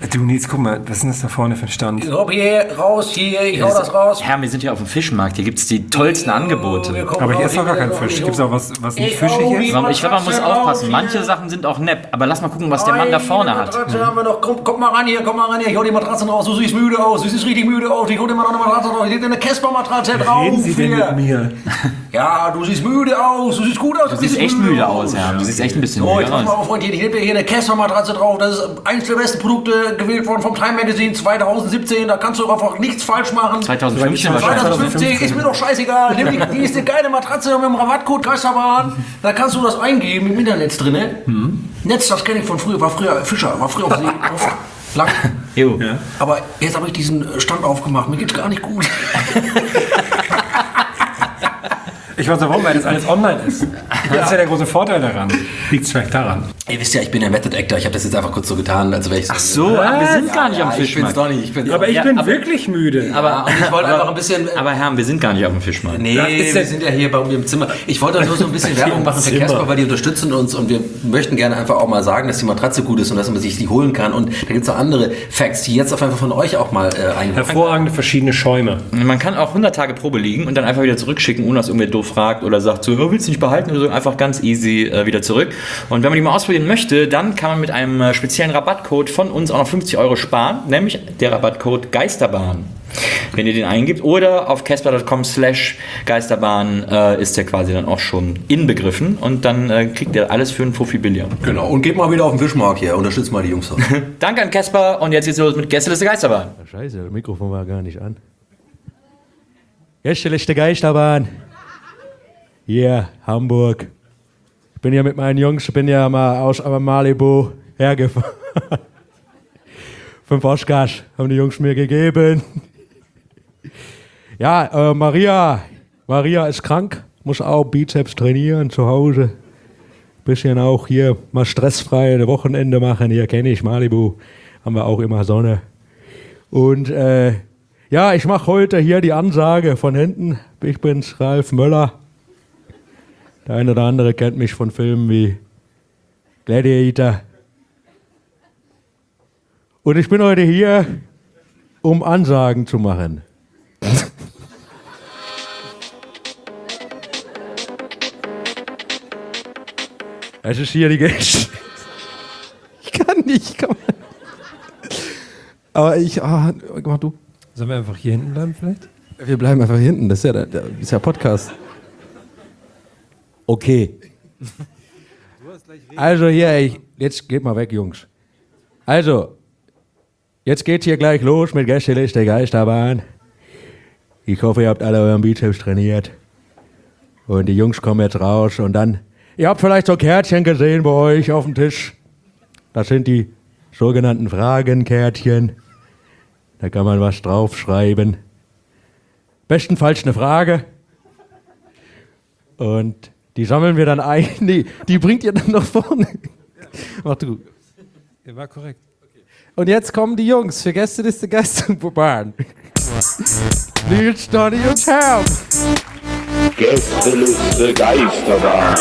Du Nils, guck mal, was ist denn das da vorne für ein Stand? Ich hau das raus. Herr, wir sind ja auf dem Fischmarkt, hier gibt es die tollsten Angebote. Aber hier ist doch gar kein Fisch. Gibt es auch was nicht fischig ist? Ich glaube, man muss aufpassen. Manche Sachen sind auch nepp. Aber lass mal gucken, was der Mann da vorne hat. Haben wir noch. Komm mal ran hier. Ich hol die Matratze raus. Du siehst müde aus. Du siehst richtig müde aus. Ich hol dir mal noch eine Matratze raus. Ich leg dir eine Casper-Matratze drauf. Reden Sie denn mit mir? Ja, du siehst müde aus. Du siehst gut aus. Du siehst echt müde aus, Herr. Du siehst echt ein bisschen müde Jetzt pass mal auf, Freund. Ich leg dir hier eine Casper-Matratze drauf. Das ist eins der besten Produkte gewählt worden vom Time Magazine 2017. Da kannst du einfach nichts falsch machen. 2015 wahrscheinlich. 2015 ist mir doch scheißegal. Die ist eine geile Matratze mit dem Rabattcode Geisterbahn. Da kannst du das eingeben im Internet drin. Netz, das kenne ich von früher. War früher Fischer. War früher auf See. Lang. Ja. Aber jetzt habe ich diesen Stand aufgemacht. Mir geht's gar nicht gut. Ich weiß auch warum, weil das alles online ist. Das ist ja der große Vorteil daran. Liegt es vielleicht daran. Ihr wisst ja, ich bin ja Method Actor. Ich habe das jetzt einfach kurz so getan, als wäre ich so. Ach so, wir sind gar nicht am Fischmarkt. Ich bin's doch nicht. Aber ich bin wirklich müde. Aber ich wollte einfach ein bisschen. Aber Herr, wir sind gar nicht auf dem Fischmarkt. Nee, wir sind ja hier bei mir im Zimmer. Ich wollte nur so ein bisschen Werbung machen für Casper, weil die unterstützen uns und wir möchten gerne einfach auch mal sagen, dass die Matratze gut ist und dass man sich die holen kann. Und da gibt es auch andere Facts, die jetzt auf jeden Fall von euch auch mal eingehen. Hervorragende verschiedene Schäume. Man kann auch 100 Tage Probe liegen und dann einfach wieder zurückschicken, ohne dass irgendwer doof fragt oder sagt so, willst du nicht behalten oder so, einfach ganz easy wieder zurück. Und wenn man die mal ausprobieren möchte, dann kann man mit einem speziellen Rabattcode von uns auch noch 50 € sparen, nämlich der Rabattcode Geisterbahn. Wenn ihr den eingibt oder auf casper.com/Geisterbahn ist der quasi dann auch schon inbegriffen und dann kriegt ihr alles für einen Fuffi billiger. Genau, und geht mal wieder auf den Fischmarkt hier, unterstützt mal die Jungs. Danke an Casper und jetzt geht's los mit Gästeliste Geisterbahn. Scheiße, das Mikrofon war gar nicht an. Gästeliste Geisterbahn. Hier, Hamburg. Ich bin ja mit meinen Jungs, mal aus Malibu hergefahren. 5 Oscars haben die Jungs mir gegeben. Ja, Maria ist krank, muss auch Bizeps trainieren zu Hause. Bisschen auch hier mal stressfrei ein Wochenende machen. Hier kenne ich Malibu, haben wir auch immer Sonne. Und ja, ich mache heute hier die Ansage von hinten. Ich bin's, Ralf Möller. Der eine oder andere kennt mich von Filmen wie Gladiator. Und ich bin heute hier, um Ansagen zu machen. Es ist hier die Gäste. Ich kann nicht, komm. Aber mach du. Sollen wir einfach hier hinten bleiben vielleicht? Wir bleiben einfach hier hinten, das ist ja Podcast. Okay. Also hier, jetzt geht mal weg, Jungs. Also, jetzt geht's hier gleich los mit Gästeliste Geisterbahn. Ich hoffe, ihr habt alle euren Bizeps trainiert. Und die Jungs kommen jetzt raus und dann... Ihr habt vielleicht so Kärtchen gesehen bei euch auf dem Tisch. Das sind die sogenannten Fragenkärtchen. Da kann man was draufschreiben. Bestenfalls eine Frage. Und die sammeln wir dann ein. Nee, die bringt ihr dann nach vorne. Mach du. Ja, war korrekt. Und jetzt kommen die Jungs für Gästeliste Geisterbahn. Nils, Donny und Herm. Gästeliste Geisterbahn.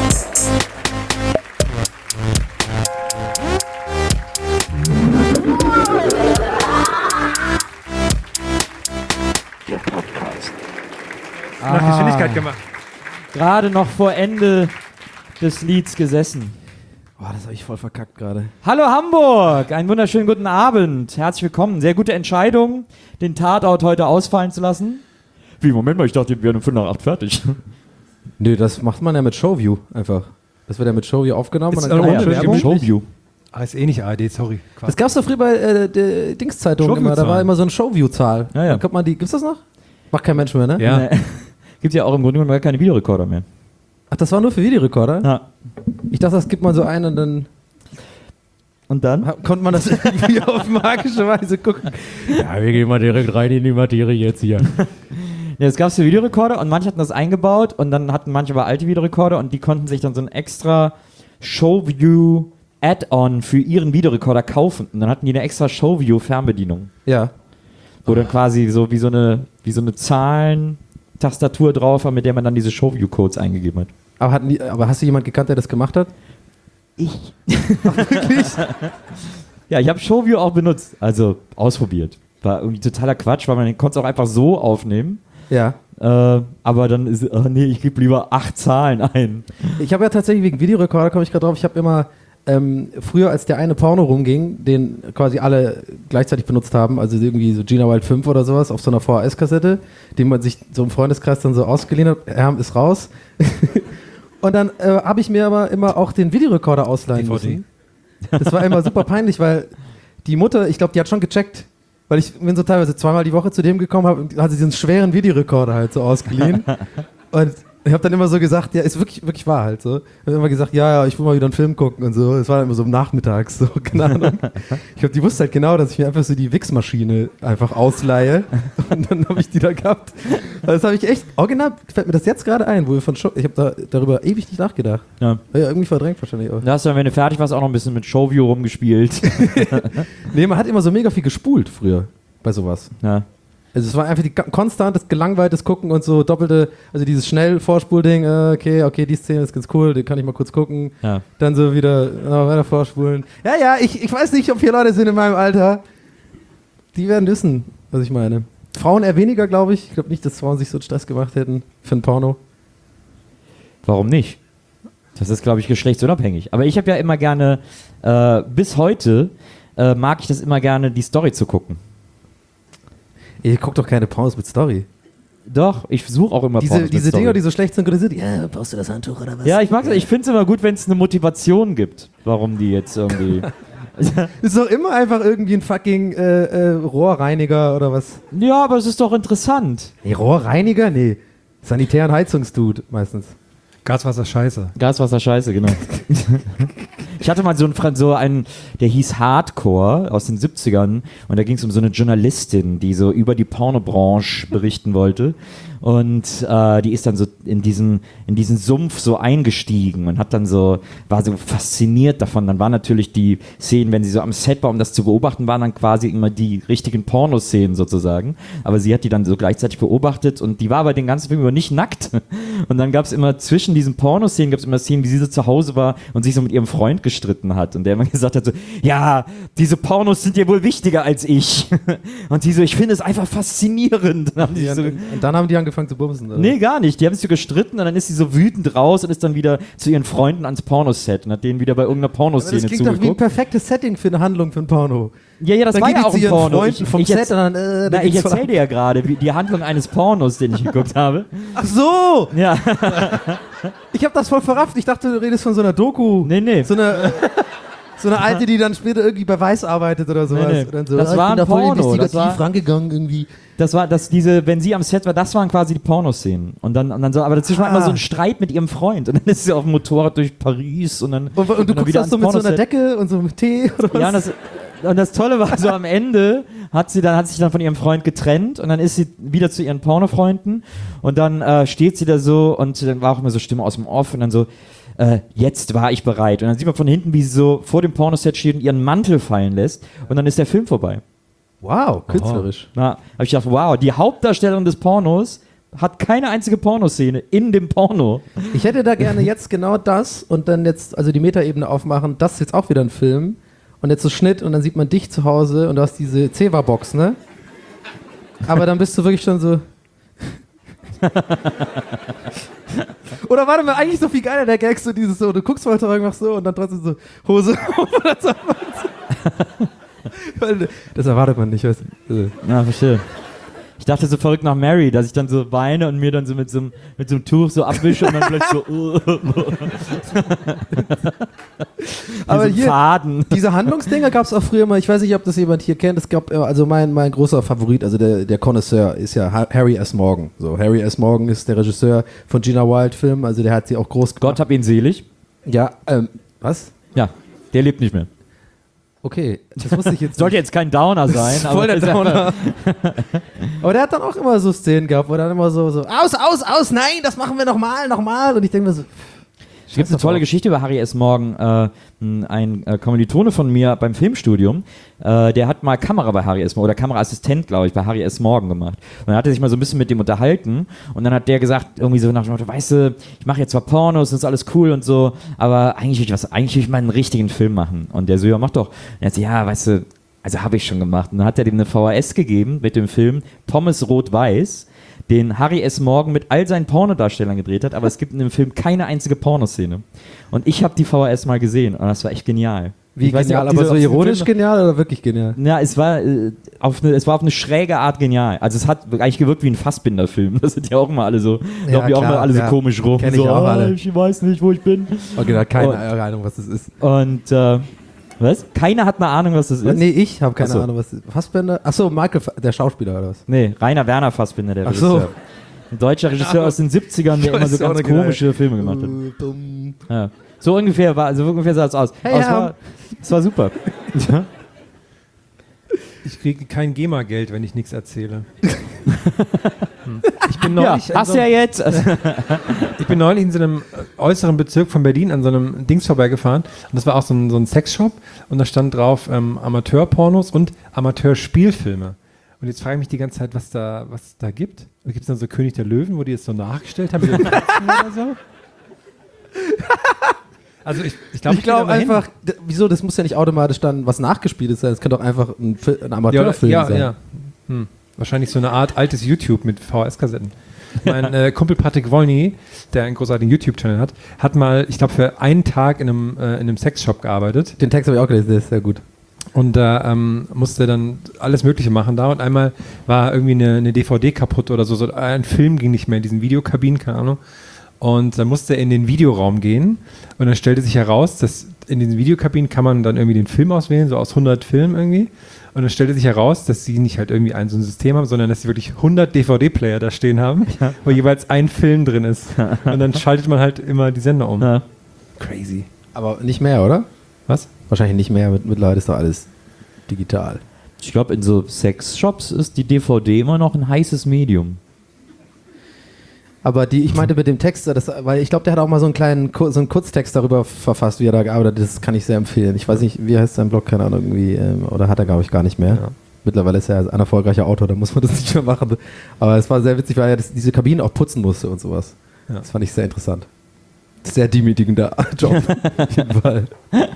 Der Podcast. Nach Geschwindigkeit gemacht. Gerade noch vor Ende des Lieds gesessen. Boah, das habe ich voll verkackt gerade. Hallo Hamburg, einen wunderschönen guten Abend. Herzlich willkommen. Sehr gute Entscheidung, den Tatort heute ausfallen zu lassen. Wie, Moment mal, ich dachte, wir wären um 7:55 fertig. Nö, das macht man ja mit Showview einfach. Das wird ja mit Showview aufgenommen. Ist und dann kann man ohne schön Werbung? Showview. Ist eh nicht ARD, sorry. Das gab's doch früher bei der Dingszeitung immer. Da war immer so eine Showview-Zahl. Ja, ja. Dann kommt man gibt's das noch? Macht kein Mensch mehr, ne? Ja. Nee. Gibt ja auch im Grunde genommen gar keine Videorekorder mehr. Ach, das war nur für Videorekorder? Ja. Ich dachte, das gibt man so ein und dann Und dann? konnte man das irgendwie auf magische Weise gucken. Ja, wir gehen mal direkt rein in die Materie jetzt hier. Ja, es gab für Videorekorder und manche hatten das eingebaut und dann hatten manche aber alte Videorekorder und die konnten sich dann so ein extra Showview Add-on für ihren Videorekorder kaufen und dann hatten die eine extra Showview Fernbedienung, Ja. wo dann quasi so wie so eine Zahlentastatur drauf war, mit der man dann diese Showview Codes eingegeben hat. Aber hast du jemanden gekannt, der das gemacht hat? Ich. Wirklich? Ja, Ja, ich habe Showview auch benutzt, also ausprobiert. War irgendwie totaler Quatsch, weil man konnte es auch einfach so aufnehmen. Ja. Aber dann ist, nee, ich gebe lieber 8 Zahlen ein. Ich habe ja tatsächlich wegen Videorekorder, komme ich gerade drauf, ich habe immer früher, als der eine Porno rumging, den quasi alle gleichzeitig benutzt haben, also irgendwie so Gina Wild 5 oder sowas auf so einer VHS-Kassette, den man sich so im Freundeskreis dann so ausgeliehen hat, ist raus. Und dann habe ich mir aber immer auch den Videorekorder ausleihen müssen. Das war immer super peinlich, weil die Mutter, ich glaube, die hat schon gecheckt, weil ich bin so teilweise 2-mal die Woche zu dem gekommen habe und hatte diesen schweren Videorekorder halt so ausgeliehen. Und ich habe dann immer so gesagt, ja, ist wirklich, wirklich wahr halt so. Ich habe immer gesagt, ja, ich will mal wieder einen Film gucken und so. Es war dann immer so nachmittags, so, keine Ahnung. Ich glaube, die wusste halt genau, dass ich mir einfach so die Wichsmaschine einfach ausleihe. Und dann habe ich die da gehabt. Also das habe ich echt, original fällt mir das jetzt gerade ein, wo wir von ich habe darüber ewig nicht nachgedacht. Ja. Ja, irgendwie verdrängt wahrscheinlich auch. Da hast du dann, wenn du fertig warst, auch noch ein bisschen mit Showview rumgespielt. Nee, man hat immer so mega viel gespult früher bei sowas. Ja. Also es war einfach konstantes, gelangweiltes Gucken und so doppelte, also dieses schnell Vorspulding, okay, die Szene ist ganz cool, die kann ich mal kurz gucken. Ja. Dann so wieder weiter vorspulen. Ja, ich weiß nicht, ob hier Leute sind in meinem Alter, die werden wissen, was ich meine. Frauen eher weniger, glaube ich. Ich glaube nicht, dass Frauen sich so einen Stress gemacht hätten für ein Porno. Warum nicht? Das ist, glaube ich, geschlechtsunabhängig. Aber ich habe ja immer gerne, bis heute mag ich das immer gerne, die Story zu gucken. Ihr guckt doch keine Pornos mit Story. Doch, ich suche auch immer Pornos mit Diese Story. Dinger, die so schlecht synchronisiert, ja, brauchst du das Handtuch oder was? Ja, ich mag das. Ich finde es immer gut, wenn es eine Motivation gibt, warum die jetzt irgendwie... Das ist doch immer einfach irgendwie ein fucking Rohrreiniger oder was. Ja, aber es ist doch interessant. Nee, Rohrreiniger? Nee. Sanitär- und Heizungsdude meistens. Gaswasser scheiße. Gaswasser scheiße, genau. Ich hatte mal so einen, der hieß Hardcore aus den 70ern und da ging es um so eine Journalistin, die so über die Pornobranche berichten wollte und die ist dann so in diesen Sumpf so eingestiegen und hat dann so, war so fasziniert davon. Dann waren natürlich die Szenen, wenn sie so am Set war, um das zu beobachten, waren dann quasi immer die richtigen Pornoszenen sozusagen, aber sie hat die dann so gleichzeitig beobachtet und die war aber den ganzen Film über nicht nackt und dann gab es immer zwischen diesen Pornoszenen, gab es immer Szenen, wie sie so zu Hause war und sich so mit ihrem Freund gestritten hat und der immer gesagt hat so, ja, diese Pornos sind dir wohl wichtiger als ich. Und die so, ich finde es einfach faszinierend. Und dann haben die angefangen zu bumsen. Oder? Nee, gar nicht. Die haben sich so gestritten und dann ist sie so wütend raus und ist dann wieder zu ihren Freunden ans Pornoset und hat denen wieder bei irgendeiner Pornoszene das klingt doch wie ein zugeguckt. perfektes Setting für eine Handlung für ein Porno. Ja, das Dann war geht ja die auch zu ein ihren Porno. Freunden vom Set und dann, ich erzähle dir ja gerade die Handlung eines Pornos, den ich geguckt habe. Ach so! Ja. Ich habe das voll verrafft. Ich dachte, du redest von so einer Doku. Nee. So eine alte, die dann später irgendwie bei Weiß arbeitet oder sowas. Nee. Und dann so, Das war ein ich bin da voll Porno. investigativ rangegangen irgendwie. Wenn sie am Set war, das waren quasi die Pornoszenen. Und dann so, aber dazwischen war immer so ein Streit mit ihrem Freund. Und dann ist sie auf dem Motorrad durch Paris und dann. Und du guckst das so mit so einer Decke und so mit Tee oder was? Ja, und das Tolle war, so am Ende hat sich dann von ihrem Freund getrennt und dann ist sie wieder zu ihren Pornofreunden und dann steht sie da so und dann war auch immer so Stimme aus dem Off und dann so, jetzt war ich bereit. Und dann sieht man von hinten, wie sie so vor dem Pornoset steht und ihren Mantel fallen lässt und dann ist der Film vorbei. Wow, künstlerisch. Na, habe ich gedacht, wow, die Hauptdarstellerin des Pornos hat keine einzige Pornoszene in dem Porno. Ich hätte da gerne jetzt genau das und dann jetzt, also die Metaebene aufmachen, das ist jetzt auch wieder ein Film und jetzt so Schnitt und dann sieht man dich zu Hause und du hast diese Ceva-Box, ne? Aber dann bist du wirklich schon so... Oder warte mal, eigentlich so viel geiler der Gag, so dieses so, du guckst weiter irgendwas so und dann trotzdem so Hose auf oder so. Das erwartet man nicht, weißt du. Ja, verstehe. Ich dachte so verrückt nach Mary, dass ich dann so weine und mir dann so mit so einem Tuch so abwische und dann vielleicht so aber hier, Faden. diese Handlungsdinger gab es auch früher mal, ich weiß nicht, ob das jemand hier kennt, es gab, also mein großer Favorit, also der Connoisseur ist ja Harry S. Morgan. So, Harry S. Morgan ist der Regisseur von Gina Wild Filmen, also der hat sie auch groß gemacht. Gott hab ihn selig. Ja, was? Ja, der lebt nicht mehr. Okay, das wusste ich jetzt Sollte jetzt kein Downer sein, aber voll der Downer. Aber der hat dann auch immer so Szenen gehabt, wo dann immer so aus, nein, das machen wir nochmal. Und ich denke mir so, Es gibt eine tolle Geschichte über Harry S. Morgan. Ein Kommilitone von mir beim Filmstudium, der hat mal Kamera bei Harry S. Morgan oder Kameraassistent, glaube ich, bei Harry S. Morgan gemacht. Und dann hat er sich mal so ein bisschen mit dem unterhalten und dann hat der gesagt, irgendwie so nach dem Motto, weißt du, ich mache jetzt zwar Pornos, das ist alles cool und so, aber eigentlich will ich mal einen richtigen Film machen. Und der so, ja, mach doch. Und er hat so, ja, weißt du, also habe ich schon gemacht. Und dann hat er dem eine VHS gegeben mit dem Film Pommes Rot-Weiß, den Harry S. Morgan mit all seinen Pornodarstellern gedreht hat, aber es gibt in dem Film keine einzige Pornoszene. Und ich habe die VHS mal gesehen und das war echt genial. Wie genial, aber so ironisch genial oder wirklich genial? Ja, es war auf eine schräge Art genial. Also es hat eigentlich gewirkt wie ein Fassbinder-Film. Das sind ja auch immer alle so, laufen ja auch mal alle so komisch rum. Kenn ich so, auch alle. Ich weiß nicht, wo ich bin. Okay, da hat keine Ahnung, was das ist. Und was? Keiner hat eine Ahnung, was das ist? Nee, ich habe keine Ach so. Ahnung, was das ist. Fassbender? Achso, der Schauspieler oder was? Nee, Rainer Werner Fassbinder, der Ach so. Regisseur. Ein deutscher Regisseur aus den 70ern, der immer so ganz komische Filme gemacht hat. Ja. So ungefähr sah es aus. Hey, Aber es war super. Ich kriege kein GEMA-Geld, wenn ich nichts erzähle. Ich bin neulich Ja, hast du ja jetzt. Ich bin neulich in so einem äußeren Bezirk von Berlin an so einem Dings vorbeigefahren und das war auch so ein Sexshop und da stand drauf Amateurpornos und Amateurspielfilme. Und jetzt frage ich mich die ganze Zeit, was da gibt. Gibt es dann so König der Löwen, wo die es so nachgestellt haben mit den Katzen oder so? Also ich glaube einfach, wieso, das muss ja nicht automatisch dann was Nachgespieltes sein, es kann doch einfach ein Amateurfilm sein. Ja. Wahrscheinlich so eine Art altes YouTube mit VHS-Kassetten. Mein Kumpel Patrick Wolny, der einen großartigen YouTube-Channel hat mal, ich glaube, für einen Tag in einem Sexshop gearbeitet. Den Text habe ich auch gelesen, der ist sehr gut. Und da musste dann alles Mögliche machen da. Und einmal war irgendwie eine DVD kaputt oder so. Ein Film ging nicht mehr in diesen Videokabinen, keine Ahnung. Und dann musste er in den Videoraum gehen. Und dann stellte sich heraus, dass in diesen Videokabinen kann man dann irgendwie den Film auswählen, so aus 100 Filmen irgendwie. Und dann stellte sich heraus, dass sie nicht halt irgendwie so ein System haben, sondern dass sie wirklich 100 DVD-Player da stehen haben, wo jeweils ein Film drin ist. Und dann schaltet man halt immer die Sender um. Ja. Crazy. Aber nicht mehr, oder? Was? Wahrscheinlich nicht mehr, mittlerweile ist doch alles digital. Ich glaube, in so Sexshops ist die DVD immer noch ein heißes Medium. Aber ich meinte mit dem Text, weil ich glaube, der hat auch mal so einen Kurztext darüber verfasst, wie er da gearbeitet hat. Das kann ich sehr empfehlen. Ich weiß nicht, wie heißt sein Blog, keine Ahnung, irgendwie, oder hat er, glaube ich, gar nicht mehr. Ja. Mittlerweile ist er ein erfolgreicher Autor, da muss man das nicht mehr machen. Aber es war sehr witzig, weil er diese Kabinen auch putzen musste und sowas. Ja. Das fand ich sehr interessant. Sehr demütigender Job, auf jeden Fall.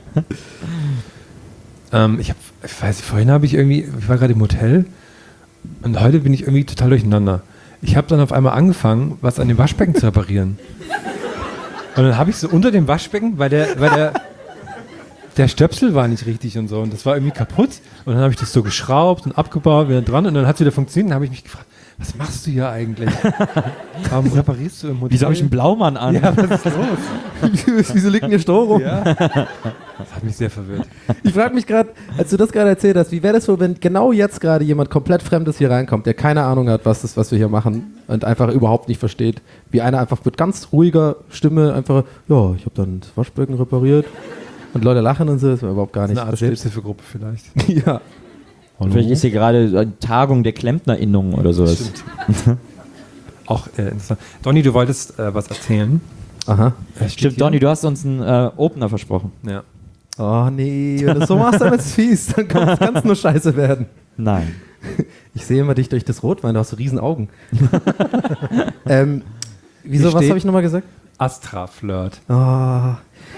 Ich war gerade im Hotel und heute bin ich irgendwie total durcheinander. Ich habe dann auf einmal angefangen, was an dem Waschbecken zu reparieren. Und dann habe ich so unter dem Waschbecken, weil der Stöpsel war nicht richtig und so und das war irgendwie kaputt. Und dann habe ich das so geschraubt und abgebaut, wieder dran und dann hat es wieder funktioniert. Und dann habe ich mich gefragt, was machst du hier eigentlich? Warum reparierst du im Hotel? Wieso habe ich einen Blaumann an? Ja, was ist los? Wieso liegt denn hier Stroh rum? Ja. Das hat mich sehr verwirrt. Ich frage mich gerade, als du das gerade erzählt hast, wie wäre das wohl, wenn genau jetzt gerade jemand komplett Fremdes hier reinkommt, der keine Ahnung hat, was wir hier machen und einfach überhaupt nicht versteht, wie einer einfach mit ganz ruhiger Stimme einfach, ja, ich habe dann das Waschbecken repariert und Leute lachen und so, das war überhaupt gar nicht. Eine Art Selbsthilfegruppe vielleicht. Ja. Vielleicht ist hier gerade eine Tagung der KlempnerInnung oder sowas. Auch interessant. Donny, du wolltest was erzählen. Aha. Stimmt, Donny, du hast uns einen Opener versprochen. Ja. Oh nee, wenn du das so machst, dann ist es fies. Dann kann es nur scheiße werden. Nein. Ich sehe immer dich durch das Rotwein, du hast so riesen Augen. Wieso, was habe ich nochmal gesagt? Astra-Flirt. Oh.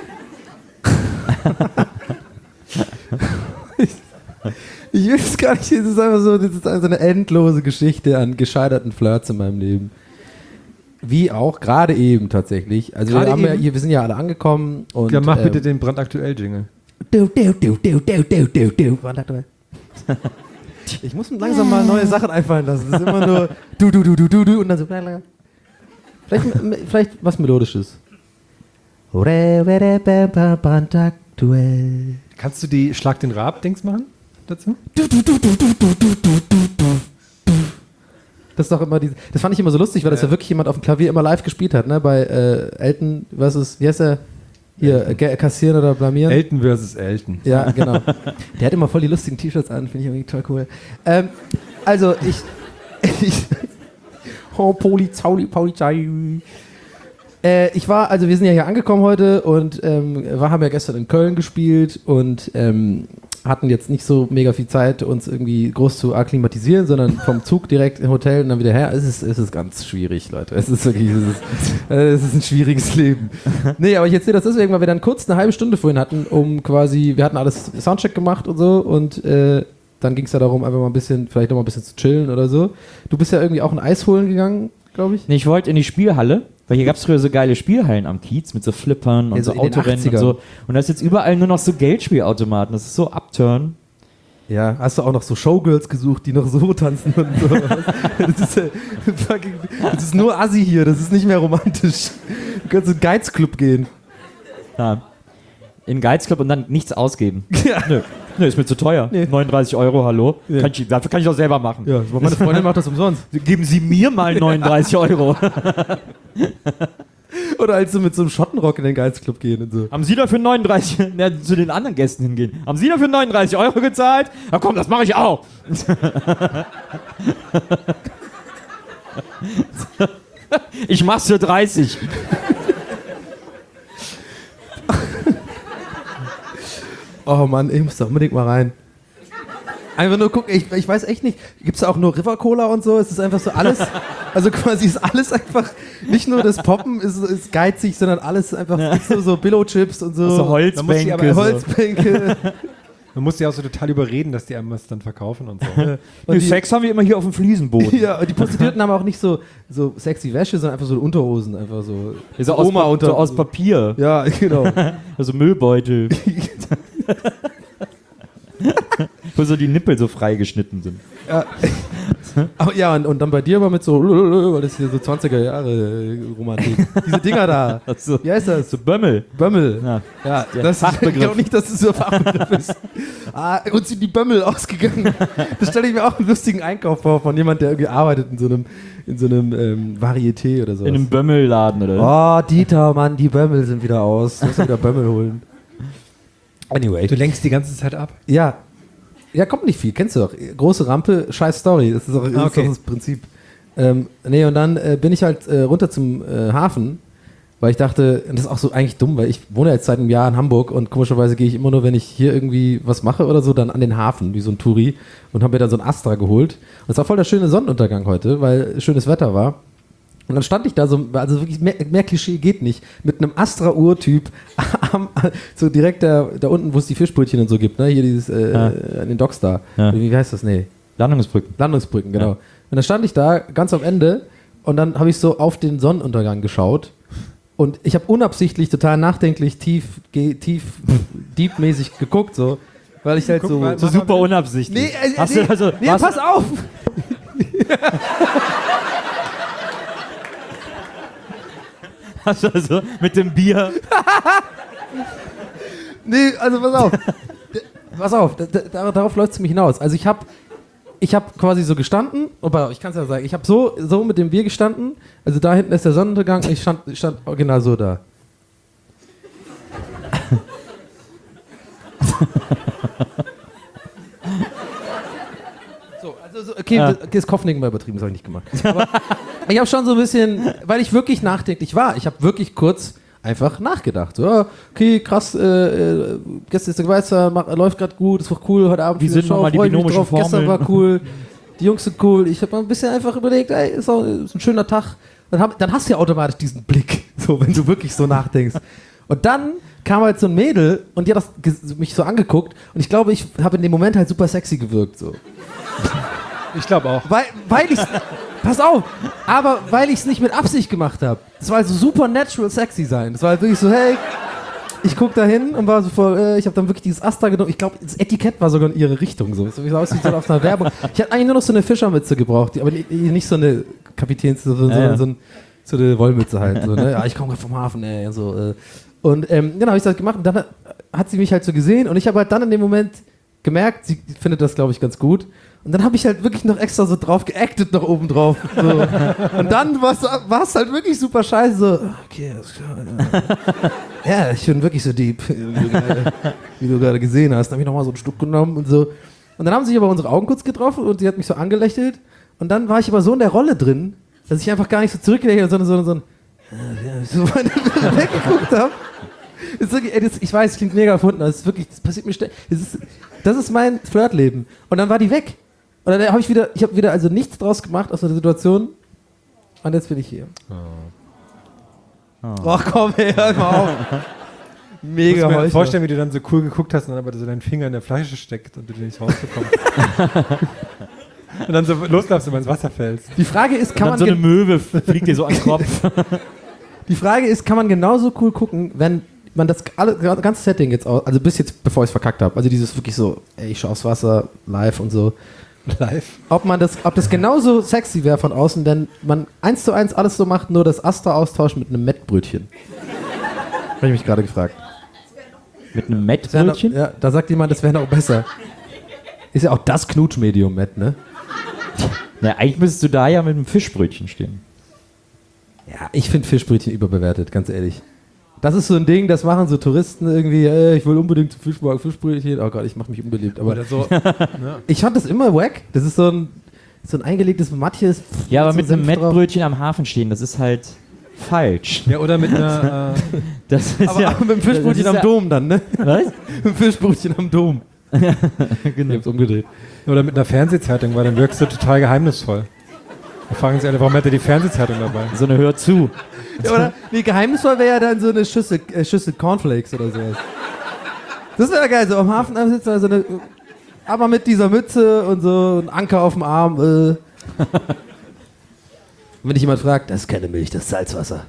Ich will es gar nicht, das ist einfach so eine endlose Geschichte an gescheiterten Flirts in meinem Leben. Wie auch, gerade eben tatsächlich. Also wir sind ja alle angekommen. Und, ja, mach bitte den brandaktuell-Jingle. Brandaktuell. Ich muss mir langsam mal neue Sachen einfallen lassen. Das ist immer nur du und dann so. Vielleicht was Melodisches. Brandaktuell. Kannst du die Schlag den Raab-Dings machen dazu? Das ist doch immer das fand ich immer so lustig, weil das ja wirklich jemand auf dem Klavier immer live gespielt hat, ne? Bei Elton versus, wie heißt er? Hier, kassieren oder blamieren? Elton versus Elton. Ja, genau. Der hat immer voll die lustigen T-Shirts an, finde ich irgendwie toll cool. Also ich oh, Polizei. Wir sind ja hier angekommen heute und haben ja gestern in Köln gespielt und hatten jetzt nicht so mega viel Zeit, uns irgendwie groß zu akklimatisieren, sondern vom Zug direkt im Hotel und dann wieder her. Es ist ganz schwierig, Leute. Es ist ein schwieriges Leben. Nee, aber ich erzähle das deswegen, weil wir dann kurz eine halbe Stunde vorhin hatten, wir hatten alles Soundcheck gemacht und so und dann ging es ja darum, einfach mal vielleicht noch mal ein bisschen zu chillen oder so. Du bist ja irgendwie auch ein Eis holen gegangen, glaube ich. Nee, ich wollte in die Spielhalle, weil hier gab es früher so geile Spielhallen am Kiez mit so Flippern und Ja, so so in den Autorennen 80ern. und so. Und da ist jetzt überall nur noch so Geldspielautomaten. Das ist so Upturn. Ja, hast du auch noch so Showgirls gesucht, die noch so tanzen und so. Das ist nur Assi hier, das ist nicht mehr romantisch. Du kannst in den Geizclub gehen. Ja. In den Geizclub und dann nichts ausgeben. Ja. Nö, ist mir zu teuer. Nee. 39 €, hallo. Ja. Dafür kann ich auch selber machen. Ja, meine Freundin macht das umsonst. Geben Sie mir mal 39 €. Oder als sie mit so einem Schottenrock in den Geizclub gehen und so. Haben Sie dafür 39, zu den anderen Gästen hingehen. Haben Sie dafür 39 € gezahlt? Na komm, das mache ich auch. Ich mach's für 30. Oh Mann, ich muss da unbedingt mal rein. Einfach nur gucken, ich weiß echt nicht, gibt es da auch nur River Cola und so? Es ist einfach so alles, also quasi ist alles einfach, nicht nur das Poppen ist geizig, sondern alles einfach, gibt's nur so Billo-Chips und so. So Holzbänke. Holzbänke. Man muss die auch so total überreden, dass die einem was dann verkaufen und so. Und Die Sex haben wir immer hier auf dem Fliesenboden. Ja, und die Prostituierten haben auch nicht so sexy Wäsche, sondern einfach so Unterhosen, einfach so. So Oma-Unterhosen. aus Papier. Ja, genau. Also Müllbeutel. Wo so die Nippel so freigeschnitten sind. Ach, ja, und dann bei dir aber mit so, weil das hier so 20er Jahre Romantik. Diese Dinger da. Also, Wie heißt das? so Bömmel. Bömmel. Ja. Ja, Der das Fachbegriff. ich glaube nicht, dass es so ein Fachbegriff ist. Uns sind die Bömmel ausgegangen. Das stelle ich mir auch einen lustigen Einkauf vor von jemand, der irgendwie arbeitet in so einem Varieté oder so. In einem Bömmelladen, oder? Oh, Dieter, Mann, die Bömmel sind wieder aus. Du musst wieder Bömmel holen. Anyway. Du lenkst die ganze Zeit ab. Ja. Ja, kommt nicht viel, kennst du doch. Große Rampe, scheiß Story. Das ist auch, das, ist okay. doch das Prinzip. Nee, und dann bin ich halt runter zum Hafen, weil ich dachte, und das ist auch so eigentlich dumm, weil ich wohne jetzt seit einem Jahr in Hamburg und komischerweise gehe ich immer nur, wenn ich hier irgendwie was mache oder so, dann an den Hafen, wie so ein Touri, und habe mir dann so ein Astra geholt. Und es war voll der schöne Sonnenuntergang heute, weil schönes Wetter war. Und dann stand ich da so, also wirklich mehr Klischee geht nicht, mit einem Astra-Uhr-Typ so direkt da unten, wo es die Fischbrötchen und so gibt, ne? Hier dieses, an den Docks da. Ja. Wie heißt das? Nee. Landungsbrücken, genau. Ja. Und dann stand ich da ganz am Ende und dann habe ich so auf den Sonnenuntergang geschaut und ich habe unabsichtlich total nachdenklich deep-mäßig geguckt, so, weil ich halt Guck so... mal, So super unabsichtlich. Hast du also, nee, warst- pass auf! hast du also mit dem Bier. Nee, also pass auf. Pass auf, darauf läuft es mich hinaus. Also ich hab quasi so gestanden, aber ich kann es ja sagen, ich habe so mit dem Bier gestanden, also da hinten ist der Sonnenuntergang, ich stand original so da. So, also so, okay, das Kopfnicken war übertrieben, das habe ich nicht gemacht. Aber ich habe schon so ein bisschen, weil ich wirklich nachdenklich war, ich habe wirklich kurz einfach nachgedacht. So, okay, krass, gestern ist der Geweißer, läuft gerade gut, ist doch cool, heute Abend Wie viele sind nochmal die freu ich mich binomischen drauf, gestern Formeln? war cool, die Jungs sind cool. Ich habe mal ein bisschen einfach überlegt, ey, ist ein schöner Tag. Dann hast du ja automatisch diesen Blick, so, wenn du wirklich so nachdenkst. Und dann kam halt so ein Mädel und die hat mich so angeguckt und ich glaube, ich habe in dem Moment halt super sexy gewirkt. So. Ich glaube auch. Weil ich pass auf, aber weil ich es nicht mit Absicht gemacht habe. Es war also super natural sexy sein. Es war halt wirklich so, hey, ich guck da hin und war so voll, ich habe dann wirklich dieses Astra genommen. Ich glaube, das Etikett war sogar in ihre Richtung so. So wie es aussieht, so auf einer Werbung. Ich hätte eigentlich nur noch so eine Fischermütze gebraucht, aber nicht so eine Kapitäns, sondern so eine Wollmütze halt. So, ne? Ja, ich komme gerade vom Hafen, ey. Und so, Und dann habe ich das gemacht und dann hat sie mich halt so gesehen und ich habe halt dann in dem Moment gemerkt, sie findet das, glaube ich, ganz gut. Und dann habe ich halt wirklich noch extra so drauf geactet, noch oben drauf. So. Und dann war es halt wirklich super scheiße. So, okay, alles klar. Ja, ich bin wirklich so deep, wie du gerade gesehen hast. Dann habe ich nochmal so ein Stück genommen und so. Und dann haben sich aber unsere Augen kurz getroffen und sie hat mich so angelächelt. Und dann war ich aber so in der Rolle drin, dass ich einfach gar nicht so zurückgelächelt habe, sondern so ein so weggeguckt habe. Ist wirklich, ey, ich weiß, es klingt mega erfunden, aber es ist wirklich, das passiert mir ständig. Das ist mein Flirtleben. Und dann war die weg. Und dann habe ich habe wieder also nichts draus gemacht aus der Situation. Und jetzt bin ich hier. Ach komm, ey, hör mal auf. Mega Ich muss mir Heuchler. vorstellen, wie du dann so cool geguckt hast und dann aber so dein Finger in der Fleische steckt und du nicht rausbekommst. Und dann so losläufst und ins Wasser fällst. Die Frage ist, kann Dann man so eine Möwe fliegt dir so an den Kopf. Die Frage ist, kann man genauso cool gucken, wenn man das ganze Setting jetzt aus, also bis jetzt, bevor ich es verkackt habe, also dieses wirklich so, ey, ich schaue aufs Wasser, live und so. Live. Ob das genauso sexy wäre von außen, wenn man 1:1 alles so macht, nur das Astra austauscht mit einem Mettbrötchen. Habe ich mich gerade gefragt. Mit einem Mettbrötchen? Ja, da sagt jemand, das wäre noch besser. Ist ja auch das Knutschmedium, Mett, ne? Ja, eigentlich müsstest du da ja mit einem Fischbrötchen stehen. Ja, ich finde Fischbrötchen überbewertet, ganz ehrlich. Das ist so ein Ding, das machen so Touristen irgendwie, ich will unbedingt zum Fischmarkt Fischbrötchen. Oh Gott, ich mache mich unbeliebt. Aber Oder so. ich fand das immer wack. Das ist so ein eingelegtes Matjes. Ja, aber so mit einem Senf drauf. Mettbrötchen am Hafen stehen, das ist halt falsch. Ja, oder mit einer. Das ist Aber auch mit dem Fischbrötchen das am ist Dom dann, ne? Was? Mit dem Fischbrötchen am Dom. Genau. Ich hab's umgedreht. Oder mit einer Fernsehzeitung, weil dann wirkst du total geheimnisvoll. Da fragen sich alle, warum hat er die Fernsehzeitung dabei? So eine Hör zu. Ja, oder? Nee, geheimnisvoll wäre ja dann so eine Schüssel Cornflakes oder sowas. Das wäre geil, so am Hafen sitzen, also aber mit dieser Mütze und so ein Anker auf dem Arm. Und wenn dich jemand fragt, das ist keine Milch, das ist Salzwasser.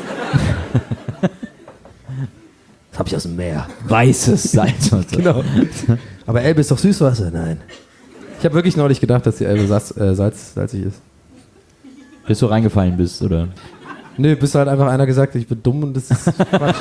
Das habe ich aus dem Meer. Weißes Salzwasser. Genau. Aber Elbe ist doch Süßwasser? Nein. Ich habe wirklich neulich gedacht, dass die Elbe salzig ist. Bis du reingefallen bist, oder? Nee, bis halt einfach einer gesagt hat, ich bin dumm und das ist Quatsch.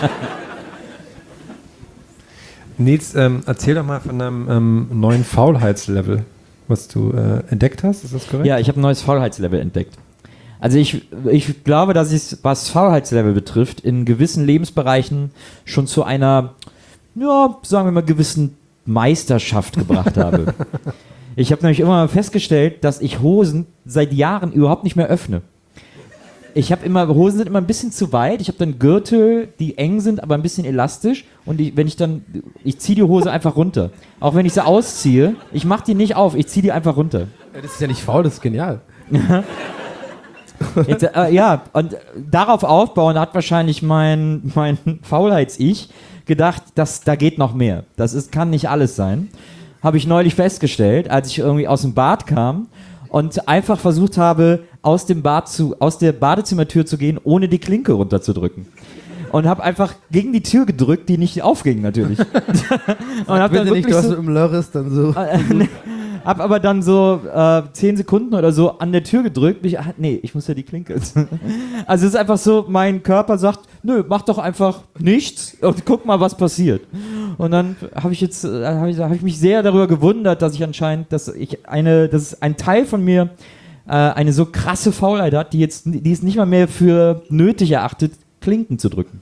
Nils, erzähl doch mal von deinem neuen Faulheitslevel, was du entdeckt hast. Ist das korrekt? Ja, ich habe ein neues Faulheitslevel entdeckt. Also ich glaube, dass ich, was Faulheitslevel betrifft, in gewissen Lebensbereichen schon zu einer, ja, sagen wir mal, gewissen Meisterschaft gebracht habe. Ich habe nämlich immer festgestellt, dass ich Hosen seit Jahren überhaupt nicht mehr öffne. Hosen sind immer ein bisschen zu weit. Ich habe dann Gürtel, die eng sind, aber ein bisschen elastisch. Und ich ziehe die Hose einfach runter. Auch wenn ich sie ausziehe, ich mache die nicht auf, ich ziehe die einfach runter. Ja, das ist ja nicht faul, das ist genial. Jetzt, ja, und darauf aufbauen hat wahrscheinlich mein Faulheits-Ich gedacht, da geht noch mehr. Kann nicht alles sein. Habe ich neulich festgestellt, als ich irgendwie aus dem Bad kam und einfach versucht habe, aus der Badezimmertür zu gehen, ohne die Klinke runterzudrücken. Und habe einfach gegen die Tür gedrückt, die nicht aufging natürlich. Und hab dann Bitte nicht, wirklich du hast so, mit dem Lörres dann so. hab aber dann so 10 Sekunden oder so an der Tür gedrückt. Ich muss ja die Klinke. Also es ist einfach so, mein Körper sagt, nö, mach doch einfach nichts und guck mal, was passiert. Und dann habe ich mich sehr darüber gewundert, dass ich anscheinend, dass ein Teil von mir eine so krasse Faulheit hat, die es nicht mal mehr für nötig erachtet, Klinken zu drücken.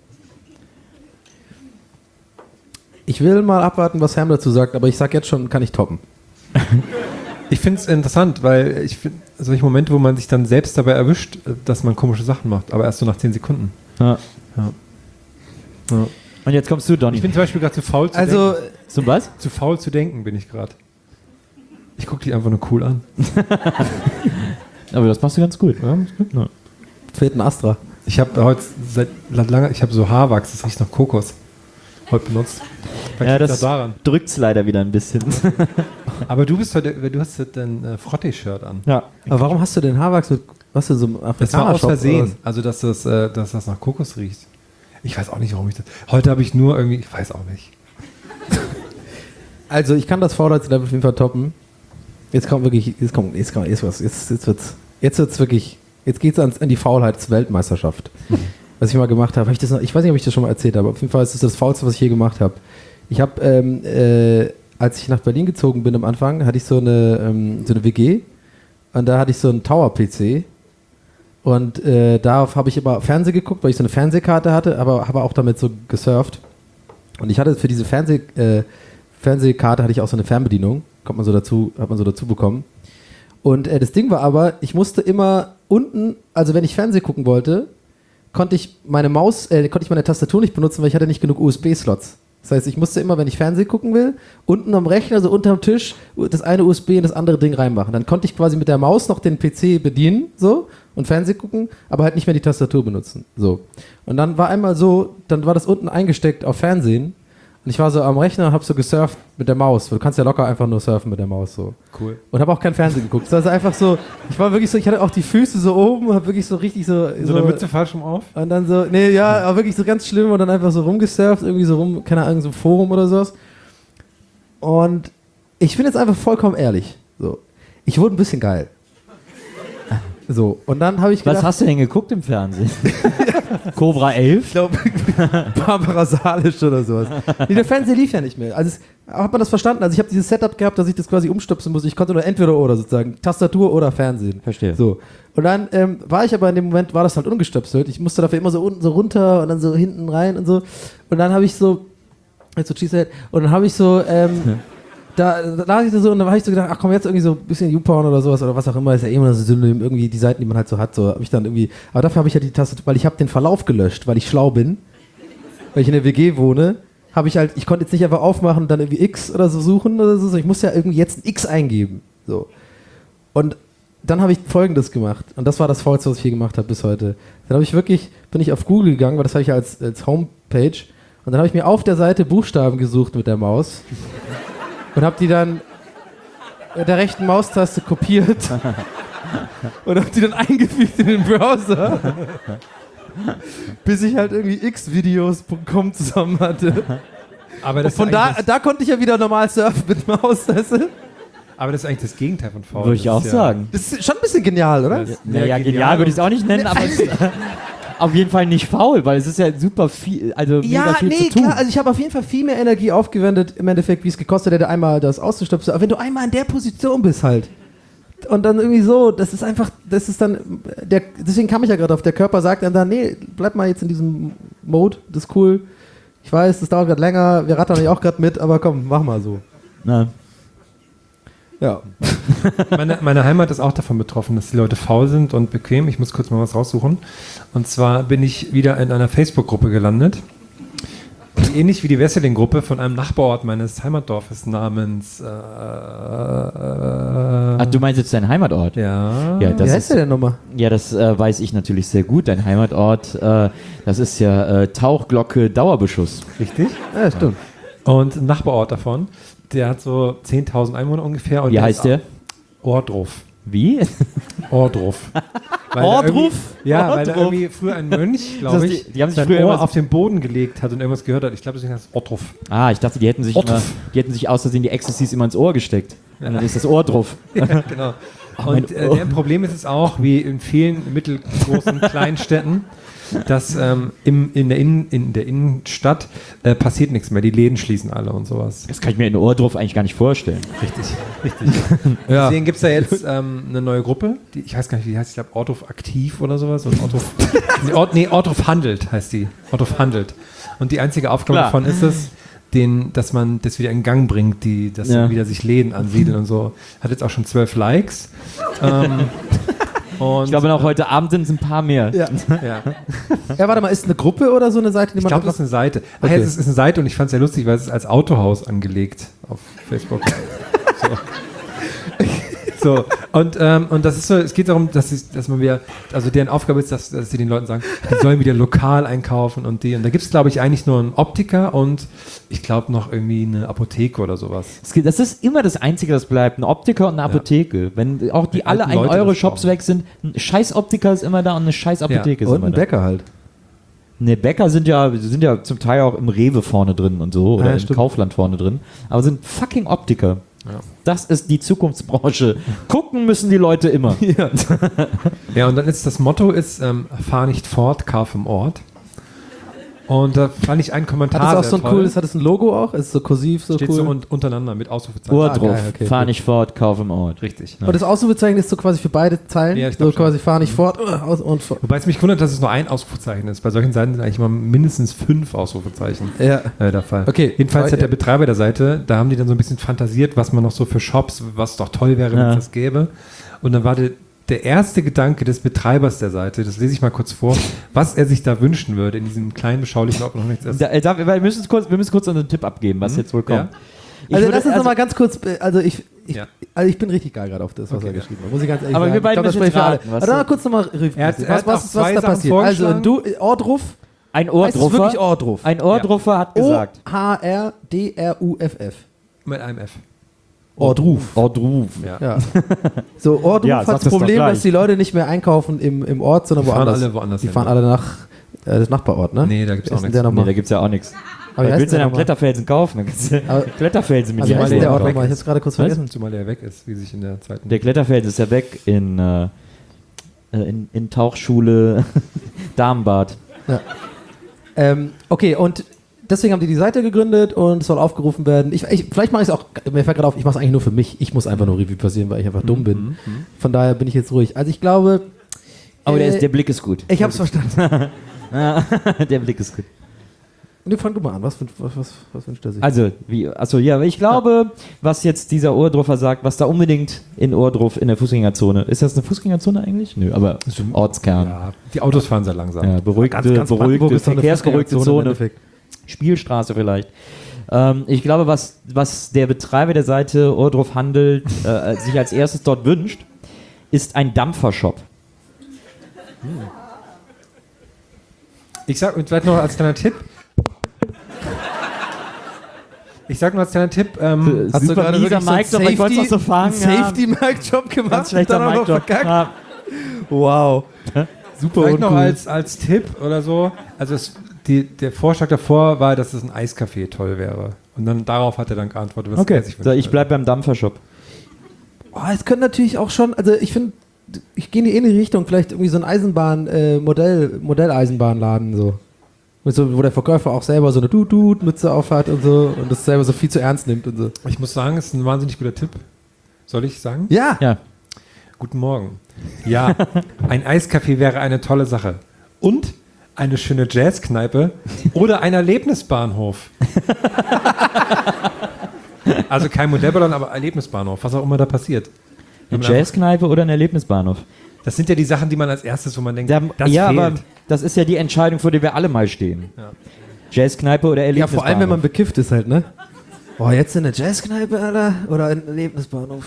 Ich will mal abwarten, was Sam dazu sagt, aber ich sag jetzt schon, kann ich toppen. Ich finde es interessant, weil ich finde solche Momente, wo man sich dann selbst dabei erwischt, dass man komische Sachen macht, aber erst so nach 10 Sekunden. Ja. Ja. Ja. Und jetzt kommst du, Donny. Ich bin zum Beispiel gerade zu faul zu Also, denken. Zum was? Zu faul zu denken bin ich gerade. Ich gucke dich einfach nur cool an. Aber das machst du ganz gut. Ja, ist gut. Ja. fehlt ein Astra. Ich habe heute seit langer, ich habe so Haarwachs, das riecht nach Kokos. Heute benutzt. Vielleicht Ja, liegt das daran. drückt's leider wieder ein bisschen. Aber du hast heute dein Frottee-Shirt an. Ja. Aber warum hast du den Haarwachs mit, was denn so einem Das war aus Afrikaner-Shop Versehen. oder was? Also, dass das nach Kokos riecht. Ich weiß auch nicht, warum ich das. Heute habe ich nur irgendwie, ich weiß auch nicht. Also ich kann das Vorderlevel auf jeden Fall toppen. Jetzt wird's wirklich, jetzt geht's an die Faulheitsweltmeisterschaft. Was ich mal gemacht habe. Ich weiß nicht, ob ich das schon mal erzählt habe, auf jeden Fall ist das das Faulste, was ich je gemacht habe. Ich habe, als ich nach Berlin gezogen bin am Anfang, hatte ich so eine WG und da hatte ich so einen Tower-PC und darauf habe ich immer Fernsehen geguckt, weil ich so eine Fernsehkarte hatte, aber habe auch damit so gesurft. Und ich hatte für diese Fernsehkarte hatte ich auch so eine Fernbedienung, hat man so dazu bekommen. Und das Ding war aber, ich musste immer unten, also wenn ich Fernsehen gucken wollte, konnte ich meine Tastatur nicht benutzen, weil ich hatte nicht genug USB-Slots. Das heißt, ich musste immer, wenn ich Fernsehen gucken will, unten am Rechner, so unterm Tisch, das eine USB in das andere Ding reinmachen. Dann konnte ich quasi mit der Maus noch den PC bedienen, so, und Fernsehen gucken, aber halt nicht mehr die Tastatur benutzen, so. Und dann war einmal so, dann war das unten eingesteckt auf Fernsehen und ich war so am Rechner und hab so gesurft mit der Maus. Du kannst ja locker einfach nur surfen mit der Maus, so. Cool. Und habe auch kein Fernsehen geguckt. Das war einfach so, ich war wirklich so, ich hatte auch die Füße so oben, hab wirklich so richtig so eine Mütze falsch rum auf? und dann so, nee, ja, aber wirklich so ganz schlimm und dann einfach so rumgesurft, irgendwie so rum, keine Ahnung, so ein Forum oder sowas. Und ich bin jetzt einfach vollkommen ehrlich, so. Ich wurde ein bisschen geil. So, und dann habe ich gedacht, Was hast du denn geguckt im Fernsehen? Cobra 11? ich glaube, Barbara Salisch oder sowas. Nee, der Fernseher lief ja nicht mehr. Also hat man das verstanden? Also ich habe dieses Setup gehabt, dass ich das quasi umstöpseln musste. Ich konnte nur entweder oder sozusagen, Tastatur oder Fernsehen. Verstehe. So. Und dann war ich aber in dem Moment, war das halt ungestöpselt. Ich musste dafür immer so unten so runter und dann so hinten rein und so. Und dann habe ich so, und dann habe ich so, da lag ich so und dann habe ich so gedacht, ach komm, jetzt irgendwie so ein bisschen YouPorn oder sowas oder was auch immer, ist ja immer so Synonym, irgendwie die Seiten, die man halt so hat, so habe ich dann irgendwie, aber dafür habe ich ja die Tastatur, weil ich habe den Verlauf gelöscht, weil ich schlau bin, weil ich in der WG wohne, habe ich halt, ich konnte jetzt nicht einfach aufmachen und dann irgendwie X oder so suchen oder so, ich muss ja irgendwie jetzt ein X eingeben, so. Und dann habe ich Folgendes gemacht und das war das Faulste, was ich hier gemacht habe bis heute. Dann habe ich wirklich, bin ich auf Google gegangen, weil das habe ich ja als Homepage und dann habe ich mir auf der Seite Buchstaben gesucht mit der Maus. Und hab die dann mit der rechten Maustaste kopiert und hab die dann eingefügt in den Browser, bis ich halt irgendwie xvideos.com zusammen hatte. Aber das Von da konnte ich ja wieder normal surfen mit Maus, weißt du? Aber das ist eigentlich das Gegenteil von faul. Würde ich auch sagen. Das ist schon ein bisschen genial, oder? Naja, genial würde ich es auch nicht nennen, aber es ist auf jeden Fall nicht faul, weil es ist ja super viel, also mega viel zu tun. Klar, also ich habe auf jeden Fall viel mehr Energie aufgewendet, im Endeffekt, wie es gekostet hätte, einmal das auszustöpseln. Aber wenn du einmal in der Position bist halt und dann irgendwie so, das ist einfach, das ist dann, deswegen kam ich ja gerade auf, der Körper sagt dann, nee, bleib mal jetzt in diesem Mode, das ist cool. Ich weiß, das dauert gerade länger, wir rattern euch auch gerade mit, aber komm, mach mal so. Na. Ja. Meine Heimat ist auch davon betroffen, dass die Leute faul sind und bequem. Ich muss kurz mal was raussuchen. Und zwar bin ich wieder in einer Facebook-Gruppe gelandet, die ähnlich wie die Wesseling-Gruppe von einem Nachbarort meines Heimatdorfes namens Ach, du meinst jetzt deinen Heimatort? ja. Ja, das Wie heißt der denn nochmal? Ja, das weiß ich natürlich sehr gut. Dein Heimatort, das ist ja Tauchglocke Dauerbeschuss. Richtig. Ja, stimmt. Und ein Nachbarort davon, der hat so 10.000 Einwohner ungefähr. Und Wie heißt der? Ohrdruf. Wie? Ohrdruf. Ohrdruf? Ja, weil da Ohrdruf. irgendwie früher ein Mönch, glaube Das ich, die haben sich sein früher Ohr irgendwas- auf den Boden gelegt hat und irgendwas gehört hat. Ich glaube, deswegen heißt es Ohrdruf. Ah, ich dachte, die hätten sich aus Versehen die Ecstasies immer ins Ohr gesteckt. Und dann ist das Ohr drauf. Ja, genau. Und deren Problem ist es auch, wie in vielen mittelgroßen kleinen Städten, dass in der Innenstadt passiert nichts mehr. Die Läden schließen alle und sowas. Das kann ich mir in Ohr drauf eigentlich gar nicht vorstellen. Richtig. Ja. Deswegen gibt es da jetzt eine neue Gruppe, die, ich weiß gar nicht, wie die heißt, ich glaube Ortruf aktiv oder sowas. Und Ortruf handelt heißt die. Ortruf handelt. Und die einzige Aufgabe Klar. davon ist es, dass man das wieder in Gang bringt, dass Ja. wieder sich Läden ansiedeln und so. Hat jetzt auch schon 12 Likes. Und Ich glaube, noch heute Abend sind es ein paar mehr. Ja. ja. Ja, warte mal, ist eine Gruppe oder so eine Seite, die Ich man glaube, das ist eine Seite. Ach Okay. ja, es ist eine Seite und ich fand es sehr lustig, weil es ist als Autohaus angelegt auf Facebook. So. Und das ist so, es geht darum, dass man wieder, also deren Aufgabe ist, dass sie den Leuten sagen, die sollen wieder lokal einkaufen und die. Und da gibt es, glaube ich, eigentlich nur einen Optiker und ich glaube noch irgendwie eine Apotheke oder sowas. Das ist immer das Einzige, das bleibt. Ein Optiker und eine Apotheke. Wenn auch die Wenn alle alten Leute 1-Euro-Shops das weg sind, ein scheiß Optiker ist immer da und eine scheiß Apotheke ist und immer ein da. Bäcker halt. Ne, Bäcker sind ja zum Teil auch im Rewe vorne drin und so oder Ja, im stimmt. Kaufland vorne drin, aber sind fucking Optiker. Ja. Das ist die Zukunftsbranche. Gucken müssen die Leute immer. Ja, und dann ist das Motto ist, fahr nicht fort, kauf im Ort. Und da fand ich einen Kommentar Hat das auch sehr so ein toll. cooles, hat das ein Logo auch? Ist so kursiv, so Steht cool? so untereinander mit Ausrufezeichen. Ohr drauf. geil, okay, Fahr gut. nicht fort, kauf im Ort. Richtig. Und das Ausrufezeichen ist so quasi für beide Zeilen? Ja, ich so glaub schon. quasi fahr nicht fort und fort. Wobei es mich wundert, dass es nur ein Ausrufezeichen ist. Bei solchen Seiten sind eigentlich immer mindestens 5 Ausrufezeichen Ja. der Fall. Okay. Jedenfalls hat Ja. der Betreiber der Seite, da haben die dann so ein bisschen fantasiert, was man noch so für Shops, was doch toll wäre, wenn Ja. es das gäbe. Und dann war der erste Gedanke des Betreibers der Seite, das lese ich mal kurz vor, was er sich da wünschen würde in diesem kleinen, beschaulichen Ort noch nichts ist. Wir müssen kurz einen Tipp abgeben, was jetzt wohl kommt. Ja. Also lass uns noch mal ganz kurz, also ich bin richtig geil gerade auf das, was Okay, er geschrieben hat, muss ich ganz ehrlich Aber sagen. wir beiden Ich glaub, das müssen spricht für alle. raten, was Aber dann du- kurz nochmal Revue Er hat passieren. auch Was zwei da Sachen passiert? Also vorgeschlagen. Ordruf, Ein heißt es Ohrdruffer. wirklich Ordruf? Ein Ohrdruffer hat gesagt. O-H-R-D-R-U-F-F. Mit einem F. Ordruf. Ordruf. Ja. Ja. So, Ordruf Ja, hat sag das das doch Problem, gleich. dass die Leute nicht mehr einkaufen im Ort, sondern Die fahren woanders. alle woanders Die hin, fahren ja. alle nach das Nachbarort, ne? Nee, da gibt's auch Ist denn nichts. der noch Nee, mal? da gibt's ja auch nichts. Aber wie Was heißt willst du der denn am noch mal? Kletterfelsen kaufen? Dann kannst du Aber- Kletterfelsen mit Also, wie dir heißt denn der Ort weg nochmal? Ich ist. hab's gerade kurz Was? vergessen. Zumal der weg ist, wie sich in der Zeit. Der Kletterfelsen ist ja weg in Tauchschule Darmbad. Ja. Okay, und deswegen haben die Seite gegründet und es soll aufgerufen werden. Vielleicht mache ich es auch, mir fällt gerade auf, ich mache es eigentlich nur für mich. Ich muss einfach nur Revue passieren, weil ich einfach dumm bin. Von daher bin ich jetzt ruhig. Also ich glaube... Aber der Blick ist gut. Ich habe es verstanden. Der Blick ist gut. Nee, fang du mal an. Was wünscht er sich? Also, ich glaube, was jetzt dieser Ohrdruffer sagt, was da unbedingt in Ohrdruf in der Fußgängerzone. Ist das eine Fußgängerzone eigentlich? Nö, aber Ortskern. Ja, die Autos fahren sehr langsam. Ja, beruhigte, Brandenburg beruhigte, ist doch eine verkehrsberuhigte Fußgängerzone im Zone. Endeffekt. Spielstraße vielleicht. Ich glaube, was der Betreiber der Seite Ohrdruf handelt, sich als erstes dort wünscht, ist ein Dampfershop. Ich sag vielleicht noch als kleiner Tipp. Hast du Super mieser Mic-Job, ich wollte es auch so fangen. Safety-Mic-Job gemacht? Ganz schlechter und dann auch noch Mic-Job. verkackt? Ja. Wow. Super Vielleicht noch uncool. als Tipp oder so. Also der Vorschlag davor war, dass es ein Eiscafé toll wäre. Und dann darauf hat er dann geantwortet, was Okay, er sich so, ich wünscht. bleibe beim Dampfershop. Oh, es könnte natürlich auch schon, also ich finde, ich gehe in die ähnliche Richtung, vielleicht irgendwie so ein Modelleisenbahnladen so. Mit so. Wo der Verkäufer auch selber so eine Mütze aufhat und so und das selber so viel zu ernst nimmt und so. Ich muss sagen, es ist ein wahnsinnig guter Tipp. Soll ich sagen? Ja. Ja. Guten Morgen. Ja, ein Eiscafé wäre eine tolle Sache. Und eine schöne Jazzkneipe oder ein Erlebnisbahnhof. Also kein Modellballon, aber Erlebnisbahnhof, was auch immer da passiert. Eine Jazzkneipe oder ein Erlebnisbahnhof? Das sind ja die Sachen, die man als erstes, wo man denkt, Ja, das ja, fehlt. aber das ist ja die Entscheidung, vor der wir alle mal stehen. Ja. Jazzkneipe oder Ja, Erlebnisbahnhof? vor allem, wenn man bekifft ist halt, ne? Oh, jetzt in eine Jazzkneipe, Alter, oder ein Erlebnisbahnhof.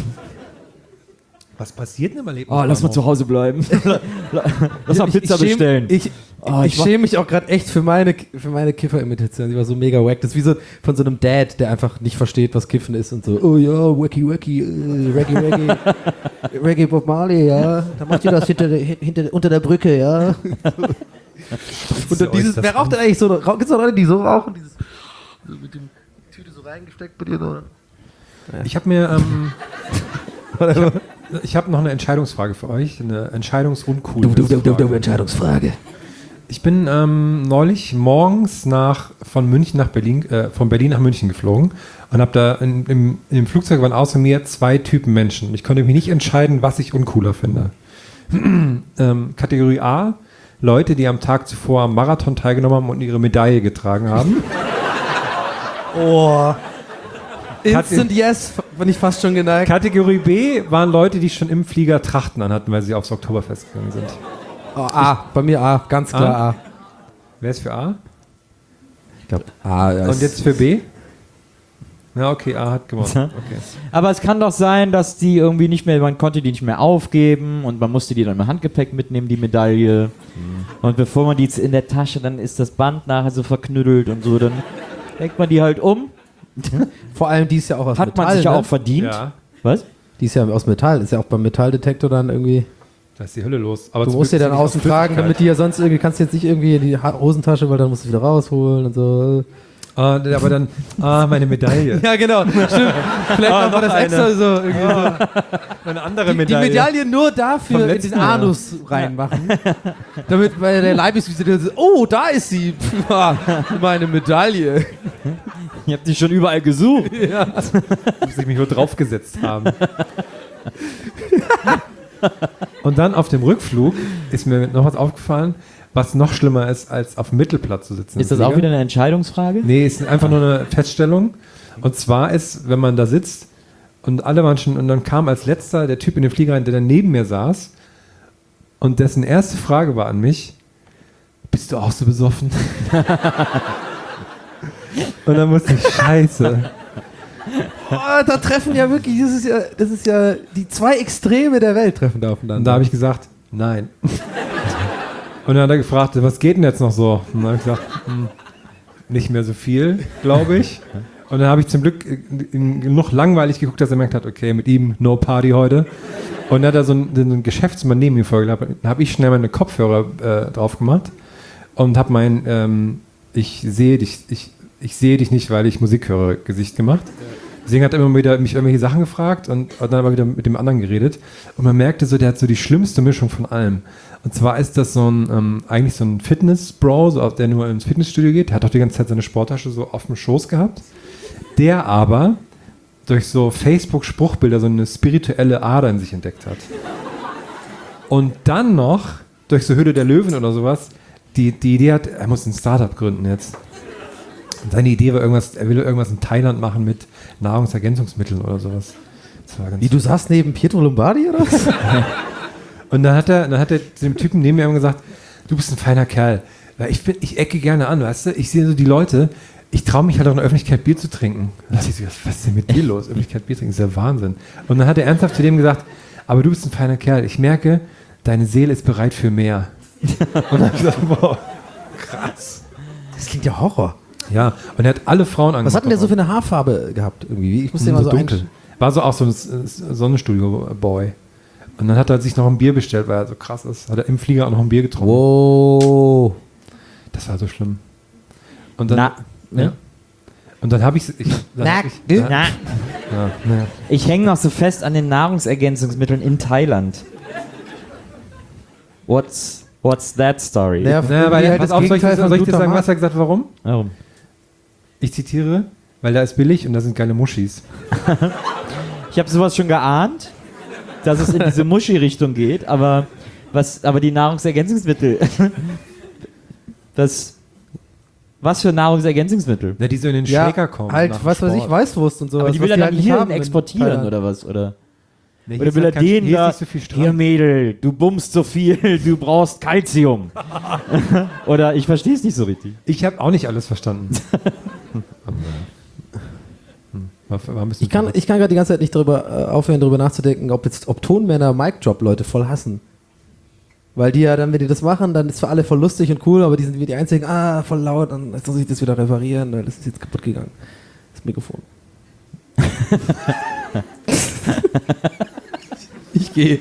Was passiert denn im Oh, Erlebnisbahnhof? lass mal zu Hause bleiben. Lass mal Pizza bestellen. Ich schäme mich auch gerade echt für meine Kiffer-Imitation. Die war so mega wack. Das ist wie so von so einem Dad, der einfach nicht versteht, was Kiffen ist und so. Oh ja, wacky, Reggae. Reggae Bob Marley, ja. Da macht ihr das unter der Brücke, ja. Und dann dieses, wer raucht denn eigentlich so? Gibt es noch Leute, die so rauchen? Dieses, so mit dem Tüte so reingesteckt bei dir? So? Ich habe mir, ich habe noch eine Entscheidungsfrage für euch, eine Entscheidungsuncool. Entscheidungsfrage. Ich bin neulich morgens von Berlin nach München geflogen und habe da im Flugzeug waren außer mir 2 Typen Menschen. Ich konnte mich nicht entscheiden, was ich uncooler finde. Kategorie A, Leute, die am Tag zuvor am Marathon teilgenommen haben und ihre Medaille getragen haben. Oh. Instant Yes, bin ich fast schon geneigt. Kategorie B waren Leute, die schon im Flieger Trachten anhatten, weil sie aufs Oktoberfest gegangen sind. Oh, A, bei mir A, ganz klar A. Wer ist für A? Ich glaube A. Ja, Und jetzt für B? Ja, okay, A hat gewonnen. Okay. Aber es kann doch sein, dass die irgendwie nicht mehr, man konnte die nicht mehr aufgeben und man musste die dann im Handgepäck mitnehmen, die Medaille. Und bevor man die jetzt in der Tasche, dann ist das Band nachher so verknüttelt und so, dann legt man die halt um. vor allem die ist ja auch aus Hat Metall. man sich ja ne? auch verdient. Ja, Was? Die ist ja aus Metall, ist ja auch beim Metalldetektor dann irgendwie. da ist die Hölle los. Aber Du zum musst Glück dir ist dann sie nicht außen aus tragen, damit die ja sonst irgendwie, kannst du jetzt nicht irgendwie in die Hosentasche, weil dann musst du wieder rausholen und so. Aber dann, meine Medaille. Ja, genau. Stimmt. Vielleicht war das extra so. Irgendwie so. Eine andere Die Medaille nur dafür Vom in letzten den Anus reinmachen. Damit bei der Leibesvisite so, oh, da ist sie. Meine Medaille. Ich hab die schon überall gesucht. Muss ich mich nur draufgesetzt haben. Und dann auf dem Rückflug ist mir noch was aufgefallen, was noch schlimmer ist, als auf dem Mittelplatz zu sitzen. Ist das auch wieder eine Entscheidungsfrage? Nee, ist einfach nur eine Feststellung. Und zwar ist, wenn man da sitzt Und alle waren schon, und dann kam als letzter der Typ in den Flieger rein, der dann neben mir saß und dessen erste Frage war an mich: Bist du auch so besoffen? Und dann musste ich, scheiße. Oh, da treffen ja wirklich, das ist ja die zwei Extreme der Welt treffen da aufeinander. Und da habe ich gesagt, nein. Und dann hat er gefragt, was geht denn jetzt noch so? Und dann habe ich gesagt, nicht mehr so viel, glaube ich. Und dann habe ich zum Glück genug langweilig geguckt, dass er gemerkt hat, okay, mit ihm no Party heute. Und dann hat er so ein Geschäftsmann neben mir vorgelagert. Dann habe ich schnell meine Kopfhörer drauf gemacht und habe mein ich sehe dich nicht, weil ich Musik höre, Gesicht gemacht. Deswegen hat er immer wieder mich irgendwelche Sachen gefragt und dann aber wieder mit dem anderen geredet. Und man merkte so, der hat so die schlimmste Mischung von allem. Und zwar ist das so ein, eigentlich so ein Fitness-Bro, so, der nur ins Fitnessstudio geht. Der hat auch die ganze Zeit seine Sporttasche so auf dem Schoß gehabt. Der aber durch so Facebook-Spruchbilder so eine spirituelle Ader in sich entdeckt hat. Und dann noch durch so Höhle der Löwen oder sowas, die Idee hat, er muss ein Startup gründen jetzt. Und seine Idee war er will irgendwas in Thailand machen mit Nahrungsergänzungsmitteln oder sowas. Das war ganz Wie, du saßt neben Pietro Lombardi oder was? Und dann hat er zu dem Typen neben mir immer gesagt, du bist ein feiner Kerl. Weil ich ecke gerne an, weißt du? Ich sehe so die Leute, ich traue mich halt auch in der Öffentlichkeit Bier zu trinken. Und dann dachte ich so, was ist denn mit dir los? Öffentlichkeit Bier trinken, ist ja Wahnsinn. Und dann hat er ernsthaft zu dem gesagt, aber du bist ein feiner Kerl. Ich merke, deine Seele ist bereit für mehr. Und dann habe ich gesagt, wow, krass. Das klingt ja Horror. Ja, und er hat alle Frauen angemacht. Was hat denn der so für eine Haarfarbe gehabt irgendwie? Ich muss den mal so dunkel. War so auch so ein Sonnenstudio-Boy. Und dann hat er sich noch ein Bier bestellt, weil er so krass ist. Hat er im Flieger auch noch ein Bier getrunken. Wow. Das war so schlimm. Und dann, Na, ja. Und dann habe ich... Ich hänge noch so fest an den Nahrungsergänzungsmitteln in Thailand. What's that story? Ja, weil halt pass auf, soll ich dir sagen, was er gesagt hat, warum? Warum? Ich zitiere, weil da ist billig und da sind geile Muschis. Ich habe sowas schon geahnt, dass es in diese Muschi-Richtung geht, aber die Nahrungsergänzungsmittel. Was für Nahrungsergänzungsmittel? Na, die so in den ja, Shaker kommen. halt, nach was weiß Sport. ich, Weißwurst und sowas. Aber die will was er dann halt nicht hierhin haben in exportieren Thailand. oder was? Oder Nee, hier will ist er halt kein- den hier ist da, nicht so viel Strand. hier Mädel, du bummst so viel, du brauchst Calcium. Oder ich verstehe es nicht so richtig. Ich habe auch nicht alles verstanden. War ein bisschen Ich kann gerade die ganze Zeit nicht aufhören, darüber nachzudenken, ob Tonmänner Mic-Drop-Leute voll hassen. Weil die ja dann, wenn die das machen, dann ist für alle voll lustig und cool, aber die sind wie die einzigen, voll laut, dann muss ich das wieder reparieren, weil das ist jetzt kaputt gegangen. Das Mikrofon. Ich gehe.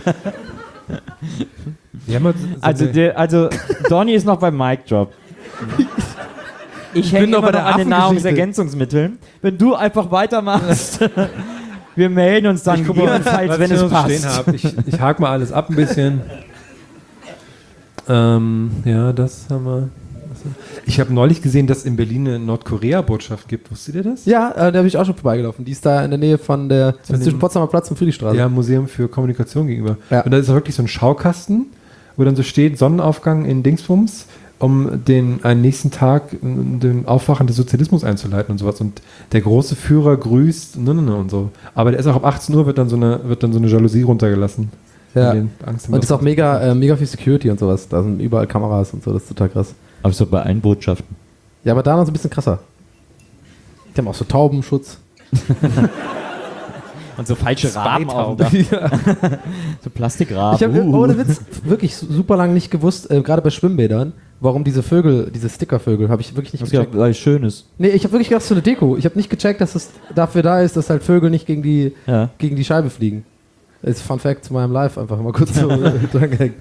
Die haben halt so Also Donny ist noch beim Mic Drop. Ich hänge noch immer bei noch der an den Affengeschichte. Nahrungsergänzungsmitteln. Wenn du einfach weitermachst, wir melden uns dann gegebenenfalls, wenn es passt. Ich hake mal alles ab ein bisschen. Ja, das haben wir. Ich habe neulich gesehen, dass es in Berlin eine Nordkorea-Botschaft gibt. Wusstet ihr das? Ja, da bin ich auch schon vorbeigelaufen. Die ist da in der Nähe von der zwischen Potsdamer Platz und Friedrichstraße. Ja, Museum für Kommunikation gegenüber. Ja. Und da ist auch wirklich so ein Schaukasten, wo dann so steht, Sonnenaufgang in Dingsbums, um einen nächsten Tag den Aufwachen des Sozialismus einzuleiten und sowas. Und der große Führer grüßt und so. Aber der ist auch ab 18 Uhr wird dann so eine Jalousie runtergelassen. Ja. Den Angst im Und ist auch Wasser. mega viel Security und sowas. Da sind überall Kameras und so, das ist total krass. Aber so bei allen Botschaften. Ja, aber da noch so ein bisschen krasser. Die haben auch so Taubenschutz. Und so falsche Raben auf dem Dach. So Plastikraben. Ich habe ohne Witz wirklich super lange nicht gewusst, gerade bei Schwimmbädern, warum diese Vögel, diese Stickervögel, habe ich wirklich nicht gecheckt. weil es schön ist. Nee, ich habe wirklich gedacht, so eine Deko. Ich habe nicht gecheckt, dass es dafür da ist, dass halt Vögel nicht gegen die Scheibe fliegen. Das ist Fun Fact zu meinem Live, einfach mal kurz so dran gehängt.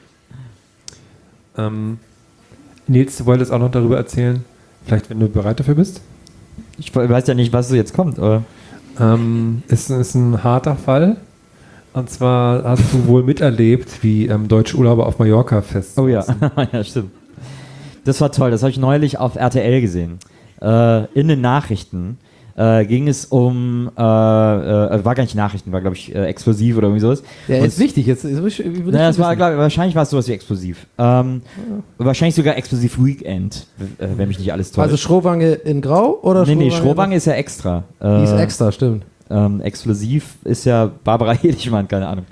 Nils, du wolltest auch noch darüber erzählen, vielleicht wenn du bereit dafür bist. Ich weiß ja nicht, was so jetzt kommt, aber. Ist ein harter Fall. Und zwar hast du wohl miterlebt, wie deutsche Urlauber auf Mallorca fest. Oh ja, ja, stimmt. Das war toll, das habe ich neulich auf RTL gesehen. In den Nachrichten ging es um, war gar nicht Nachrichten, war glaube ich explosiv oder irgendwie sowas. Ja, ist wichtig. Jetzt, wahrscheinlich war es sowas wie explosiv. Wahrscheinlich sogar explosiv Weekend, wenn mich nicht alles täuscht. Also Schrowange in Grau oder Nee, Schrowange ist ja extra. Die ist extra, stimmt. exklusiv ist ja Barbara Hedichmann, keine Ahnung.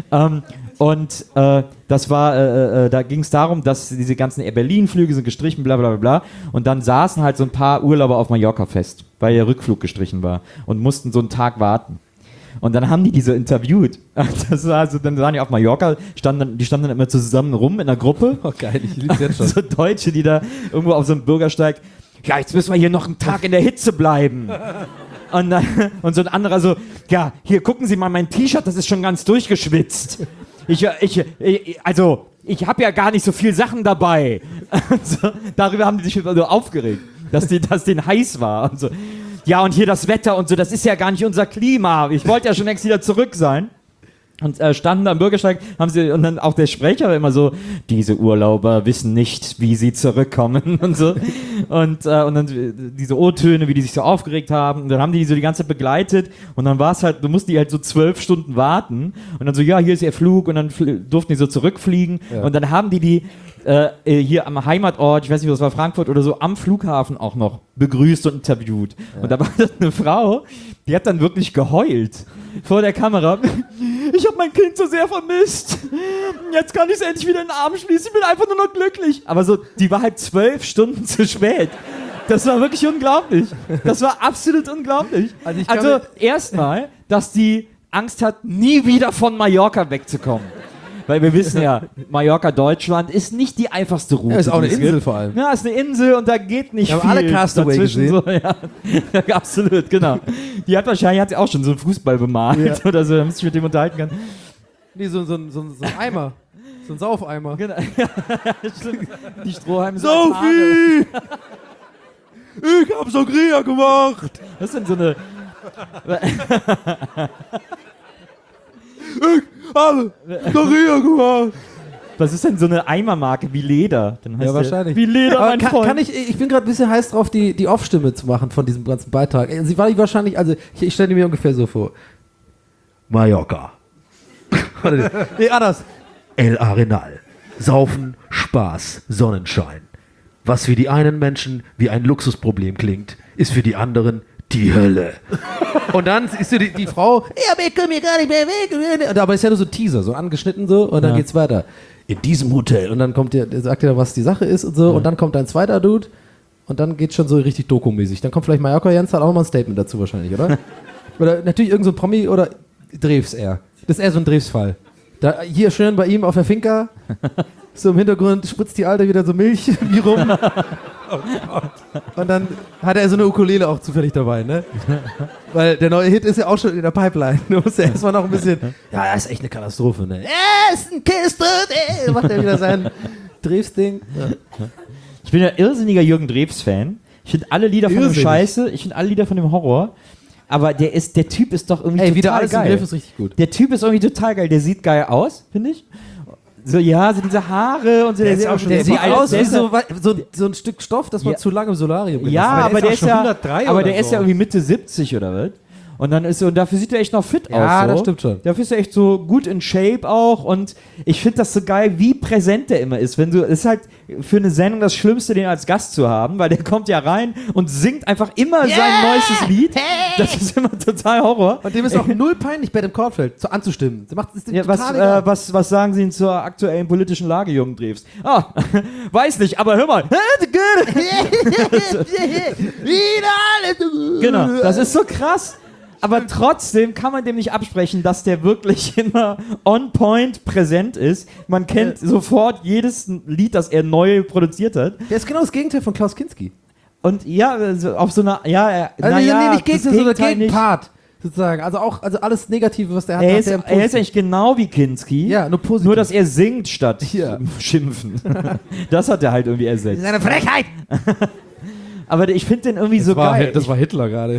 Das war, da ging es darum, dass diese ganzen Air Berlin-Flüge sind gestrichen, bla bla bla bla. Und dann saßen halt so ein paar Urlauber auf Mallorca fest, weil der Rückflug gestrichen war und mussten so einen Tag warten. Und dann haben die so interviewt. Das war also, dann waren die auf Mallorca, die standen dann immer zusammen rum in einer Gruppe. Oh geil, ich lieb's jetzt schon. So Deutsche, die da irgendwo auf so einem Bürgersteig, ja, jetzt müssen wir hier noch einen Tag in der Hitze bleiben. Und so ein anderer so, ja, hier gucken Sie mal mein T-Shirt, das ist schon ganz durchgeschwitzt. Ich habe ja gar nicht so viel Sachen dabei. So, darüber haben die sich so aufgeregt, dass denen heiß war und so. Ja, und hier das Wetter und so, das ist ja gar nicht unser Klima. Ich wollte ja schon längst wieder zurück sein. Und standen da am Bürgersteig, und dann auch der Sprecher war immer so, diese Urlauber wissen nicht, wie sie zurückkommen und so. Und dann diese O-Töne, wie die sich so aufgeregt haben. Und dann haben die so die ganze Zeit begleitet. Und dann war es halt, du musst die halt so 12 Stunden warten. Und dann so, ja, hier ist ihr Flug. Und dann durften die so zurückfliegen. Ja. Und dann haben die hier am Heimatort, ich weiß nicht, was war, Frankfurt oder so, am Flughafen auch noch begrüßt und interviewt. Ja. Und da war das eine Frau, die hat dann wirklich geheult vor der Kamera. Ich habe mein Kind so sehr vermisst. Jetzt kann ich es endlich wieder in den Arm schließen. Ich bin einfach nur noch glücklich. Aber so, die war halt 12 Stunden zu spät. Das war wirklich unglaublich. Das war absolut unglaublich. Also erstmal, dass die Angst hat, nie wieder von Mallorca wegzukommen. Weil wir wissen ja, Mallorca, Deutschland ist nicht die einfachste Route. Ja, ist auch eine Insel vor allem. Ja, ist eine Insel und da geht nicht viel. Wir haben alle Castaway gesehen. So, ja. Ja, absolut, genau. Die hat sie auch schon so einen Fußball bemalt oder so, damit sie sich mit dem unterhalten kann. Nee, so ein Eimer. So ein Saufeimer. Genau. Die Strohhalme. Sophie! Ich hab Sangria gemacht! Was ist denn so eine... Ich habe Sangria gemacht! Was ist denn so eine Eimermarke wie Leder? Dann heißt wahrscheinlich. Wie Leder, aber mein Freund. Ich bin gerade ein bisschen heiß drauf, die Off-Stimme zu machen von diesem ganzen Beitrag. Sie war wahrscheinlich, also ich stelle mir ungefähr so vor. Mallorca. Nee, anders. El Arenal. Saufen, Spaß, Sonnenschein. Was für die einen Menschen wie ein Luxusproblem klingt, ist für die anderen die Hölle. Und dann ist so die Frau, ja, aber ich komme hier gar nicht mehr weg. Aber ist ja nur so ein Teaser, so angeschnitten so, und dann geht's weiter. In diesem Hotel. Und dann sagt er, was die Sache ist und so, und dann kommt ein zweiter Dude, und dann geht's schon so richtig dokumäßig. Dann kommt vielleicht Mallorca Jens, hat auch mal ein Statement dazu wahrscheinlich, oder? Oder natürlich irgend so ein Promi oder Drews eher. Das ist eher so ein Drews-Fall. Da, hier schön bei ihm auf der Finca, so im Hintergrund spritzt die Alte wieder so Milch wie rum. Oh Gott. Und dann hat er so eine Ukulele auch zufällig dabei, ne? Weil der neue Hit ist ja auch schon in der Pipeline. Du musst ja erstmal noch ein bisschen. Ja, das ist echt eine Katastrophe, ne? Essen, Kiste, macht er wieder sein Drews-Ding. Ja. Ich bin ja irrsinniger Jürgen Drews-Fan. Ich finde alle Lieder von dem Scheiße, ich finde alle Lieder von dem Horror. Aber der Typ ist doch irgendwie total wieder alles geil. Im Griff ist richtig gut. Der Typ ist irgendwie total geil. Der sieht geil aus, finde ich. So, ja, so diese Haare und so. Der sieht aus wie so ein Stück Stoff, das man zu lange im Solarium benutzt. Ja, aber der ist ja 103 aber oder der ist ja irgendwie Mitte 70 oder was? Und dann und dafür sieht er echt noch fit aus. Ja, so. das stimmt schon. Dafür ist er echt so gut in Shape auch. Und ich finde das so geil, wie präsent der immer ist. Es ist halt für eine Sendung das Schlimmste, den als Gast zu haben, weil der kommt ja rein und singt einfach immer sein neuestes Lied. Das ist immer total Horror. Und dem ist auch null peinlich, bei dem Kornfeld anzustimmen. Was sagen Sie denn zur aktuellen politischen Lage, Jürgen Drews? Ah, weiß nicht, aber hör mal. Genau, das ist so krass. Aber trotzdem kann man dem nicht absprechen, dass der wirklich immer on point präsent ist. Man kennt sofort jedes Lied, das er neu produziert hat. Der ist genau das Gegenteil von Klaus Kinski. Und ja, also auf so einer, nicht Gegenteil, sondern Gegenpart. Sozusagen. Also alles Negative, was der hat. Er ist eigentlich genau wie Kinski. Ja, nur positiv. Nur, dass er singt statt schimpfen. Das hat er halt irgendwie ersetzt. Das ist eine Frechheit! Aber ich finde den irgendwie so geil. Das war Hitler gerade.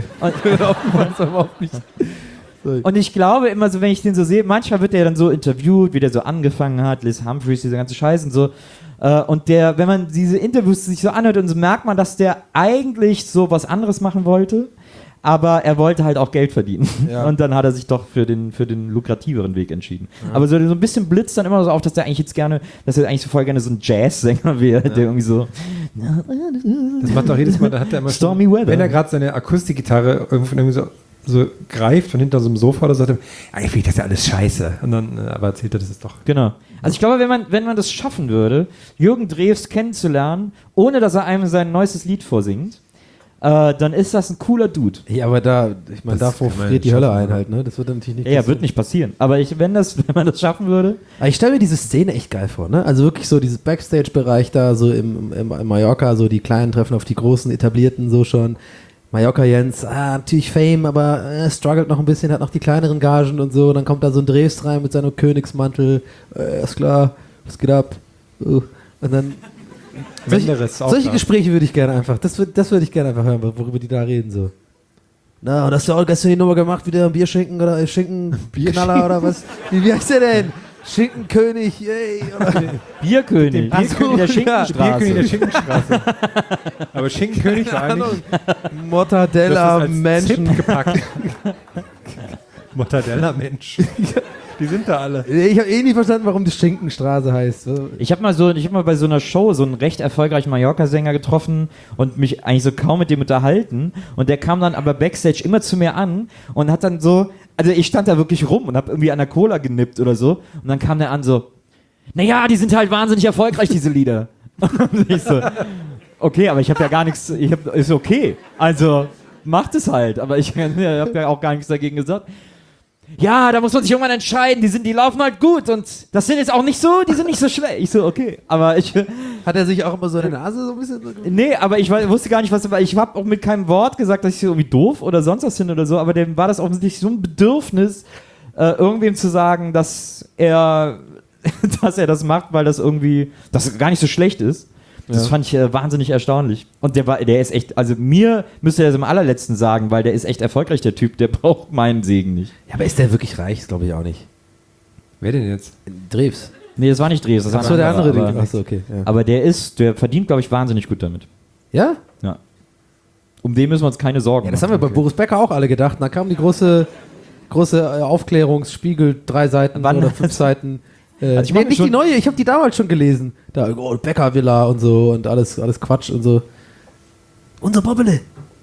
Und ich glaube immer so, wenn ich den so sehe, manchmal wird der dann so interviewt, wie der so angefangen hat, Liz Humphreys, diese ganze Scheiße und so. Und wenn man diese Interviews sich so anhört, und so merkt man, dass der eigentlich so was anderes machen wollte, aber er wollte halt auch Geld verdienen. Ja. Und dann hat er sich doch für den lukrativeren Weg entschieden. Ja. Aber so ein bisschen blitzt dann immer so auf, dass er eigentlich so voll gerne so ein Jazzsänger wäre, der irgendwie so. Das macht auch jedes Mal, da hat er immer Stormy Weather. Wenn er gerade seine Akustikgitarre irgendwie so so greift von hinter so einem Sofa oder sagt, eigentlich finde ich das ja alles scheiße. Und dann aber erzählt er, das ist doch. Genau. Also ich glaube, wenn man das schaffen würde, Jürgen Drews kennenzulernen, ohne dass er einem sein neuestes Lied vorsingt, dann ist das ein cooler Dude. Ja, aber ich meine, Das davor kann man friert die schaffen, Hölle ein ja. halt, ne? Das wird dann natürlich nicht Ja, wird nicht passieren. Aber wenn man das schaffen würde, Aber ich stelle mir diese Szene echt geil vor, ne? Also wirklich so dieses Backstage-Bereich da, so im Mallorca, so die Kleinen treffen auf die Großen, Etablierten so schon. Mallorca Jens, natürlich Fame, aber struggelt noch ein bisschen, hat noch die kleineren Gagen und so. Dann kommt da so ein Drews rein mit seinem Königsmantel. Ist klar, was geht ab? Und dann Wenderes auch solche da. Gespräche würde ich gerne einfach, das würde ich gerne einfach hören, worüber die da reden so. Na, und hast du auch gestern die Nummer gemacht, wieder ein Bierschinken oder Schinkenknaller oder was? Wie heißt der denn? Schinkenkönig, yay. Oder Bierkönig. Ach so, Bierkönig der ja, Schinkenstraße. Bierkönig der Schinkenstraße. Aber Schinkenkönig war eigentlich Mortadella, als Menschen. Tipp gepackt. Mortadella Mensch. Die sind da alle. Ich habe nie verstanden, warum die Schinkenstraße heißt. Ich habe mal bei so einer Show so einen recht erfolgreichen Mallorca-Sänger getroffen und mich eigentlich so kaum mit dem unterhalten. Und der kam dann aber Backstage immer zu mir an und hat dann so, also ich stand da wirklich rum und habe irgendwie an der Cola genippt oder so. Und dann kam der an so, naja, die sind halt wahnsinnig erfolgreich, diese Lieder. Und ich so, okay, aber ich habe ja gar nichts, ist okay. Also macht es halt. Aber ich habe ja auch gar nichts dagegen gesagt. Ja, da muss man sich irgendwann entscheiden, die laufen halt gut und das sind jetzt auch nicht so, die sind nicht so schlecht. Ich so, okay, aber Hat er sich auch immer so in der Nase so ein bisschen... nee, aber ich wusste gar nicht, was, ich habe auch mit keinem Wort gesagt, dass ich so irgendwie doof oder sonst was finde oder so, aber dem war das offensichtlich so ein Bedürfnis, irgendwem zu sagen, dass er das macht, weil das irgendwie, das gar nicht so schlecht ist. Das fand ich wahnsinnig erstaunlich. Und der ist echt, also mir müsste er das im allerletzten sagen, weil der ist echt erfolgreich, der Typ, der braucht meinen Segen nicht. Ja, aber ist der wirklich reich? Das glaube ich auch nicht. Wer denn jetzt? Drews. Nee, das war nicht Drews, das war Achso, der andere. aber, Achso, okay. Ja? aber der verdient, glaube ich, wahnsinnig gut damit. Ja? Ja. Um den müssen wir uns keine Sorgen Ja, das machen. haben wir bei Boris Becker auch alle gedacht. Und dann kam die große Aufklärungsspiegel, 3 Seiten Wann? oder 5 Seiten. Also ich meine nicht die neue, ich habe die damals schon gelesen. Da, Becker Villa und so und alles Quatsch und so. Unser Bobbele.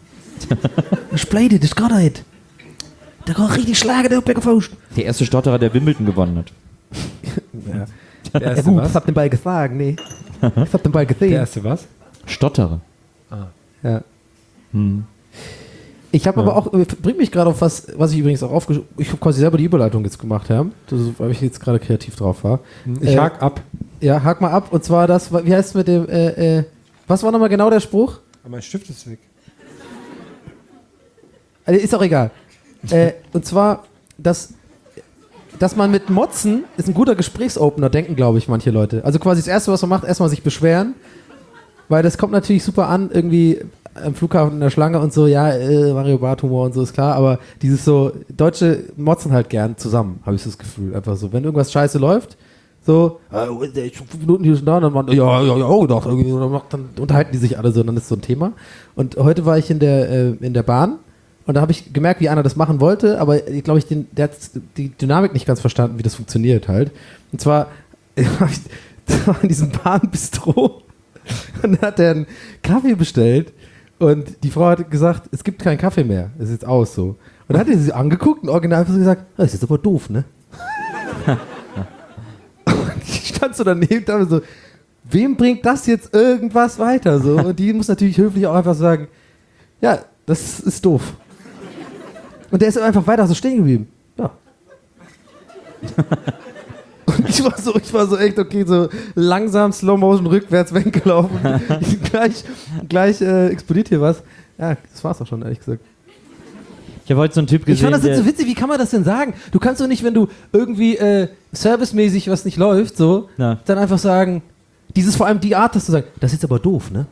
Spleide, das geht nicht. Der kann richtig schlagen, der Becker Faust. Der erste Stotterer, der Wimbledon gewonnen hat. Ja. Der erste Gut, was? ich hab den Ball gesagt, nee. Ich hab den Ball gesehen. Der erste was? Stotterer. Ja. Ich habe aber auch, bringt mich gerade auf was ich übrigens auch ich habe quasi selber die Überleitung jetzt gemacht, ja, weil ich jetzt gerade kreativ drauf war. Ich hake ab. Ja, hak mal ab. Und zwar das, wie heißt es mit dem, was war nochmal genau der Spruch? Aber mein Stift ist weg. Ist auch egal. Und zwar, dass man mit Motzen ist ein guter Gesprächsopener, denken, glaube ich, manche Leute. Also quasi das Erste, was man macht, erstmal sich beschweren, weil das kommt natürlich super an, irgendwie am Flughafen in der Schlange und so, ja, Mario Barth Humor und so ist klar, aber dieses so, Deutsche motzen halt gern zusammen, habe ich das Gefühl, einfach so. Wenn irgendwas scheiße läuft, so, der ist schon 5 Minuten hier schon da, dann gedacht, dann unterhalten die sich alle so, und dann ist so ein Thema. Und heute war ich in der Bahn und da habe ich gemerkt, wie einer das machen wollte, aber ich glaube, der hat die Dynamik nicht ganz verstanden, wie das funktioniert halt. Und zwar war in diesem Bahnbistro und dann hat er einen Kaffee bestellt und die Frau hat gesagt, es gibt keinen Kaffee mehr, es ist jetzt aus so. Und dann hat er sie angeguckt und original einfach so gesagt, das ist jetzt aber doof, ne? Und ich stand so daneben da so, wem bringt das jetzt irgendwas weiter? So? Und die muss natürlich höflich auch einfach sagen, ja, das ist doof. Und der ist einfach weiter so stehen geblieben. Ja. Und ich war so echt, okay, so langsam Slow-Motion rückwärts weggelaufen. gleich explodiert hier was. Ja, das war's auch schon, ehrlich gesagt. Ich habe heute so einen Typ Ich gesehen, fand das jetzt so witzig, wie kann man das denn sagen? Du kannst doch nicht, wenn du irgendwie servicemäßig was nicht läuft, so, Ja. dann einfach sagen, vor allem die Art, dass du sagst, das ist jetzt aber doof, ne?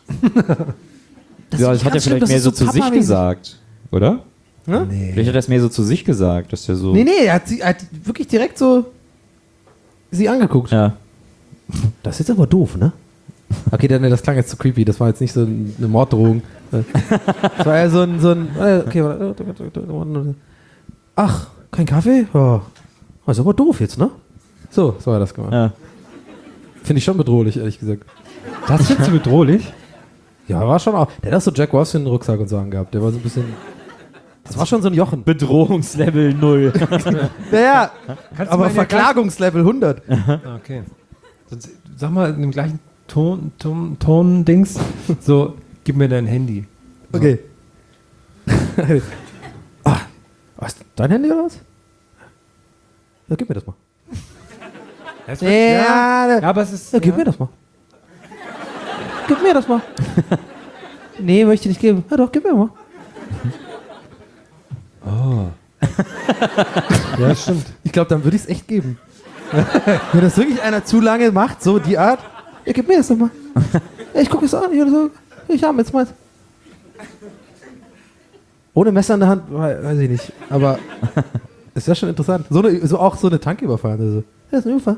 ja, das hat er vielleicht mehr so zu sich gesagt, oder? Ja? Vielleicht hat er es mehr so zu sich gesagt, dass er so... Nee, er hat wirklich direkt so sie angeguckt. Ja. Das ist jetzt aber doof, ne? Okay, das klang jetzt zu creepy, das war jetzt nicht so eine Morddrohung. Das war ja so ein okay, warte. Ach, kein Kaffee? Ja. Das ist aber doof jetzt, ne? So hat er das gemacht. Ja. Finde ich schon bedrohlich, ehrlich gesagt. Das findest du bedrohlich? Ja, war schon auch. Der hat auch so Jack Wolfskin Rucksack und so angehabt. Der war so ein bisschen. Das war schon so ein Jochen. Bedrohungslevel 0. Naja, Kannst du aber mal in der Verklagungslevel 100. Okay. Sonst, sag mal in dem gleichen Ton-Dings, so, gib mir dein Handy. Okay. Was? Dein Handy oder was? Ja, gib mir das mal. Das wird schwer. Ja, aber es ist. Ja, gib mir das mal. Gib mir das mal. Nee, möchte ich nicht geben. Ja doch, gib mir mal. Ja, stimmt. Ich glaube, dann würde ich es echt geben. Wenn das wirklich einer zu lange macht, so die Art, ja, gib mir das doch mal. Ja, ich gucke es an, ich habe jetzt meins. Ohne Messer in der Hand, weiß ich nicht. Aber ist ja schon interessant. Auch so eine Tanke überfahren. Also. Ja, ist ein Überfall.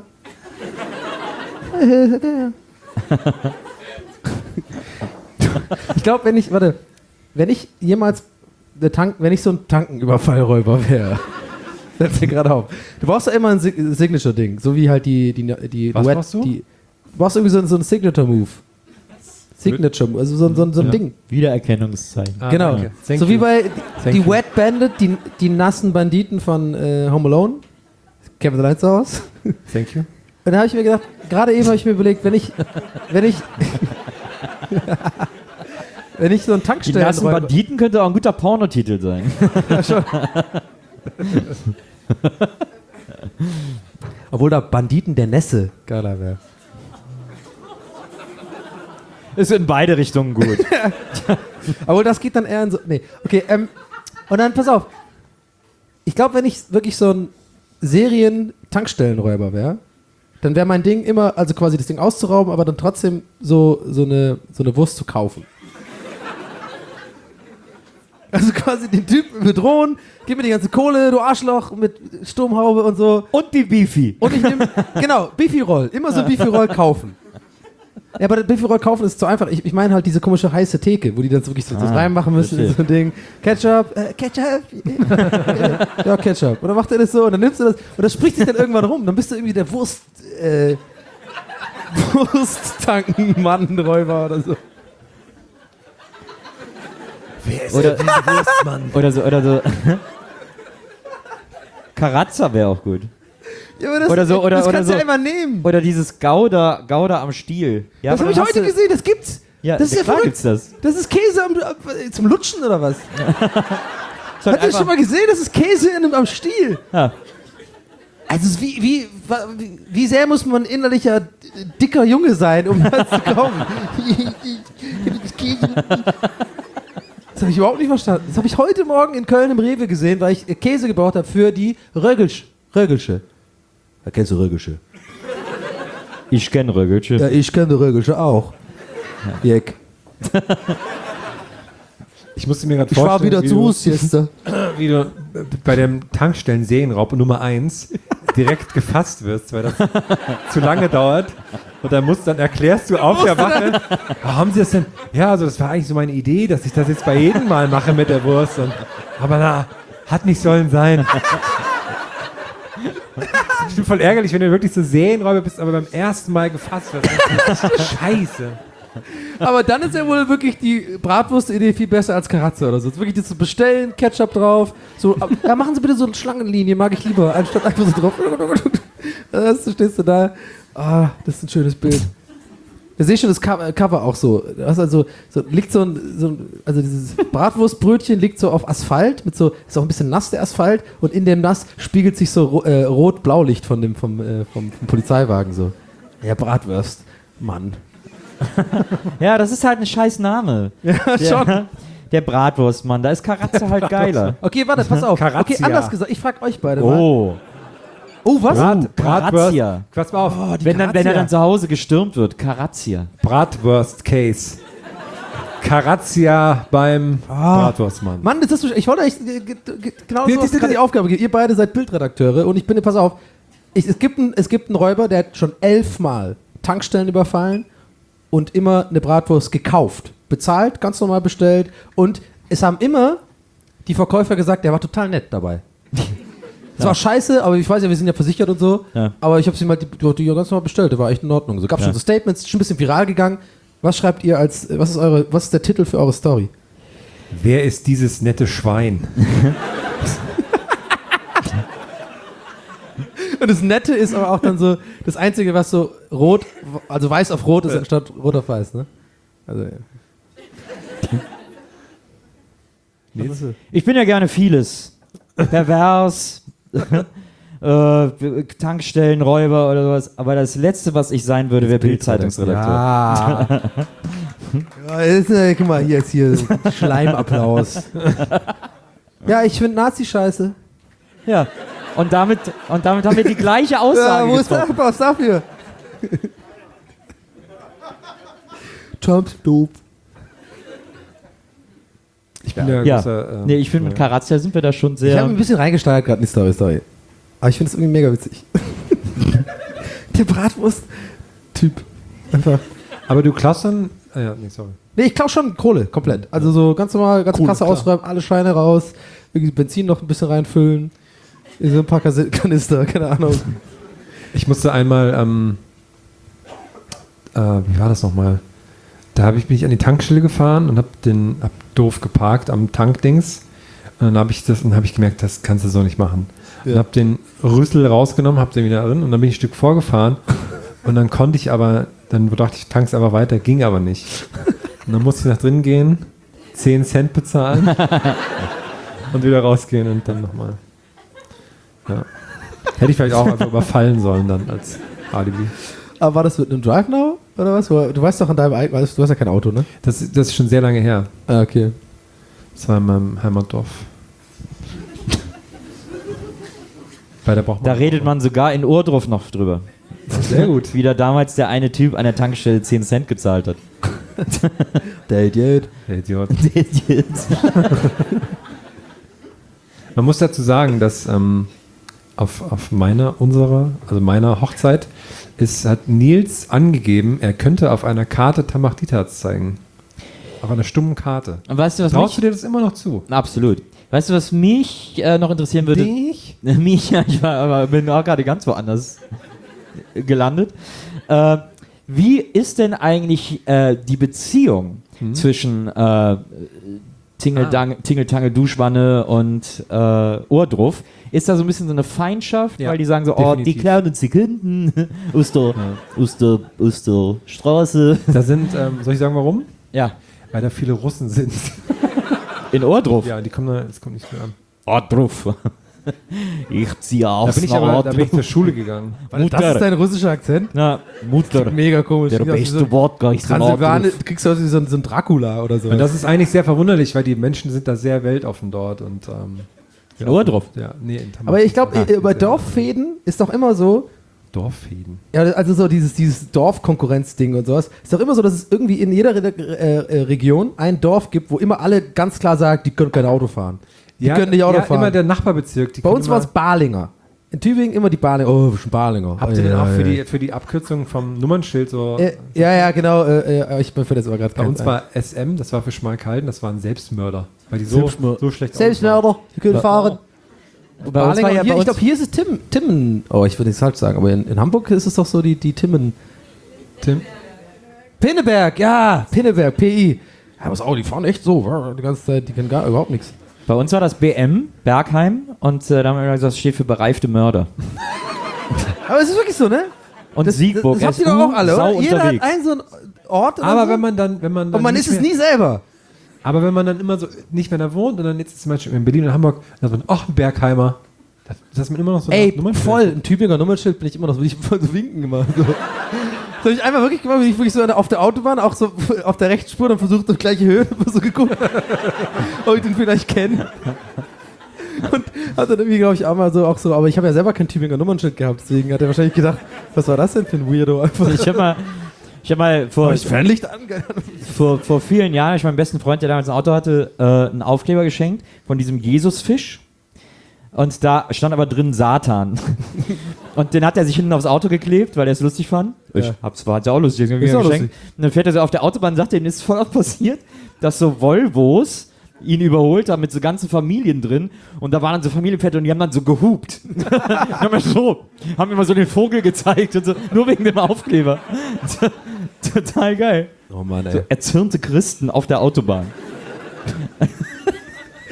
Ich glaube, wenn ich jemals wenn ich so ein Tankenüberfallräuber wäre, fällt mir gerade auf. Du brauchst ja immer ein Signature-Ding, so wie halt die Was brauchst du? Du brauchst irgendwie so ein Signature-Move. Signature, also so ein Ding. Wiedererkennungszeichen. Genau. Okay. Thank So wie you. bei Thank die you. Wet Bandit, die nassen Banditen von Home Alone. Kevin the Lights aus. Thank you. Und da habe ich mir gedacht, gerade eben habe ich mir überlegt, wenn ich so einen Die nassen Tankstellenräuber... Banditen könnte auch ein guter Pornotitel sein. Obwohl da Banditen der Nässe geiler wäre. Ist in beide Richtungen gut. Aber das geht dann eher in so... Nee, okay, und dann, pass auf. Ich glaube, wenn ich wirklich so ein Serien-Tankstellenräuber wäre, dann wäre mein Ding immer, also quasi das Ding auszurauben, aber dann trotzdem so eine Wurst zu kaufen. Also quasi den Typen bedrohen, gib mir die ganze Kohle, du Arschloch, mit Sturmhaube und so. Und die Beefy. Und ich nehme, genau, Beefy-Roll. Immer so Beefy-Roll kaufen. Ja, aber Beefy-Roll kaufen ist zu einfach. Ich meine halt diese komische heiße Theke, wo die dann so wirklich so das reinmachen müssen in so ein Ding. Ketchup, Ketchup. Ja, Ketchup. Und dann macht er das so und dann nimmst du das und das spricht sich dann irgendwann rum. Dann bist du irgendwie der Wursttankenmann-Räuber oder so. Wer ist Oder- der Wurstmann? Oder so. Karazza wäre auch gut. Ja, aber das, Oder so, das oder kannst du so. ja immer nehmen. Oder dieses Gouda am Stiel. Ja, Das aber habe ich dann heute hast du- gesehen, das gibt's. Ja, das ist ja klar verrückt. gibt's das. Das ist Käse zum Lutschen oder was? Ist halt Habt ihr das einfach- schon mal gesehen? Das ist Käse am Stiel. Ja. Also wie sehr muss man innerlicher dicker Junge sein, um das zu kaufen? Das habe ich überhaupt nicht verstanden. Das habe ich heute Morgen in Köln im Rewe gesehen, weil ich Käse gebraucht habe für die Rögelsche. Ja, kennst du Rögelsche? Ich kenne Rögelsche. Ja, ich kenne Rögelsche auch. Jeck. Ich musste mir gerade Ich war vorstellen, wieder wie zu du- Hus jetzt. wie du bei dem Tankstellen-Serienraub Nummer 1 direkt gefasst wirst, weil das zu lange dauert. Und dann erklärst du auf der Wache, haben sie das denn? Ja, also das war eigentlich so meine Idee, dass ich das jetzt bei jedem Mal mache mit der Wurst. Aber na, hat nicht sollen sein. Ich bin voll ärgerlich, wenn du wirklich so Serienräuber bist, aber beim ersten Mal gefasst wirst. Scheiße. Aber dann ist ja wohl wirklich die Bratwurst-Idee viel besser als Karazza oder so. Wirklich das zu bestellen, Ketchup drauf. So, ja, machen Sie bitte so eine Schlangenlinie, mag ich lieber, anstatt einfach so drauf. Du stehst du da. Ah, das ist ein schönes Bild. Da sehe ich schon das Cover auch so. Das also liegt also dieses Bratwurstbrötchen liegt so auf Asphalt, ist auch ein bisschen nass der Asphalt und in dem Nass spiegelt sich so Rot-Blaulicht vom Polizeiwagen so. Ja, Bratwurst. Mann. Ja, das ist halt ein scheiß Name. Ja, schon. Der Bratwurstmann, da ist Karazza halt geiler. Okay, warte, pass auf. Karazia. Okay, anders gesagt, ich frag euch beide mal. Oh, Oh, was? Bratwurst. Karazia. Pass mal auf. Wenn er dann zu Hause gestürmt wird, Karazia. Bratwurst-Case. Karazia beim Bratwurstmann. Mann, das ist, ich wollte euch genau so gerade die Aufgabe geben. Ihr beide seid Bildredakteure und ich bin, pass auf, es gibt einen Räuber, der hat schon 11 Mal Tankstellen überfallen und immer eine Bratwurst gekauft. Bezahlt, ganz normal bestellt und es haben immer die Verkäufer gesagt, der war total nett dabei. Es war scheiße, aber ich weiß ja, wir sind ja versichert und so, Ja. aber ich habe sie mal die ganz normal bestellt, der war echt in Ordnung. So gab schon so Statements, schon ein bisschen viral gegangen. Was schreibt ihr was ist der Titel für eure Story? Wer ist dieses nette Schwein? Und das Nette ist aber auch dann so, das Einzige, was so rot, also weiß auf rot ist, anstatt rot auf weiß, ne? Also, ja. Ich bin ja gerne vieles. Pervers, Tankstellenräuber oder sowas. Aber das Letzte, was ich sein würde, wäre Bild-Zeitungsredakteur. Ja. Guck mal, hier ist hier Schleimapplaus. Ja, ich finde Nazi-Scheiße. Ja. Und damit haben wir die gleiche Aussage wo ist der getroffen. Applaus dafür? Trump doof. Ich bin ja Ja. großer, Nee, ich finde, mit Karazia sind wir da schon Ich sehr... habe ein bisschen reingesteigert gerade in die Story. Aber ich finde es irgendwie mega witzig. Der Bratwurst-Typ. Einfach. Aber du klaust dann. Ja, nee, sorry. Nee, ich klau schon Kohle, komplett. Also so ganz normal, ganz Kohle, Kasse klar. ausräumen, alle Scheine raus, irgendwie Benzin noch ein bisschen reinfüllen, in so ein paar Kanister, keine Ahnung. Ich musste einmal, wie war das nochmal? Da bin ich an die Tankstelle gefahren und hab doof geparkt am Tankdings. Und dann habe ich gemerkt, das kannst du so nicht machen. Ja. Und habe den Rüssel rausgenommen, habe den wieder drin und dann bin ich ein Stück vorgefahren. Und dann konnte ich aber, dann dachte ich, tank's einfach weiter, ging aber nicht. Und dann musste ich nach drin gehen, 10 Cent bezahlen und wieder rausgehen und dann nochmal. Ja. Hätte ich vielleicht auch einfach überfallen sollen dann als Alibi. Aber war das mit einem Drive Now oder was? Du weißt doch an deinem eigenen, du hast ja kein Auto, ne? Das ist schon sehr lange her. Ah, okay. Das war in meinem Heimatdorf. Bei der Da redet man sogar in Ohrdruf noch drüber. sehr gut. Wie da damals der eine Typ an der Tankstelle 10 Cent gezahlt hat. Der Idiot. Der Idiot. Man muss dazu sagen, dass auf meiner Hochzeit hat Nils angegeben, er könnte auf einer Karte Tamachtitas zeigen. Auf einer stummen Karte. Und weißt du, was Traust du mich... dir das immer noch zu? Absolut. Weißt du, was mich noch interessieren würde? Dich? Mich, ja, bin auch gerade ganz woanders gelandet. Wie ist denn eigentlich die Beziehung zwischen Tingeltangel, Duschwanne und Ohrdruf? Ist da so ein bisschen so eine Feindschaft, Ja, weil die sagen so, definitiv. die klauen uns Sekunden aus der Straße. Da sind, soll ich sagen warum? Ja, Weil da viele Russen sind. in Ohrdruf. Ja, die kommen da, das kommt nicht gut an. Ohrdruf. Ich ziehe Da aufs bin ich zur Schule gegangen. Das ist dein russischer Akzent? Na, Mutter. Mega komisch. Der Sieht aus wie beste so Wodka ist ein Transsilvaner, Ohrdruf. du kriegst aus wie so ein Dracula oder so. Und das ist eigentlich sehr verwunderlich, weil die Menschen sind da sehr weltoffen dort. Und, In Ohrdruf? Ja, nee, in Aber ich glaube, Tamachtitas. bei Dorffäden ist doch immer so, Dorffäden. ja, also so dieses Dorfkonkurrenzding und sowas, ist doch immer so, dass es irgendwie in jeder Region ein Dorf gibt, wo immer alle ganz klar sagen, die können kein Auto fahren. Die können nicht Auto fahren. Immer der Nachbarbezirk. Die Bei können uns war es immer, Balinger. In Tübingen immer die Balinger. Oh, schon Balinger. Habt Oh, ihr denn ja, auch ja. für die Abkürzung vom Nummernschild so... Ja, genau. Ich bin für das aber gerade Bei uns war SM, das war für Schmalkalden, das waren Selbstmörder. Weil die so schlecht Selbstmörder, die können fahren. Bei uns war ja Hier, bei ich glaube, uns, hier ist es Timmen. Oh, ich würde nicht falsch sagen, aber in Hamburg ist es doch so die Timmen. Tim? Pinneberg, ja, Pinneberg, PI. Ja, was auch, die fahren echt so, die ganze Zeit, die kennen überhaupt nichts. bei uns war das BM, Bergheim, und da haben wir immer gesagt, das steht für bereifte Mörder. Aber es ist wirklich so, ne? Und Siegburg, das habt ihr doch auch alle, sau oder? Jeder hat unterwegs. einen so einen Ort oder Aber so. wenn man dann Und man nicht ist es mehr- nie selber. Aber wenn man dann immer so nicht mehr da wohnt und dann jetzt zum Beispiel in Berlin und Hamburg, dann sagt man, ach, ein Bergheimer. Das man immer noch so Ey, nach Nummernschild. voll, ein Tübinger Nummernschild bin ich immer noch so, will ich voll so winken immer. So. Das habe ich einmal wirklich gemacht, bin ich wirklich so auf der Autobahn, auch so auf der Rechtsspur, dann versucht auf gleiche Höhe, so geguckt, ob ich den vielleicht kenne. Und hat dann irgendwie, glaube ich, auch so, aber ich habe ja selber kein Tübinger Nummernschild gehabt, deswegen hat er wahrscheinlich gedacht, was war das denn für ein Weirdo einfach. Ich hab mal vor, Hab ich Fernlicht an? vor vielen Jahren, ich meinem besten Freund, der damals ein Auto hatte, einen Aufkleber geschenkt von diesem Jesusfisch. Und da stand aber drin Satan. Und den hat er sich hinten aufs Auto geklebt, weil er es lustig fand. Ich hab's, war auch lustig. Ist auch lustig. Und dann fährt er so auf der Autobahn, sagt er, ihm ist voll oft passiert, dass so Volvos ihn überholt haben mit so ganzen Familien drin. Und da waren dann so Familienväter und die haben dann so gehupt. haben immer so den Vogel gezeigt und so, nur wegen dem Aufkleber. Total geil. Oh Mann, ey. So erzürnte Christen auf der Autobahn.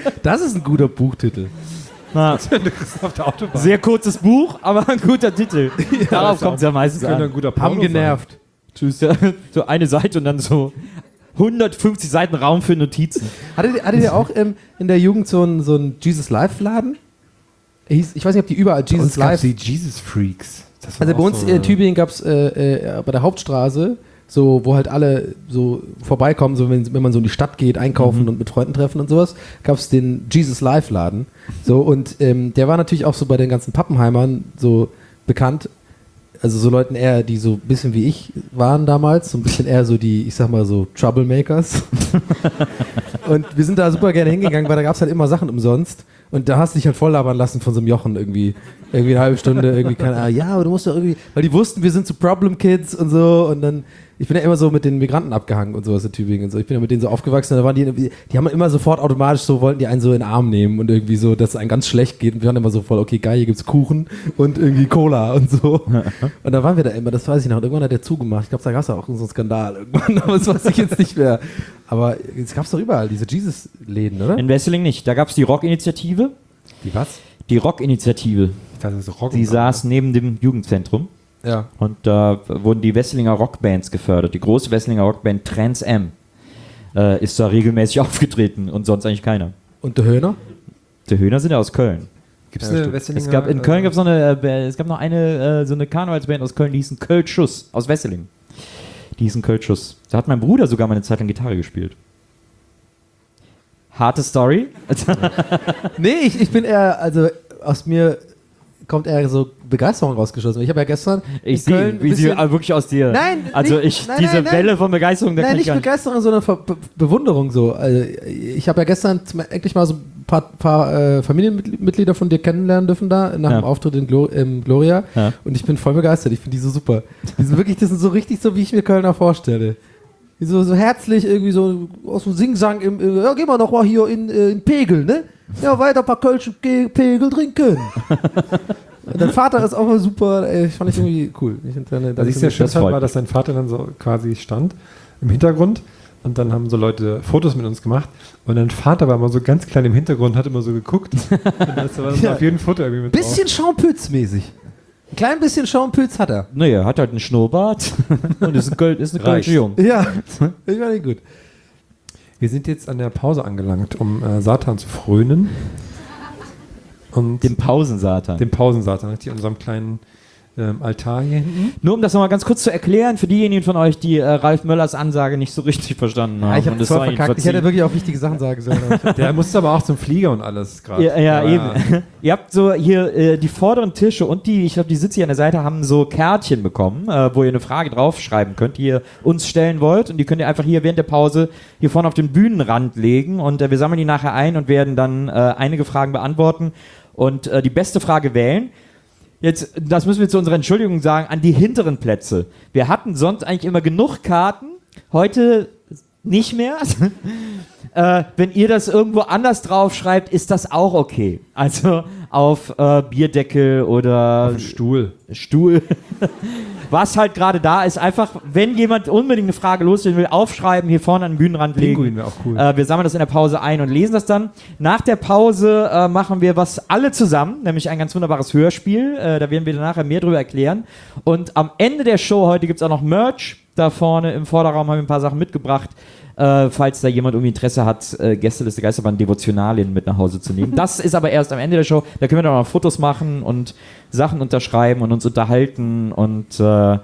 Das ist ein guter Buchtitel. Na, Auf der Autobahn. sehr kurzes Buch, aber ein guter Titel. Darauf kommt es ja meistens Könnte an. ein guter Haben Porno genervt. Tschüss. Ja, so eine Seite und dann so 150 Seiten Raum für Notizen. Hattet ihr auch in der Jugend so einen Jesus Live-Laden? Ich weiß nicht, ob die überall sein. Jesus Uns gab's Live... die Jesus Freaks. Das war Also auch bei uns so, in Tübingen gab es bei der Hauptstraße, so, wo halt alle so vorbeikommen, so wenn man so in die Stadt geht, einkaufen und mit Freunden treffen und sowas, gab es den Jesus Live Laden. So, und der war natürlich auch so bei den ganzen Pappenheimern so bekannt. Also so Leuten eher, die so ein bisschen wie ich waren damals, so ein bisschen eher so die, ich sag mal so Troublemakers. Und wir sind da super gerne hingegangen, weil da gab es halt immer Sachen umsonst. Und da hast du dich halt voll labern lassen von so einem Jochen irgendwie eine halbe Stunde, irgendwie keine Ahnung. Ja, aber du musst doch irgendwie, weil die wussten, wir sind so Problem Kids und so. Und dann, ich bin ja immer so mit den Migranten abgehangen und sowas in Tübingen und so. Ich bin ja mit denen so aufgewachsen und da waren die haben immer sofort automatisch so, wollten die einen so in den Arm nehmen und irgendwie so, dass es einem ganz schlecht geht. Und wir waren immer so voll, okay, geil, hier gibt's Kuchen und irgendwie Cola und so. Und da waren wir da immer, das weiß ich noch. Und irgendwann hat der zugemacht. Ich glaube, da gab es auch so einen Skandal irgendwann, aber das weiß ich jetzt nicht mehr. Aber es gab es doch überall, diese Jesus-Läden, oder? In Wesseling nicht. Da gab es die Rock-Initiative. Die was? Die Rock-Initiative. Ich dachte, das ist Rock. Die saß neben dem Jugendzentrum. Ja. Und da wurden die Wesselinger Rockbands gefördert. Die große Wesselinger Rockband Trans Am ist da regelmäßig aufgetreten und sonst eigentlich keiner. Und der Höhner? Die Höhner sind ja aus Köln. Gibt es eine Wesselinger? Es gab in Köln gab's noch es gab noch eine so eine Karnevalsband aus Köln, die hießen Köln-Schuss aus Wesseling. Die hießen Köln-Schuss. Da hat mein Bruder sogar mal eine Zeit lang Gitarre gespielt. Harte Story. Nee, ich bin eher, also aus mir kommt eher so Begeisterung rausgeschossen. Ich habe ja gestern in Ich sehe, Köln wie sie bisschen- wirklich aus dir. Nein, also nicht- nein, diese nein, nein. Welle von Begeisterung, da Nein, kann ich nicht gar nicht. Begeisterung, sondern Bewunderung so. Also ich habe ja gestern endlich mal so ein paar Familienmitglieder von dir kennenlernen dürfen da, nach Ja. dem Auftritt im Gloria. Ja. Und ich bin voll begeistert. Ich finde die so super. Die sind wirklich, das sind so richtig so, wie ich mir Kölner vorstelle. Die so herzlich irgendwie so aus dem Singsang ja, gehen wir noch mal hier in Pegel, ne? Ja, weiter ein paar Kölsche Pegel trinken. Dein Vater ist auch mal super, fand ich irgendwie cool. Was ich sehr schön Das fand, freut war, dass sein Vater dann so quasi stand im Hintergrund und dann haben so Leute Fotos mit uns gemacht und dein Vater war immer so ganz klein im Hintergrund, hat immer so geguckt und das war dann Ja. auf jedem Foto irgendwie mit Bisschen Schaumputzmäßig. Ein klein bisschen Schaumputs hat er. Naja, er hat halt einen Schnurrbart und ist eine Kölsche Jung. Ja, ich war nicht gut. Wir sind jetzt an der Pause angelangt, um Satan zu frönen. Und Dem Pausensatan. dem Pausensatan, richtig, an unserem kleinen Altar hier hinten. Nur um das nochmal ganz kurz zu erklären, für diejenigen von euch, die Ralf Möllers Ansage nicht so richtig verstanden haben. Ja, ich habe Und es zwar sei ihnen verkackt. Ich hätte verziehen. wirklich auch wichtige Sachen sagen sollen. aber ich- Der musste aber auch zum Flieger und alles gerade. Ja, Aber eben. Ihr habt so hier die vorderen Tische und ich glaube, die Sitze hier an der Seite haben so Kärtchen bekommen, wo ihr eine Frage draufschreiben könnt, die ihr uns stellen wollt. Und die könnt ihr einfach hier während der Pause hier vorne auf den Bühnenrand legen. Und wir sammeln die nachher ein und werden dann einige Fragen beantworten und die beste Frage wählen. Jetzt, das müssen wir zu unserer Entschuldigung sagen, an die hinteren Plätze. Wir hatten sonst eigentlich immer genug Karten, heute nicht mehr. Wenn ihr das irgendwo anders draufschreibt, ist das auch okay. Also auf Bierdeckel oder Stuhl. Stuhl. Was halt gerade da ist, einfach, wenn jemand unbedingt eine Frage loswerden will, aufschreiben, hier vorne an den Bühnenrand legen. Pinguin wäre auch cool. Wir sammeln das in der Pause ein und lesen das dann. Nach der Pause machen wir was alle zusammen, nämlich ein ganz wunderbares Hörspiel. Da werden wir nachher mehr drüber erklären. Und am Ende der Show heute gibt es auch noch Merch. Da vorne im Vorderraum haben wir ein paar Sachen mitgebracht. Falls da jemand irgendwie Interesse hat, Gästeliste Geisterbahn Devotionalien mit nach Hause zu nehmen. Das ist aber erst am Ende der Show. Da können wir dann noch Fotos machen und Sachen unterschreiben und uns unterhalten und ja,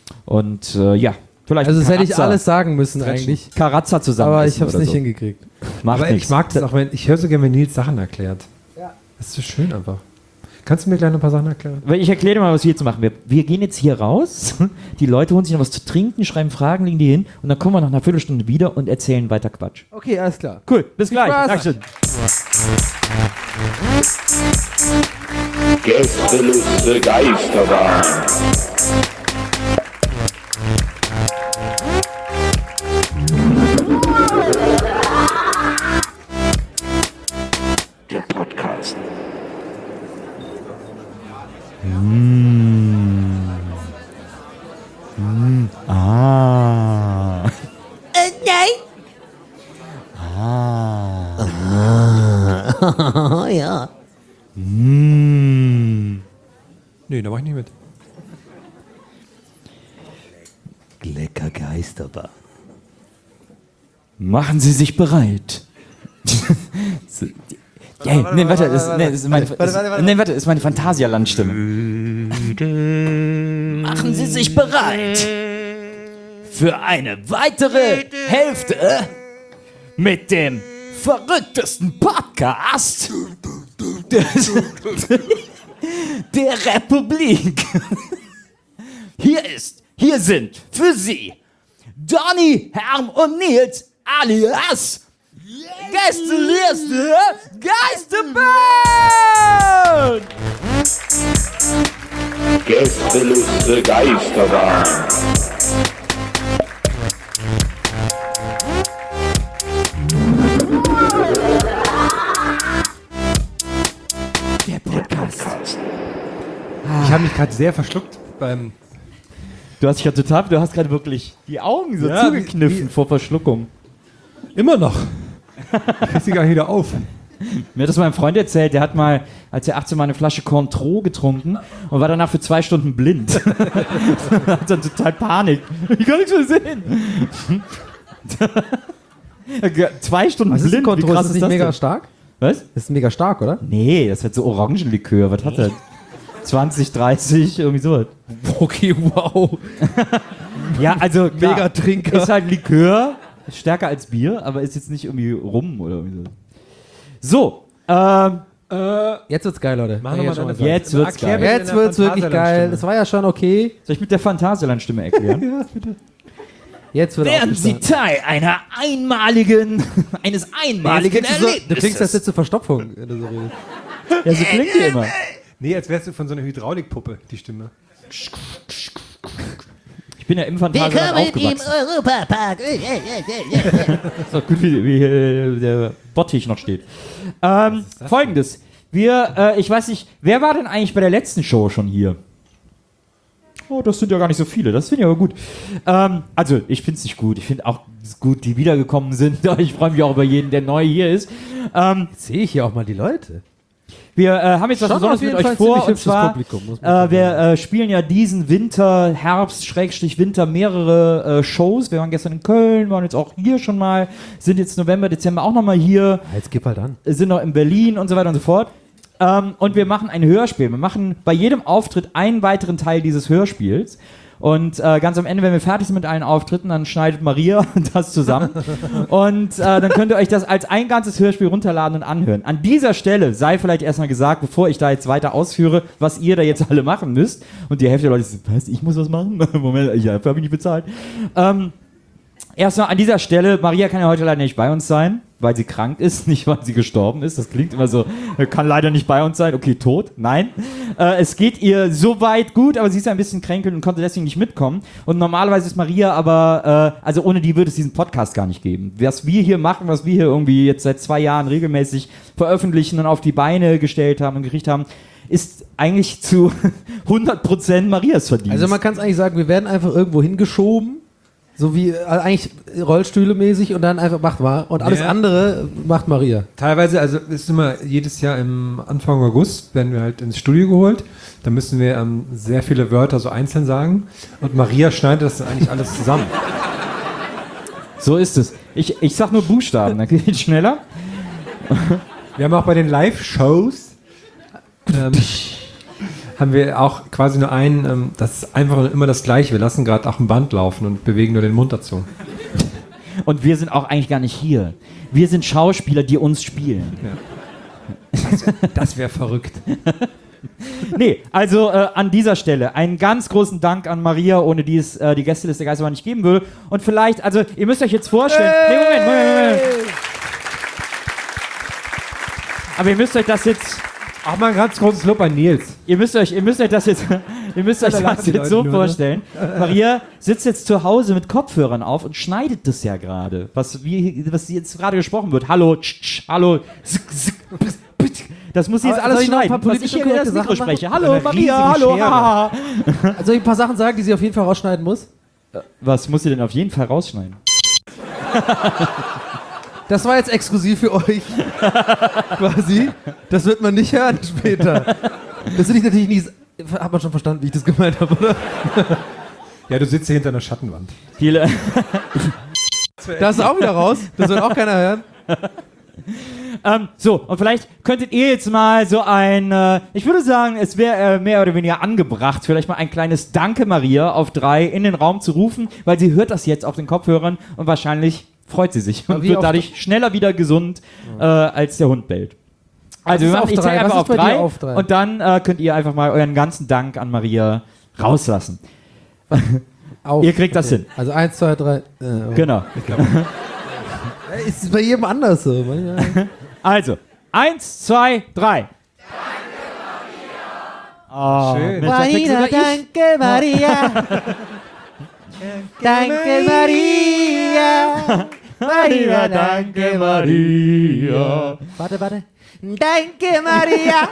vielleicht Also das hätte ich Karazza- alles sagen müssen eigentlich. Karazza zusammen. Aber essen ich habe es oder nicht so. hingekriegt. Macht Aber ich nichts. mag das auch, ich höre so gerne, wenn Nils Sachen erklärt. Ja. Das ist so schön einfach. Kannst du mir gleich noch ein paar Sachen erklären? Weil ich erkläre dir mal, was wir jetzt machen. Wir gehen jetzt hier raus, die Leute holen sich noch was zu trinken, schreiben Fragen, legen die hin und dann kommen wir nach einer Viertelstunde wieder und erzählen weiter Quatsch. Okay, alles klar. Cool, bis gleich. Spaß. Dankeschön. Gästeliste Geisterbahn. Der Podcast. Ah. Volker Geisterbahn. Machen Sie sich bereit. So, nee, warte, ist meine Phantasialand-Stimme. Machen Sie sich bereit für eine weitere Hälfte mit dem verrücktesten Podcast der Republik. Hier sind für Sie Donny, Herm und Nils alias Gästeliste Geisterbahn! Gästeliste Geisterbahn. Der Podcast. Ich habe mich gerade sehr verschluckt beim. Du hast gerade wirklich die Augen so Ja, zugekniffen vor Verschluckung. Immer noch. Ich krieg sie gar nicht wieder auf. Mir hat das mein Freund erzählt, der hat mal, als er 18 war, eine Flasche Cointreau getrunken und war danach für 2 Stunden blind. Hat dann total Panik. Ich kann nichts mehr sehen. 2 Stunden Was ist blind, Cointreau? wie krass Ist das ist nicht das mega denn? stark? Was? Das ist mega stark, oder? Nee, das hat so Orangenlikör. Was hat das? 20, 30, irgendwie sowas. Okay, wow. Ja, also klar, Mega Trinker. ist halt Likör, ist stärker als Bier, aber ist jetzt nicht irgendwie Rum oder irgendwie so. Jetzt wird's geil, Leute. Machen wir mal deine Jetzt wird's geil. Jetzt wird's wirklich geil. Das war ja schon okay. Soll ich mit der Phantasialand-Stimme erklären? Jetzt wird Werden Sie aufgestanden. Teil eines einmaligen Du klingst, Erlebnisses. als hättest du Verstopfung, wenn du so redest. Ja, so klingt die immer. Nee, als wärst du von so einer Hydraulikpuppe, die Stimme. Ich bin ja im Phantasialand aufgewachsen. Europapark. Ist doch gut, wie der Bottich noch steht. Folgendes. Ich weiß nicht, wer war denn eigentlich bei der letzten Show schon hier? Oh, das sind ja gar nicht so viele. Das finde ich aber gut. Also, ich finde es nicht gut. Ich finde auch gut, die wiedergekommen sind. Ich freue mich auch über jeden, der neu hier ist. Jetzt sehe ich hier auch mal die Leute. Wir haben jetzt was Schon Besonderes auf jeden mit euch Fall vor. ziemlich Und hübsches zwar, Publikum, muss man wir spielen ja diesen Winter, Herbst, Winter mehrere Shows. Wir waren gestern in Köln, waren jetzt auch hier schon mal, sind jetzt November, Dezember auch nochmal hier, Jetzt gib halt an. sind noch in Berlin und so weiter und so fort. Und wir machen ein Hörspiel. Wir machen bei jedem Auftritt einen weiteren Teil dieses Hörspiels. Und ganz am Ende, wenn wir fertig sind mit allen Auftritten, dann schneidet Maria das zusammen. Und dann könnt ihr euch das als ein ganzes Hörspiel runterladen und anhören. An dieser Stelle sei vielleicht erstmal gesagt, bevor ich da jetzt weiter ausführe, was ihr da jetzt alle machen müsst. Und die Hälfte der Leute sagt, was, ich muss was machen? Moment, ich habe mich nicht bezahlt. Erstmal an dieser Stelle, Maria kann ja heute leider nicht bei uns sein, weil sie krank ist, nicht weil sie gestorben ist. Das klingt immer so, kann leider nicht bei uns sein. Okay, tot. Nein. Es geht ihr soweit gut, aber sie ist ein bisschen kränkelnd und konnte deswegen nicht mitkommen. Und normalerweise ist Maria aber, also ohne die würde es diesen Podcast gar nicht geben. Was wir hier machen, was wir hier irgendwie jetzt seit 2 Jahren regelmäßig veröffentlichen und auf die Beine gestellt haben und gekriegt haben, ist eigentlich zu 100% Marias Verdienst. Also man kann es eigentlich sagen, wir werden einfach irgendwo hingeschoben, so wie eigentlich Rollstühle mäßig und dann einfach macht mal. Und alles Ja. andere macht Maria. Teilweise, also ist immer jedes Jahr im Anfang August, werden wir halt ins Studio geholt. Da müssen wir sehr viele Wörter so einzeln sagen. Und Maria schneidet das dann eigentlich alles zusammen. So ist es. Ich sag nur Buchstaben, dann geht es schneller. Wir haben auch bei den Live-Shows haben wir auch quasi nur einen, das ist einfach immer das Gleiche. Wir lassen gerade auch ein Band laufen und bewegen nur den Mund dazu. Und wir sind auch eigentlich gar nicht hier. Wir sind Schauspieler, die uns spielen. Das wäre verrückt. Nee, also an dieser Stelle einen ganz großen Dank an Maria, ohne die es die Gästeliste Geisterbahn nicht geben würde. Und vielleicht, also ihr müsst euch jetzt vorstellen... Nee, Moment. Aber ihr müsst euch das jetzt... Auch mal ein ganz großes Lob an Nils. Ihr müsst euch das jetzt so vorstellen. Maria sitzt jetzt zu Hause mit Kopfhörern auf und schneidet das ja gerade, was jetzt gerade gesprochen wird. Hallo, hallo, das muss sie jetzt Aber alles soll ich noch ein schneiden, paar was ich hier politische in das Mikro Sachen machen? spreche. Hallo, Eine Maria, riesige hallo, Schere. haha. Soll ich ein paar Sachen sagen, die sie auf jeden Fall rausschneiden muss? Was muss sie denn auf jeden Fall rausschneiden? Das war jetzt exklusiv für euch. Quasi. Das wird man nicht hören später. Das will ich natürlich nie. Hat man schon verstanden, wie ich das gemeint habe, oder? Ja, du sitzt hier hinter einer Schattenwand. Viele. Das ist auch wieder raus. Das wird auch keiner hören. So, und vielleicht könntet ihr jetzt mal so ich würde sagen, es wäre mehr oder weniger angebracht, vielleicht mal ein kleines Danke, Maria, auf 3 in den Raum zu rufen, weil sie hört das jetzt auf den Kopfhörern und wahrscheinlich freut sie sich und wird dadurch schneller wieder gesund, als der Hund bellt. Also, ich zähle einfach auf 3 und dann könnt ihr einfach mal euren ganzen Dank an Maria rauslassen. Ihr kriegt das hin. Also 1, 2, 3. Genau. Ist bei jedem anders so. Also, 1, 2, 3. Oh, schön. Mensch, Danke, Maria. Danke, Maria. Maria, danke, Maria. Warte. Danke, Maria.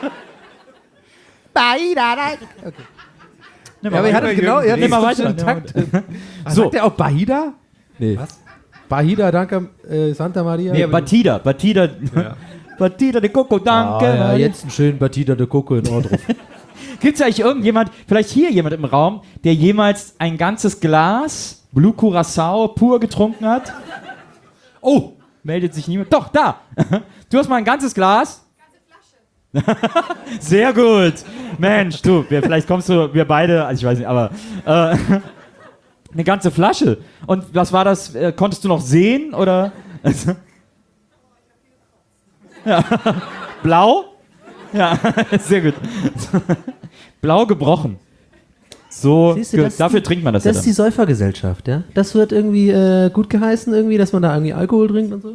Okay. Ja, aber ihr hattet genau, ihr hattet mal weiter. Takt. So. Sagt ihr auch Bahida? Nee. Was? Bahida, danke, Santa Maria. Nee, Batida. Batida de Coco, danke. Ja, jetzt einen schönen Batida de Coco in Ordnung. Gibt es eigentlich irgendjemand, vielleicht hier jemand im Raum, der jemals ein ganzes Glas Blue Curacao pur getrunken hat? Oh, meldet sich niemand. Doch, da. Du hast mal ein ganzes Glas? Sehr gut. Mensch, du, vielleicht kommst du, wir beide, also ich weiß nicht, aber eine ganze Flasche. Und was war das? Konntest du noch sehen oder? Ja. Blau? Ja, sehr gut. Blau gebrochen. So, du, dafür trinkt man das ja Das ist die Säufergesellschaft, ja? Das wird irgendwie gut geheißen, irgendwie, dass man da irgendwie Alkohol trinkt und so?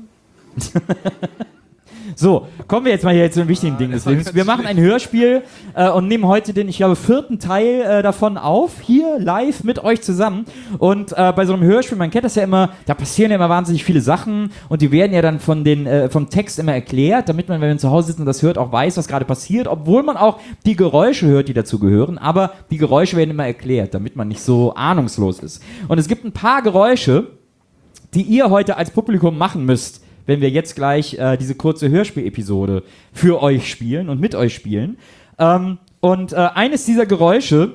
So, kommen wir jetzt mal hier zu einem wichtigen Ding des Lebens. Wir machen ein Hörspiel und nehmen heute den, ich glaube, 4. Teil davon auf, hier live mit euch zusammen. Und bei so einem Hörspiel, man kennt das ja immer, da passieren ja immer wahnsinnig viele Sachen und die werden ja dann vom Text immer erklärt, damit man, wenn man zu Hause sitzt und das hört, auch weiß, was gerade passiert, obwohl man auch die Geräusche hört, die dazu gehören, aber die Geräusche werden immer erklärt, damit man nicht so ahnungslos ist. Und es gibt ein paar Geräusche, die ihr heute als Publikum machen müsst, wenn wir jetzt gleich diese kurze Hörspiel-Episode für euch spielen und mit euch spielen. Eines dieser Geräusche,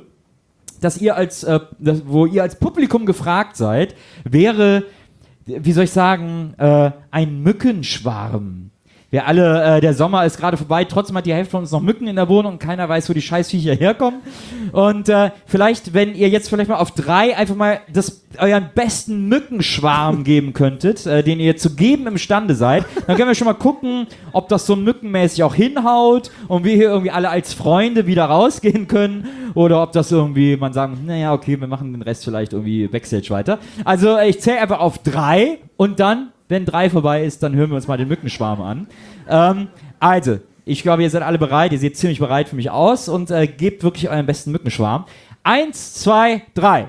wo ihr als Publikum gefragt seid, wäre, wie soll ich sagen, ein Mückenschwarm. Wir alle, der Sommer ist gerade vorbei, trotzdem hat die Hälfte von uns noch Mücken in der Wohnung und keiner weiß, wo die Scheißviecher herkommen. Und vielleicht, wenn ihr jetzt vielleicht mal auf 3 einfach mal euren besten Mückenschwarm geben könntet, den ihr zu geben imstande seid, dann können wir schon mal gucken, ob das so mückenmäßig auch hinhaut und wir hier irgendwie alle als Freunde wieder rausgehen können oder ob das irgendwie, man sagen, naja, okay, wir machen den Rest vielleicht irgendwie Backstage weiter. Also ich zähle einfach auf 3 und dann, wenn 3 vorbei ist, dann hören wir uns mal den Mückenschwarm an. Also, ich glaube, ihr seid alle bereit. Ihr seht ziemlich bereit für mich aus und gebt wirklich euren besten Mückenschwarm. 1, 2, 3.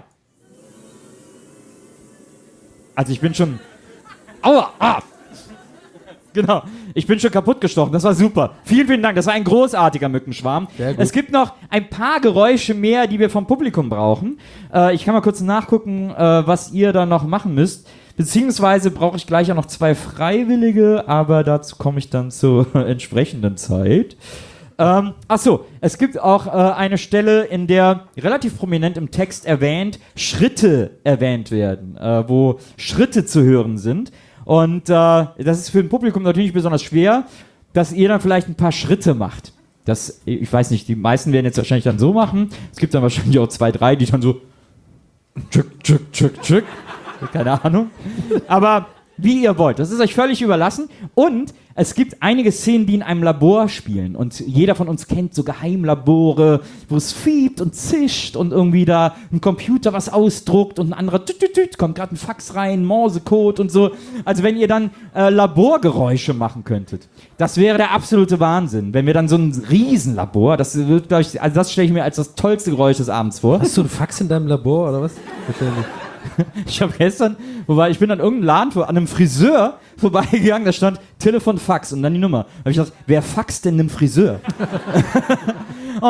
Also, ich bin schon... Aua! Ah! Genau, ich bin schon kaputt gestochen. Das war super. Vielen, vielen Dank. Das war ein großartiger Mückenschwarm. Es gibt noch ein paar Geräusche mehr, die wir vom Publikum brauchen. Ich kann mal kurz nachgucken, was ihr da noch machen müsst. Beziehungsweise brauche ich gleich auch noch 2 Freiwillige, aber dazu komme ich dann zur entsprechenden Zeit. Achso, es gibt auch eine Stelle, in der relativ prominent im Text Schritte erwähnt werden, wo Schritte zu hören sind. Und das ist für ein Publikum natürlich besonders schwer, dass ihr dann vielleicht ein paar Schritte macht. Ich weiß nicht, die meisten werden jetzt wahrscheinlich dann so machen. Es gibt dann wahrscheinlich auch 2, 3, die dann so tschück. Keine Ahnung. Aber wie ihr wollt. Das ist euch völlig überlassen. Und es gibt einige Szenen, die in einem Labor spielen. Und jeder von uns kennt so Geheimlabore, wo es fiebt und zischt und irgendwie da ein Computer was ausdruckt und ein anderer kommt gerade ein Fax rein, Morsecode und so. Also wenn ihr dann Laborgeräusche machen könntet, das wäre der absolute Wahnsinn. Wenn wir dann so ein Riesenlabor, das wird, glaube ich, also das stelle ich mir als das tollste Geräusch des Abends vor. Hast du ein Fax in deinem Labor oder was? Wahrscheinlich. Ich habe gestern, ich bin an irgendeinem Laden an einem Friseur vorbeigegangen, da stand Telefon, Fax und dann die Nummer. Da habe ich gedacht, wer faxt denn einem Friseur?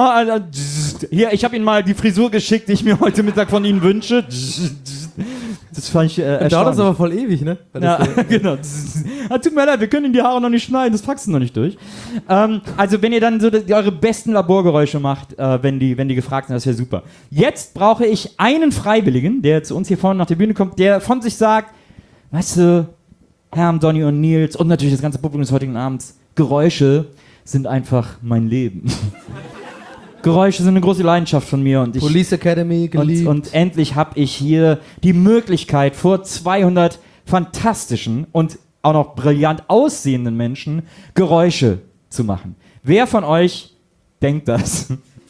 Hier, ich habe Ihnen mal die Frisur geschickt, die ich mir heute Mittag von Ihnen wünsche. Das fand ich Dauert das erstaunlich. aber voll ewig, ne? Weil Ja, das, genau. Tut mir leid, wir können die Haare noch nicht schneiden, das Faxen noch nicht durch. Also wenn ihr dann so eure besten Laborgeräusche macht, wenn die gefragt sind, das wäre super. Jetzt brauche ich einen Freiwilligen, der zu uns hier vorne nach der Bühne kommt, der von sich sagt, weißt du, Herm, Donny und Nils und natürlich das ganze Publikum des heutigen Abends, Geräusche sind einfach mein Leben. Geräusche sind eine große Leidenschaft von mir und ich Police Academy geliebt. und endlich habe ich hier die Möglichkeit, vor 200 fantastischen und auch noch brillant aussehenden Menschen Geräusche zu machen. Wer von euch denkt das?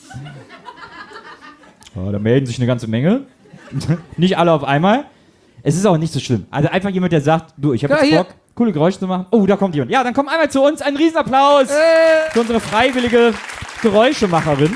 Oh, da melden sich eine ganze Menge. Nicht alle auf einmal. Es ist auch nicht so schlimm. Also einfach jemand, der sagt, du, ich habe jetzt Bock, coole Geräusche zu machen. Oh, da kommt jemand. Ja, dann kommt einmal zu uns. Ein Riesenapplaus für unsere freiwillige Geräuschemacherin.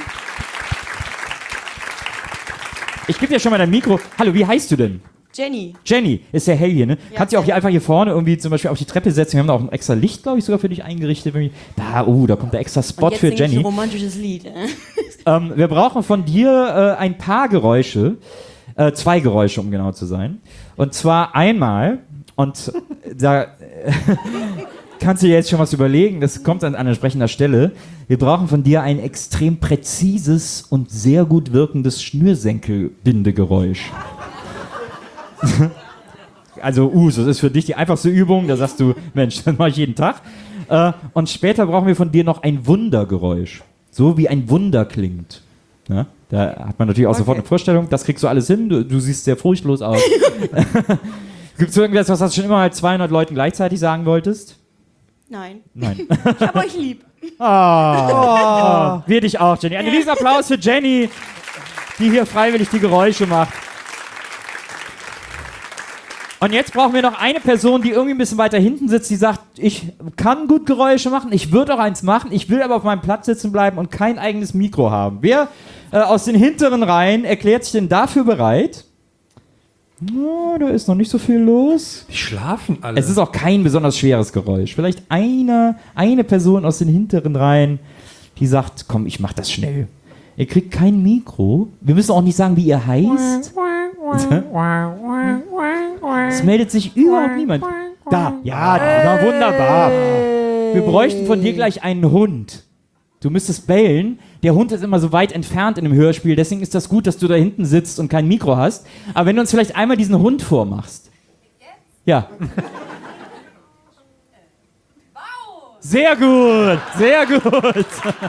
Ich gebe dir schon mal dein Mikro. Hallo, wie heißt du denn? Jenny. Jenny, ist sehr hell hier, ne? Ja, Kannst du auch hier einfach hier vorne irgendwie zum Beispiel auf die Treppe setzen. Wir haben da auch ein extra Licht, glaube ich, sogar für dich eingerichtet. Da kommt der extra Spot Und jetzt für singe ich Jenny. ein romantisches Lied. Wir brauchen von dir ein paar Geräusche. 2 Geräusche, um genau zu sein. Und zwar einmal, und da kannst du dir jetzt schon was überlegen, das kommt an entsprechender Stelle. Wir brauchen von dir ein extrem präzises und sehr gut wirkendes Schnürsenkelbindegeräusch. Also, das ist für dich die einfachste Übung, da sagst du, Mensch, das mache ich jeden Tag. Und später brauchen wir von dir noch ein Wundergeräusch. So wie ein Wunder klingt. Ja? Da hat man natürlich auch sofort eine Vorstellung, das kriegst du alles hin, du siehst sehr furchtlos aus. Gibt es irgendwas, was du schon immer mal 200 Leuten gleichzeitig sagen wolltest? Nein. Nein. Ich hab euch lieb. Wir dich auch, Jenny. Ein Riesenapplaus für Jenny, die hier freiwillig die Geräusche macht. Und jetzt brauchen wir noch eine Person, die irgendwie ein bisschen weiter hinten sitzt, die sagt, ich kann gut Geräusche machen, ich würde auch eins machen, ich will aber auf meinem Platz sitzen bleiben und kein eigenes Mikro haben. Wer aus den hinteren Reihen erklärt sich denn dafür bereit? Na, da ist noch nicht so viel los. Die schlafen alle. Es ist auch kein besonders schweres Geräusch. Vielleicht eine Person aus den hinteren Reihen, die sagt, komm, ich mach das schnell. Ihr kriegt kein Mikro. Wir müssen auch nicht sagen, wie ihr heißt. Es meldet sich überhaupt niemand. Da, ja, na, wunderbar. Wir bräuchten von dir gleich einen Hund. Du müsstest bellen. Der Hund ist immer so weit entfernt in einem Hörspiel, deswegen ist das gut, dass du da hinten sitzt und kein Mikro hast. Aber wenn du uns vielleicht einmal diesen Hund vormachst. Ja. Sehr gut, sehr gut.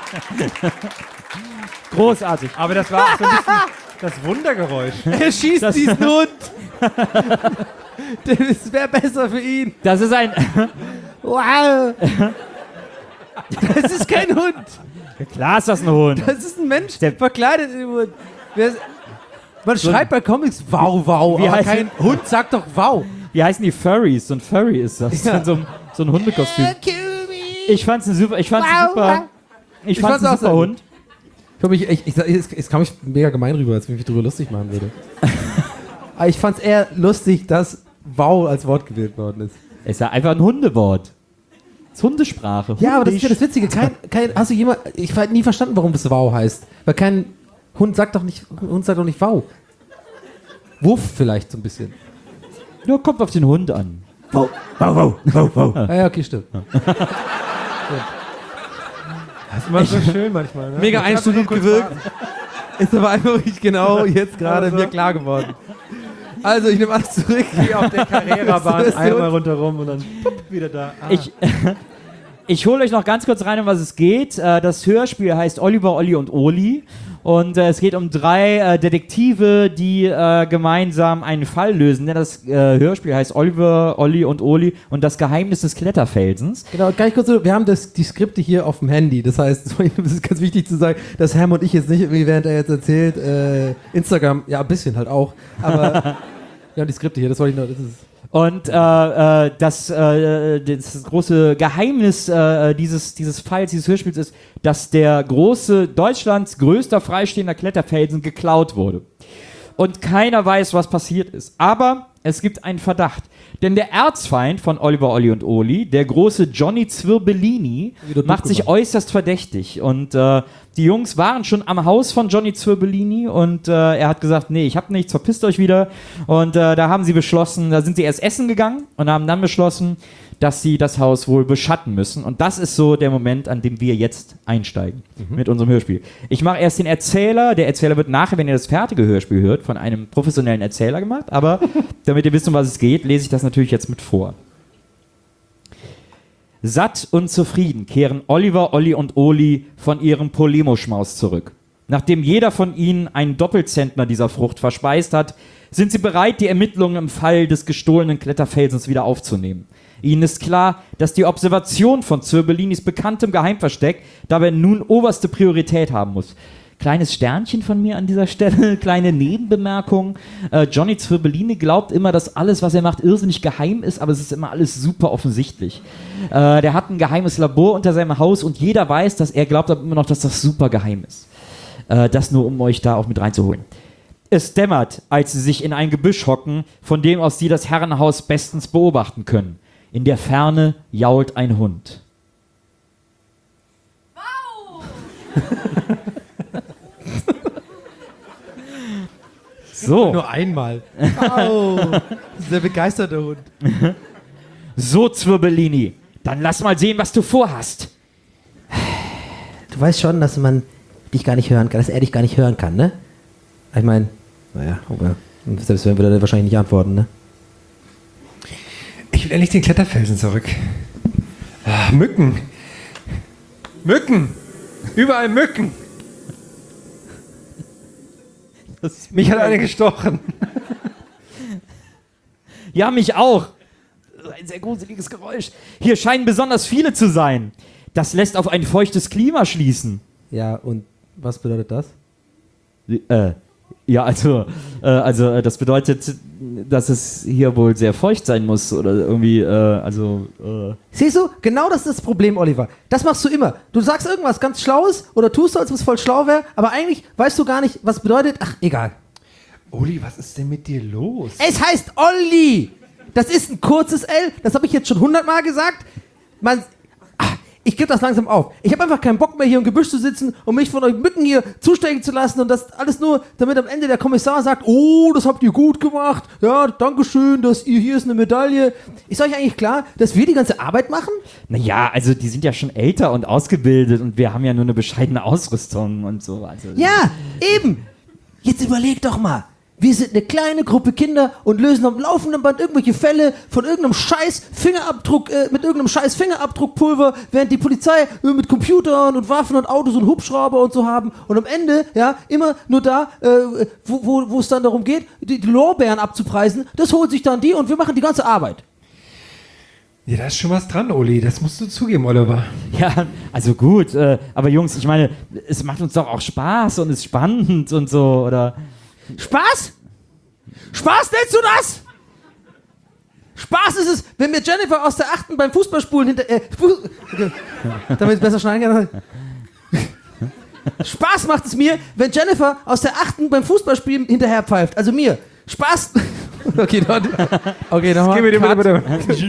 Großartig. Aber das war auch so ein bisschen das Wundergeräusch. Er schießt Das- diesen Hund. Das wäre besser für ihn. Das ist ein... Wow. Das ist kein Hund. Ja, klar ist das ein Hund. Das ist ein Mensch, der verkleidet in den Hund. Man schreibt bei Comics wow, wow, Wie aber heißt- kein Hund sagt doch wow. Wie heißen die Furries? So ein Furry ist das. Ja. So ein Hundekostüm. Ich fand's ein super auch Hund. Es kam ich mega gemein rüber, als wenn ich mich drüber lustig machen würde. Aber ich fand's eher lustig, dass wow als Wort gewählt worden ist. Es ist ja einfach ein Hundewort. Das ist Hundesprache. Ja, aber das ist ja Hundisch. das Witzige. Hast du ich habe nie verstanden, warum das wow heißt. Weil kein Hund sagt doch nicht wow. Wuff vielleicht so ein bisschen. Ja, kommt auf den Hund an. Ja, okay, stimmt. Das ist immer so schön manchmal. Ne? Mega Ich hab so einstudiert kurz gewirkt. Ist aber einfach nicht genau jetzt gerade Also. mir klar geworden. Also, ich nehme alles zurück. Geh auf der Carrera-Bahn Das ist einmal rundherum und dann wieder da. Ah. Ich hole euch noch ganz kurz rein, um was es geht. Das Hörspiel heißt Oliver, Olli und Oli. Und es geht um 3 Detektive, die gemeinsam einen Fall lösen. Denn das Hörspiel heißt Oliver, Olli und Oli und das Geheimnis des Kletterfelsens. Genau, ganz kurz, wir haben die Skripte hier auf dem Handy. Das heißt, es ist ganz wichtig zu sagen, dass Ham und ich jetzt nicht, während er jetzt erzählt, Instagram, ja, ein bisschen halt auch, aber wir haben die Skripte hier, das wollte ich noch, das ist... Und das große Geheimnis dieses Falls, dieses Hörspiels ist, dass der Deutschlands größter freistehender Kletterfelsen geklaut wurde. Und keiner weiß, was passiert ist. Aber es gibt einen Verdacht. Denn der Erzfeind von Oliver, Olli und Oli, der große Johnny Zwirbellini, macht sich äußerst verdächtig. Und die Jungs waren schon am Haus von Johnny Zwirbellini und er hat gesagt, nee, ich hab nichts, verpisst euch wieder. Und da haben sie beschlossen, da sind sie erst essen gegangen und haben dann beschlossen, dass sie das Haus wohl beschatten müssen. Und das ist so der Moment, an dem wir jetzt einsteigen mit unserem Hörspiel. Ich mache erst den Erzähler. Der Erzähler wird nachher, wenn ihr das fertige Hörspiel hört, von einem professionellen Erzähler gemacht. Aber damit ihr wisst, um was es geht, lese ich das natürlich jetzt mit vor. Satt und zufrieden kehren Oliver, Olli und Oli von ihrem Polemoschmaus zurück. Nachdem jeder von ihnen einen Doppelzentner dieser Frucht verspeist hat, sind sie bereit, die Ermittlungen im Fall des gestohlenen Kletterfelsens wieder aufzunehmen. Ihnen ist klar, dass die Observation von Zirbellinis bekanntem Geheimversteck dabei nun oberste Priorität haben muss. Kleines Sternchen von mir an dieser Stelle, kleine Nebenbemerkung. Johnny Zirbellini glaubt immer, dass alles, was er macht, irrsinnig geheim ist, aber es ist immer alles super offensichtlich. Der hat ein geheimes Labor unter seinem Haus und jeder weiß, dass er glaubt aber immer noch, dass das super geheim ist. Das nur, um euch da auch mit reinzuholen. Es dämmert, als sie sich in ein Gebüsch hocken, von dem aus sie das Herrenhaus bestens beobachten können. In der Ferne jault ein Hund. Wow! So. Nur einmal. Au. Der begeisterte Hund. So, Zwirbellini, dann lass mal sehen, was du vorhast. Du weißt schon, dass man dich gar nicht hören kann, dass er dich gar nicht hören kann, ne? Ich meine, naja, selbst wenn wir da wahrscheinlich nicht antworten, ne? Ich will endlich den Kletterfelsen zurück. Ah, Mücken. Mücken. Überall Mücken. Mich hat eine gestochen. Ja, mich auch. Ein sehr gruseliges Geräusch. Hier scheinen besonders viele zu sein. Das lässt auf ein feuchtes Klima schließen. Ja, und was bedeutet das? Ja, also das bedeutet, dass es hier wohl sehr feucht sein muss oder irgendwie, Siehst du, genau das ist das Problem, Oliver. Das machst du immer. Du sagst irgendwas ganz Schlaues oder tust so, als ob es voll schlau wäre, aber eigentlich weißt du gar nicht, was bedeutet. Ach, egal. Oli, was ist denn mit dir los? Es heißt Olli. Das ist ein kurzes L. Das habe ich jetzt schon 100-mal gesagt. Ich gebe das langsam auf. Ich habe einfach keinen Bock mehr, hier im Gebüsch zu sitzen und mich von euch Mücken hier zustechen zu lassen und das alles nur, damit am Ende der Kommissar sagt, oh, das habt ihr gut gemacht. Ja, dankeschön, hier ist eine Medaille. Ist euch eigentlich klar, dass wir die ganze Arbeit machen? Naja, also die sind ja schon älter und ausgebildet und wir haben ja nur eine bescheidene Ausrüstung und so. Also, ja, eben. Jetzt überleg doch mal. Wir sind eine kleine Gruppe Kinder und lösen am laufenden Band irgendwelche Fälle von irgendeinem scheiß Fingerabdruck, mit irgendeinem scheiß Fingerabdruckpulver, während die Polizei mit Computern und Waffen und Autos und Hubschrauber und so haben. Und am Ende, ja, immer nur da, wo es dann darum geht, die Lorbeeren abzupreisen, das holt sich dann die und wir machen die ganze Arbeit. Ja, da ist schon was dran, Oli. Das musst du zugeben, Oliver. Ja, also gut, aber Jungs, ich meine, es macht uns doch auch Spaß und ist spannend und so, oder... Spaß? Spaß nennst du das? Spaß ist es, wenn mir Jennifer aus der 8. beim Fußballspulen damit es besser schneiden kann. Spaß macht es mir, wenn Jennifer aus der 8. beim Fußballspielen hinterher pfeift. Also mir. Spaß. Okay, nochmal.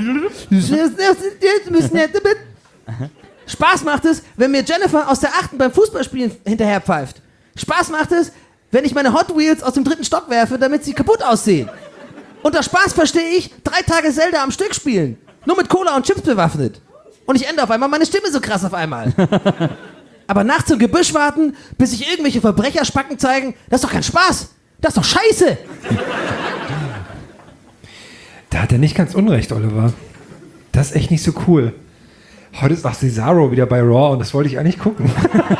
Spaß macht es, wenn mir Jennifer aus der 8. beim Fußballspielen hinterher pfeift. Spaß macht es, wenn ich meine Hot Wheels aus dem 3. Stock werfe, damit sie kaputt aussehen. Unter Spaß verstehe ich 3 Tage Zelda am Stück spielen. Nur mit Cola und Chips bewaffnet. Und ich ändere auf einmal meine Stimme so krass auf einmal. Aber nachts im Gebüsch warten, bis sich irgendwelche Verbrecherspacken zeigen, das ist doch kein Spaß. Das ist doch scheiße. Da hat er nicht ganz unrecht, Oliver. Das ist echt nicht so cool. Heute ist auch Cesaro wieder bei Raw und das wollte ich eigentlich gucken.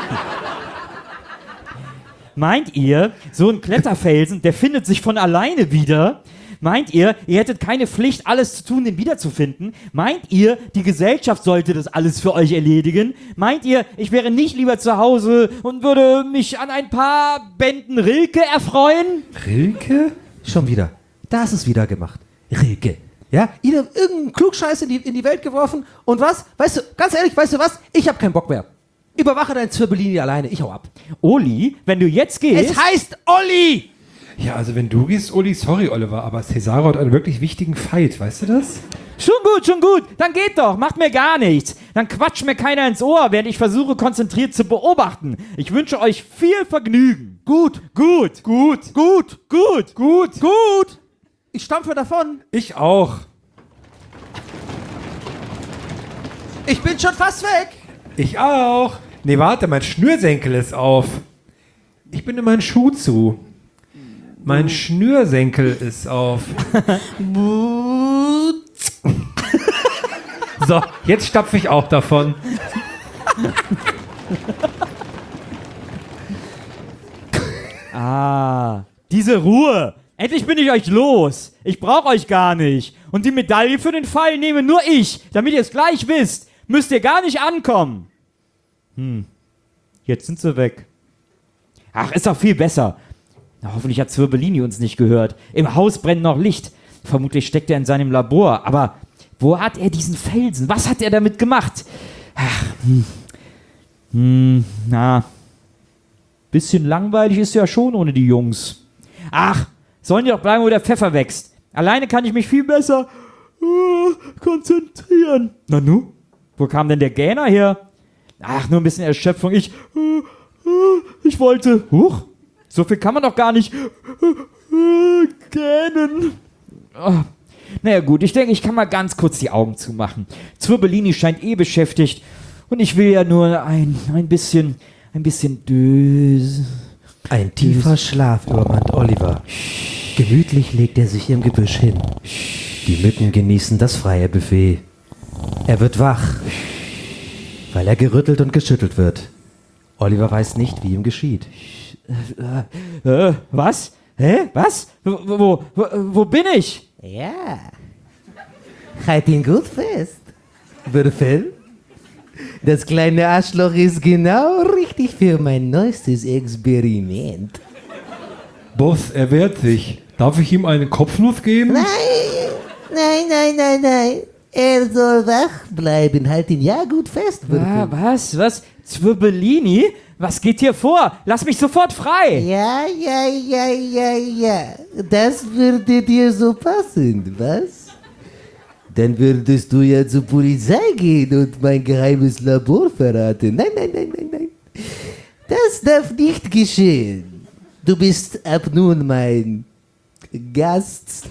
Meint ihr, so ein Kletterfelsen, der findet sich von alleine wieder? Meint ihr hättet keine Pflicht, alles zu tun, den wiederzufinden? Meint ihr, die Gesellschaft sollte das alles für euch erledigen? Meint ihr, ich wäre nicht lieber zu Hause und würde mich an ein paar Bänden Rilke erfreuen? Rilke? Schon wieder. Da ist es wieder gemacht. Rilke. Ja, ihr habt irgendeinen Klugscheiß in die Welt geworfen und was? Weißt du, ganz ehrlich, weißt du was? Ich hab keinen Bock mehr. Überwache dein Zirbellini alleine, ich hau ab. Oli, wenn du jetzt gehst... Es heißt Olli! Ja, also wenn du gehst, Uli, sorry, Oliver, aber Cesaro hat einen wirklich wichtigen Fight, weißt du das? Schon gut. Dann geht doch. Macht mir gar nichts. Dann quatscht mir keiner ins Ohr, während ich versuche, konzentriert zu beobachten. Ich wünsche euch viel Vergnügen. Gut. Ich stampfe davon. Ich auch. Ich bin schon fast weg. Ich auch. Nee, warte, mein Schnürsenkel ist auf. Ich bin in meinen Schuh zu. Mein Schnürsenkel ist auf. So, jetzt stapfe ich auch davon. Diese Ruhe. Endlich bin ich euch los. Ich brauche euch gar nicht. Und die Medaille für den Fall nehme nur ich, damit ihr es gleich wisst. Müsst ihr gar nicht ankommen. Jetzt sind sie weg. Ach, ist doch viel besser. Na, hoffentlich hat Zwirbellini uns nicht gehört. Im Haus brennt noch Licht. Vermutlich steckt er in seinem Labor. Aber wo hat er diesen Felsen? Was hat er damit gemacht? Ach, bisschen langweilig ist ja schon ohne die Jungs. Ach, sollen die doch bleiben, wo der Pfeffer wächst. Alleine kann ich mich viel besser konzentrieren. Na nu? Wo kam denn der Gähner her? Ach, nur ein bisschen Erschöpfung. Ich wollte... Huch, so viel kann man doch gar nicht gähnen. Oh. Naja gut, ich denke, ich kann mal ganz kurz die Augen zumachen. Zwirbellini scheint beschäftigt und ich will ja nur ein bisschen dösen. Ein tiefer Schlaf übermannt Oliver. Gemütlich legt er sich im Gebüsch hin. Die Mücken genießen das freie Buffet. Er wird wach, weil er gerüttelt und geschüttelt wird. Oliver weiß nicht, wie ihm geschieht. Was? Hä? Was? Wo bin ich? Ja. Halt ihn gut fest. Würfel. Das kleine Arschloch ist genau richtig für mein neuestes Experiment. Boss, er wehrt sich. Darf ich ihm einen Kopfnuss geben? Nein. Er soll wach bleiben. Halt ihn ja gut fest, Würfel. Was? Zwirbellini? Was geht hier vor? Lass mich sofort frei! Ja. Das würde dir so passen, was? Dann würdest du ja zur Polizei gehen und mein geheimes Labor verraten. Nein. Das darf nicht geschehen. Du bist ab nun mein Gast.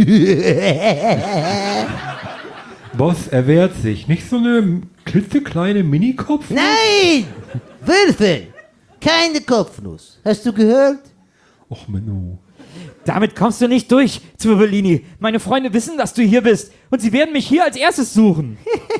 Boss, er wehrt sich. Nicht so eine klitzekleine Minikopf? Nein! Würfel! Keine Kopfnuss. Hast du gehört? Och, Menno. Damit kommst du nicht durch, Zwirbellini. Meine Freunde wissen, dass du hier bist und sie werden mich hier als erstes suchen.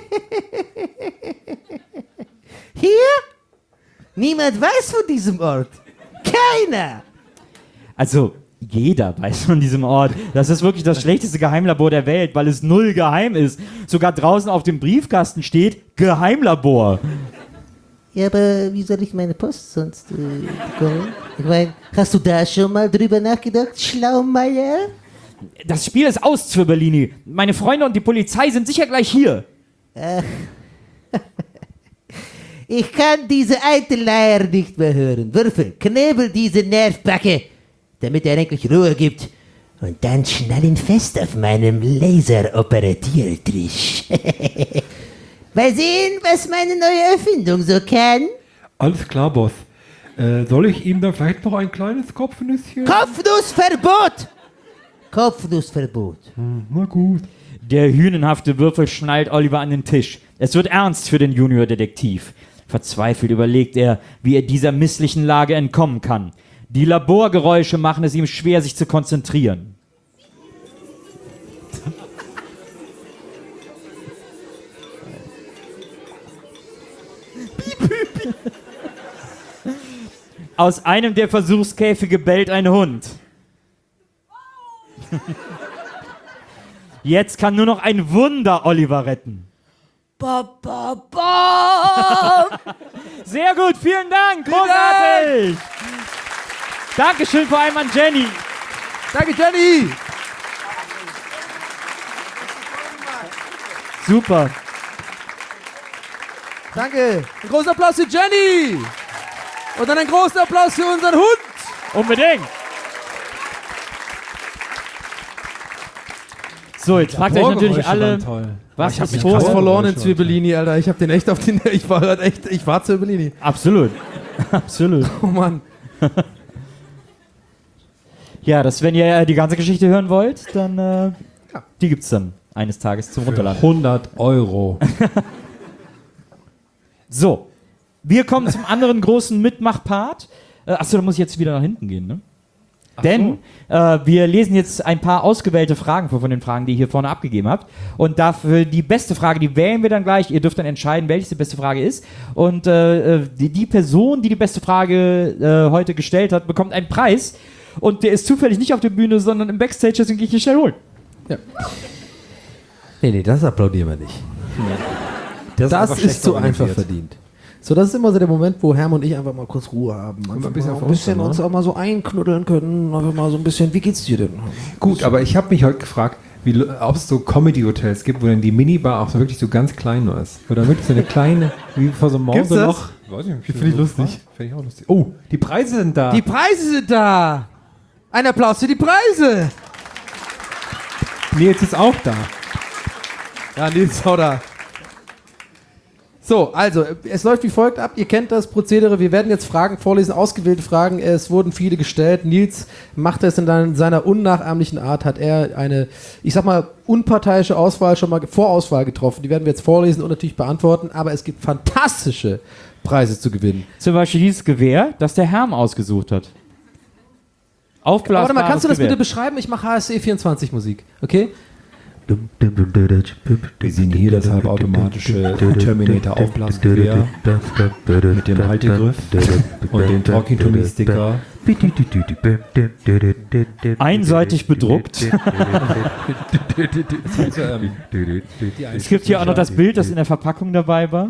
Hier? Niemand weiß von diesem Ort. Keiner! Also, jeder weiß von diesem Ort. Das ist wirklich das schlechteste Geheimlabor der Welt, weil es null geheim ist. Sogar draußen auf dem Briefkasten steht Geheimlabor. Ja, aber wie soll ich meine Post sonst bekommen? Ich meine, hast du da schon mal drüber nachgedacht, Schlaumeier? Das Spiel ist aus, Zwirbellini. Meine Freunde und die Polizei sind sicher gleich hier. Ich kann diese Eiteleier nicht mehr hören. Würfel, knebel diese Nervbacke, damit er endlich Ruhe gibt. Und dann schnall ihn fest auf meinem Laseroperatiertisch. Mal sehen, was meine neue Erfindung so kann. Alles klar, Boss. Soll ich ihm dann vielleicht noch ein kleines Kopfnüsschen? Kopfnussverbot! Kopfnussverbot. Na gut. Der hünenhafte Würfel schnallt Oliver an den Tisch. Es wird ernst für den Juniordetektiv. Verzweifelt überlegt er, wie er dieser misslichen Lage entkommen kann. Die Laborgeräusche machen es ihm schwer, sich zu konzentrieren. Aus einem der Versuchskäfige bellt ein Hund. Jetzt kann nur noch ein Wunder Oliver retten. Sehr gut, vielen Dank, großartig. Dankeschön vor allem an Jenny. Danke, Jenny! Super. Danke. Ein großer Applaus für Jenny! Und dann ein großer Applaus für unseren Hund! Unbedingt. So, jetzt fragt euch natürlich alle, Toll. was Ich hab ist mich vorher? krass verloren in schon. Zwiebellini, Alter. Ich hab den echt auf den. Ich war Zwiebellini. Absolut. Absolut. Oh Mann. Ja, wenn ihr die ganze Geschichte hören wollt, dann die gibt's dann eines Tages zum Runterladen. 100 Euro. So, wir kommen zum anderen großen Mitmachpart. Achso, da muss ich jetzt wieder nach hinten gehen, ne? Denn wir lesen jetzt ein paar ausgewählte Fragen vor von den Fragen, die ihr hier vorne abgegeben habt. Und dafür die beste Frage, die wählen wir dann gleich. Ihr dürft dann entscheiden, welche die beste Frage ist. Und die Person, die die beste Frage heute gestellt hat, bekommt einen Preis. Und der ist zufällig nicht auf der Bühne, sondern im Backstage, deswegen gehe ich ihn schnell holen. Ja. Nee, das applaudieren wir nicht. Das einfach ist schlecht zu einfach organisiert. verdient. So, das ist immer so der Moment, wo Herm und ich einfach mal kurz Ruhe haben. Einfach ein bisschen mal auf ein bisschen uns, uns ne? auch mal so einknuddeln können. Einfach mal so ein bisschen, wie geht's dir denn? Gut, aber ich habe mich heute gefragt, ob es so Comedy-Hotels gibt, wo dann die Minibar auch so wirklich so ganz klein nur ist. Oder wirklich so eine kleine, wie vor so einem Gibt's das? Mauseloch. Weiß ich nicht. Finde ich lustig. Finde ich auch lustig. Oh, die Preise sind da. Die Preise sind da! Ein Applaus für die Preise! Nils ist auch da. Ja, Nils, hau da. So, also, es läuft wie folgt ab. Ihr kennt das Prozedere. Wir werden jetzt Fragen vorlesen, ausgewählte Fragen. Es wurden viele gestellt. Nils macht es in seiner unnachahmlichen Art. Hat er eine, ich sag mal, unparteiische Auswahl schon mal, Vorauswahl getroffen. Die werden wir jetzt vorlesen und natürlich beantworten. Aber es gibt fantastische Preise zu gewinnen. Zum Beispiel dieses Gewehr, das der Herm ausgesucht hat. Aufblasbares Warte mal, kannst du das Gewehr. bitte beschreiben? Ich mache HSC 24 Musik, okay? Wir sehen hier das halbautomatische Terminator Aufblasgewehr mit dem Haltegriff und den Talking to Me Sticker. Einseitig bedruckt. Es gibt hier auch noch das Bild, das in der Verpackung dabei war.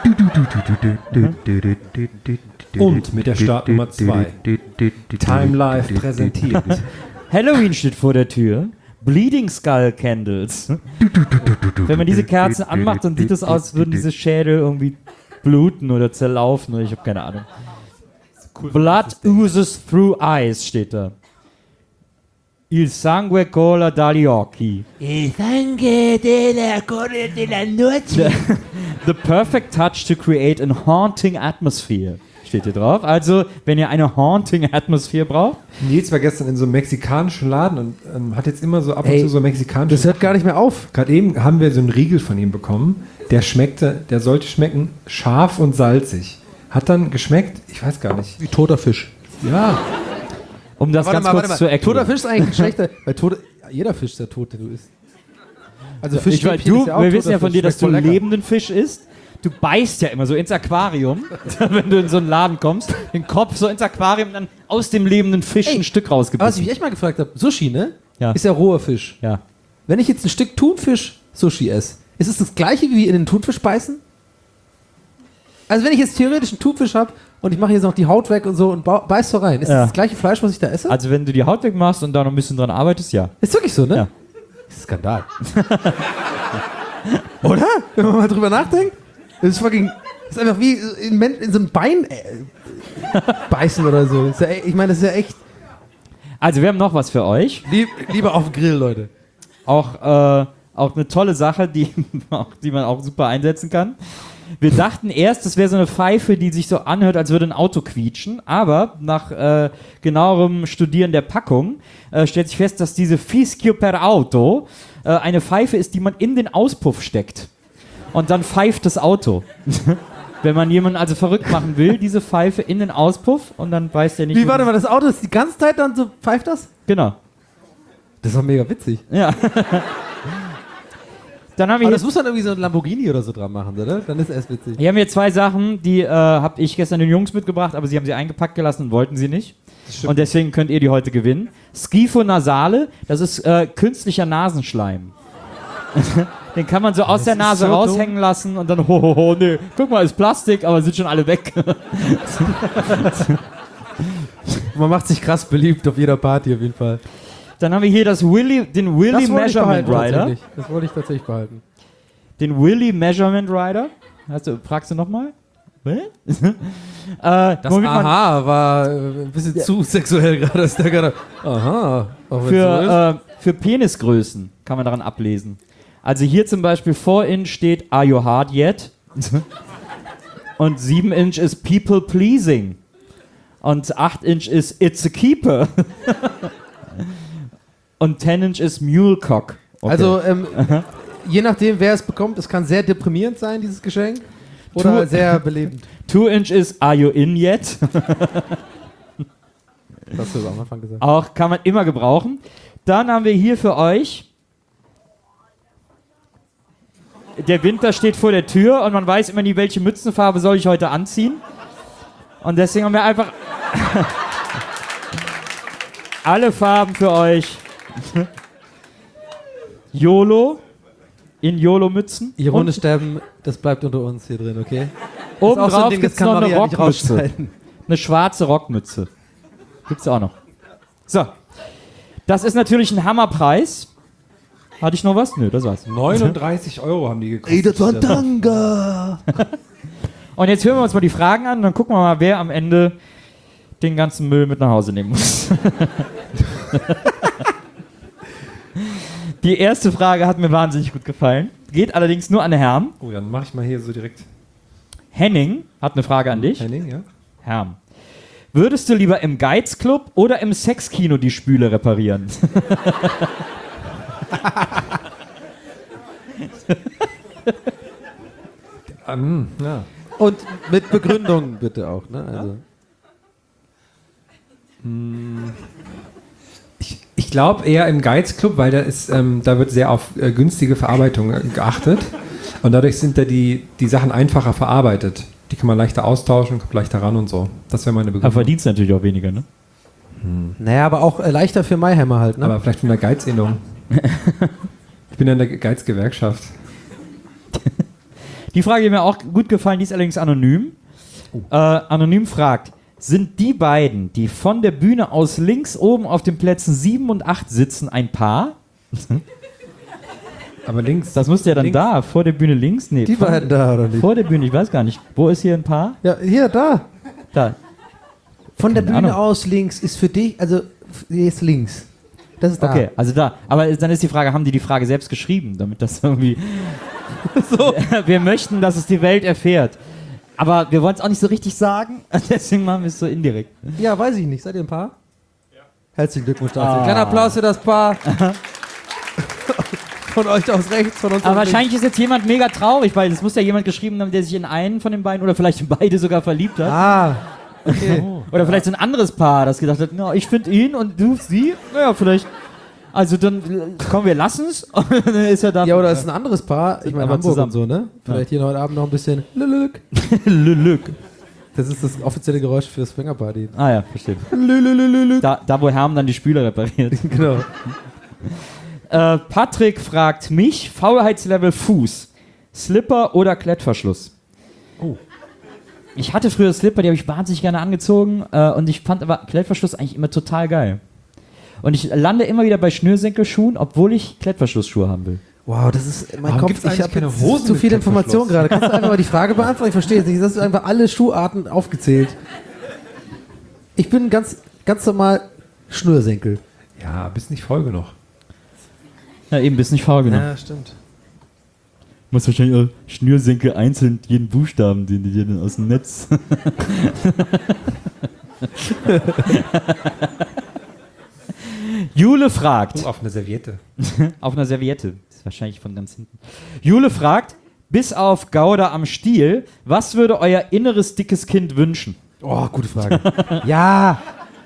Und mit der Startnummer 2. Time Life präsentiert. Halloween steht vor der Tür. Bleeding Skull Candles. Wenn man diese Kerzen anmacht, dann sieht es aus, als würden diese Schädel irgendwie bluten oder zerlaufen oder ich habe keine Ahnung. Blood oozes through eyes steht da. Il sangue cola dagli occhi. Il sangue della corre della noche. The perfect touch to create a haunting atmosphere. Steht hier drauf. Also, wenn ihr eine haunting Atmosphere braucht. Nils war gestern in so einem mexikanischen Laden und hat jetzt immer so ab und Ey, zu so mexikanische. Das hört gar nicht mehr auf. Gerade eben haben wir so einen Riegel von ihm bekommen. Der sollte schmecken scharf und salzig. Hat dann geschmeckt, ich weiß gar nicht. Wie toter Fisch. Ja, Um das ganz kurz zu erklären. Toter Fisch ist eigentlich ein schlechter, weil jeder Fisch ist der tot, der du isst. Also Fisch Ich weiß, ist ja auch wir wissen ja toter von dir, Fisch, dass du schmeckt voll lecker. lebenden Fisch isst. Du beißt ja immer so ins Aquarium, wenn du in so einen Laden kommst, den Kopf so ins Aquarium, dann aus dem lebenden Fisch ein Stück Aber was ich rausgebissen. mich echt mal gefragt habe, Sushi, ne? Ja. Ist ja roher Fisch. Ja. Wenn ich jetzt ein Stück Thunfisch Sushi esse, ist es das gleiche wie in den Thunfisch beißen? Also wenn ich jetzt theoretisch einen Thunfisch habe und ich mache jetzt noch die Haut weg und so und beiß so rein, ist Ja. das gleiche Fleisch, was ich da esse? Also wenn du die Haut wegmachst und da noch ein bisschen dran arbeitest, ja. Ist wirklich so, ne? Ja. Das ist ein Skandal. Oder? Wenn man mal drüber nachdenkt. Das ist fucking. Das ist einfach wie in so ein Bein beißen oder so. Das ist ja, ich meine, das ist ja echt. Also wir haben noch was für euch. Lieber auf dem Grill, Leute. Auch eine tolle Sache, die man auch super einsetzen kann. Wir dachten erst, das wäre so eine Pfeife, die sich so anhört, als würde ein Auto quietschen. Aber nach genauerem Studieren der Packung stellt sich fest, dass diese Fischio per Auto eine Pfeife ist, die man in den Auspuff steckt. Und dann pfeift das Auto. Wenn man jemanden also verrückt machen will, diese Pfeife in den Auspuff und dann weiß der nicht. Wie, warte mal, das Auto ist die ganze Zeit dann so, pfeift das? Genau. Das ist doch mega witzig. Ja. Dann haben wir Aber hier das muss dann irgendwie so ein Lamborghini oder so dran machen, oder? Dann ist es erst witzig. Hier haben wir zwei Sachen, die habe ich gestern den Jungs mitgebracht, aber sie haben sie eingepackt gelassen und wollten sie nicht. Und deswegen könnt ihr die heute gewinnen. Schifo nasale, das ist künstlicher Nasenschleim. Den kann man so aus der Nase so raushängen lassen und dann, hohoho, nee, guck mal, ist Plastik, aber sind schon alle weg. Man macht sich krass beliebt auf jeder Party auf jeden Fall. Dann haben wir hier den Willy Das wollte ich Measurement behalten, Rider. tatsächlich. Das wollte ich tatsächlich behalten. Den Willy Measurement Rider. Fragst du nochmal? Das Aha war ein bisschen zu sexuell gerade. Ist der gerade. Aha. Auch wenn's so ist. Für Penisgrößen kann man daran ablesen. Also hier zum Beispiel 4 Inch steht Are you hard yet? Und 7 Inch ist People pleasing. Und 8 Inch ist It's a keeper. Und 10 Inch ist Mulecock. Okay. Also, je nachdem, wer es bekommt, es kann sehr deprimierend sein, dieses Geschenk. Oder sehr belebend. 2 Inch ist Are you in yet? Das hast du am Anfang gesagt. Auch kann man immer gebrauchen. Dann haben wir hier für euch. Der Winter steht vor der Tür und man weiß immer nie, welche Mützenfarbe soll ich heute anziehen. Und deswegen haben wir einfach alle Farben für euch. YOLO in YOLO-Mützen. Ironisch sterben, das bleibt unter uns hier drin, okay? Oben auch so ein drauf Ding, gibt es das kann noch eine Maria nicht Rockmütze. rausschneiden. Eine schwarze Rockmütze. Gibt's auch noch. So. Das ist natürlich ein Hammerpreis. Hatte ich noch was? Nö, das war's. 39 € haben die gekostet. Ey, das war ein Tanga! Und jetzt hören wir uns mal die Fragen an und dann gucken wir mal, wer am Ende den ganzen Müll mit nach Hause nehmen muss. Die erste Frage hat mir wahnsinnig gut gefallen. Geht allerdings nur an Herrn. Oh, dann mache ich mal hier so direkt. Henning hat eine Frage an dich. Henning, ja? Herrn. Würdest du lieber im Geiz-Club oder im Sexkino die Spüle reparieren? Ja. Und mit Begründung bitte auch, ne? Also. Ich glaube eher im Geiz-Club, weil da wird sehr auf günstige Verarbeitung geachtet. Und dadurch sind da die Sachen einfacher verarbeitet. Die kann man leichter austauschen, kommt leichter ran und so. Das wäre meine Aber Begründung. verdienst natürlich auch weniger, ne? Naja, aber auch leichter für Mayheimer halt, ne? Aber vielleicht von der Geiz-Innung. Ich bin in der Geiz-Gewerkschaft. Die Frage, die mir auch gut gefallen, die ist allerdings anonym. Anonym fragt, sind die beiden, die von der Bühne aus links oben auf den Plätzen 7 und 8 sitzen, ein Paar? Aber links. Das müsste ja dann links. da, vor der Bühne links? Nee, Die beiden da, oder nicht? vor der Bühne, ich weiß gar nicht. Wo ist hier ein Paar? Ja, hier, da. Da. Von der Keine Bühne Ahnung. aus links ist für dich, also hier ist links. Das ist da. Okay, also da. Aber dann ist die Frage, haben die Frage selbst geschrieben, damit das irgendwie... So. Wir möchten, dass es die Welt erfährt. Aber wir wollen es auch nicht so richtig sagen, deswegen machen wir es so indirekt. Ja, weiß ich nicht. Seid ihr ein Paar? Ja. Herzlichen Glückwunsch dazu. Kleiner Applaus für das Paar. Von euch aus rechts, von uns Aber aus links. wahrscheinlich ist jetzt jemand mega traurig, weil es muss ja jemand geschrieben haben, der sich in einen von den beiden oder vielleicht in beide sogar verliebt hat. Ah, okay. Oder vielleicht so ein anderes Paar, das gedacht hat, na, ich finde ihn und du sie. Naja, vielleicht. Also dann, komm, wir lassen es. Und dann ist er da. Ja, oder ist ein anderes Paar. Ich meine, aber Hamburg zusammen. und so, ne? Vielleicht hier heute Abend noch ein bisschen Lülük. Lülük. Das ist das offizielle Geräusch für Swingerparty. Ah ja, verstehe. Da, wo Herm dann die Spüle repariert. Genau. Patrick fragt mich, Faulheitslevel Fuß, Slipper oder Klettverschluss? Oh. Ich hatte früher Slipper, die habe ich wahnsinnig gerne angezogen und ich fand aber Klettverschluss eigentlich immer total geil. Und ich lande immer wieder bei Schnürsenkelschuhen, obwohl ich Klettverschlussschuhe haben will. Wow, das ist mein Warum Kopf. gibt's eigentlich Ich habe keine jetzt Hosen zu mit viel Information Klettverschluss? gerade. Kannst du einfach mal die Frage beantworten? Ich verstehe es nicht. Hast du einfach alle Schuharten aufgezählt? Ich bin ganz normal Schnürsenkel. Ja, bist nicht voll genug. Ja, eben, bist nicht faul genug. Ja, stimmt. Muss wahrscheinlich auch Schnürsenkel einzeln jeden Buchstaben, den die dir dann aus dem Netz. Jule fragt. Auf eine Serviette. Auf einer Serviette. Das ist wahrscheinlich von ganz hinten. Jule fragt, bis auf Gouda am Stiel, was würde euer inneres dickes Kind wünschen? Oh, gute Frage. Ja.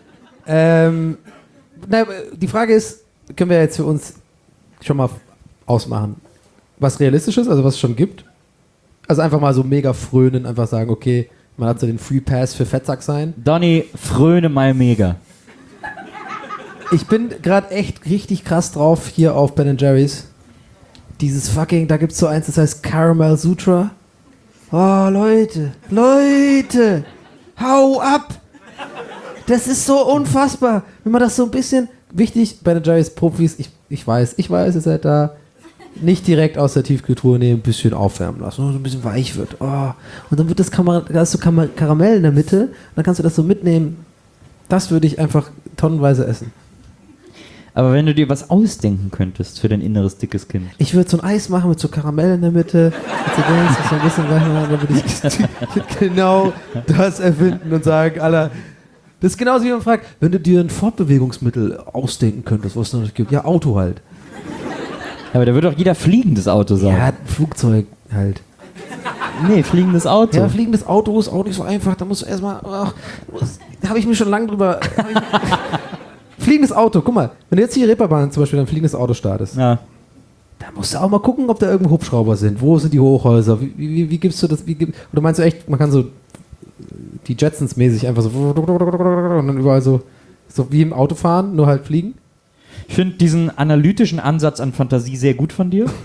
Die Frage ist, können wir jetzt für uns schon mal ausmachen, was realistisch ist, also was es schon gibt? Also einfach mal so mega frönen, einfach sagen, okay, man hat so den Free Pass für Fettsack sein. Donny, fröne mal mega. Ich bin gerade echt richtig krass drauf hier auf Ben Jerry's. Dieses fucking, da gibt's so eins, das heißt Caramel Sutra. Oh, Leute, hau ab! Das ist so unfassbar. Wenn man das so ein bisschen, wichtig, Ben Jerry's Profis, ich weiß, ihr seid da, nicht direkt aus der Tiefkühltruhe nehmen, ein bisschen aufwärmen lassen, so ein bisschen weich wird. Oh. Und dann wird das da ist so Karamell in der Mitte, und dann kannst du das so mitnehmen. Das würde ich einfach tonnenweise essen. Aber wenn du dir was ausdenken könntest für dein inneres dickes Kind. Ich würde so ein Eis machen mit so Karamell in der Mitte. Und so denkst, so ein bisschen weiter, dann würde ich genau das erfinden und sagen, Alter, das ist genauso wie man fragt, wenn du dir ein Fortbewegungsmittel ausdenken könntest, was es noch nicht gibt. Ja, Auto halt. Aber da würde auch jeder fliegendes Auto sagen. Ja, ein Flugzeug halt. Nee, fliegendes Auto. Ja, fliegendes Auto ist auch nicht so einfach. Da musst du erstmal. Habe ich mir schon lange drüber. Fliegendes Auto, guck mal. Wenn du jetzt hier Reeperbahn zum Beispiel ein fliegendes Auto startest, Ja. da musst du auch mal gucken, ob da irgendwo Hubschrauber sind. Wo sind die Hochhäuser? Wie gibst du das? Oder meinst du echt, man kann so die Jetsons mäßig einfach so und dann überall so wie im Autofahren, nur halt fliegen? Ich finde diesen analytischen Ansatz an Fantasie sehr gut von dir.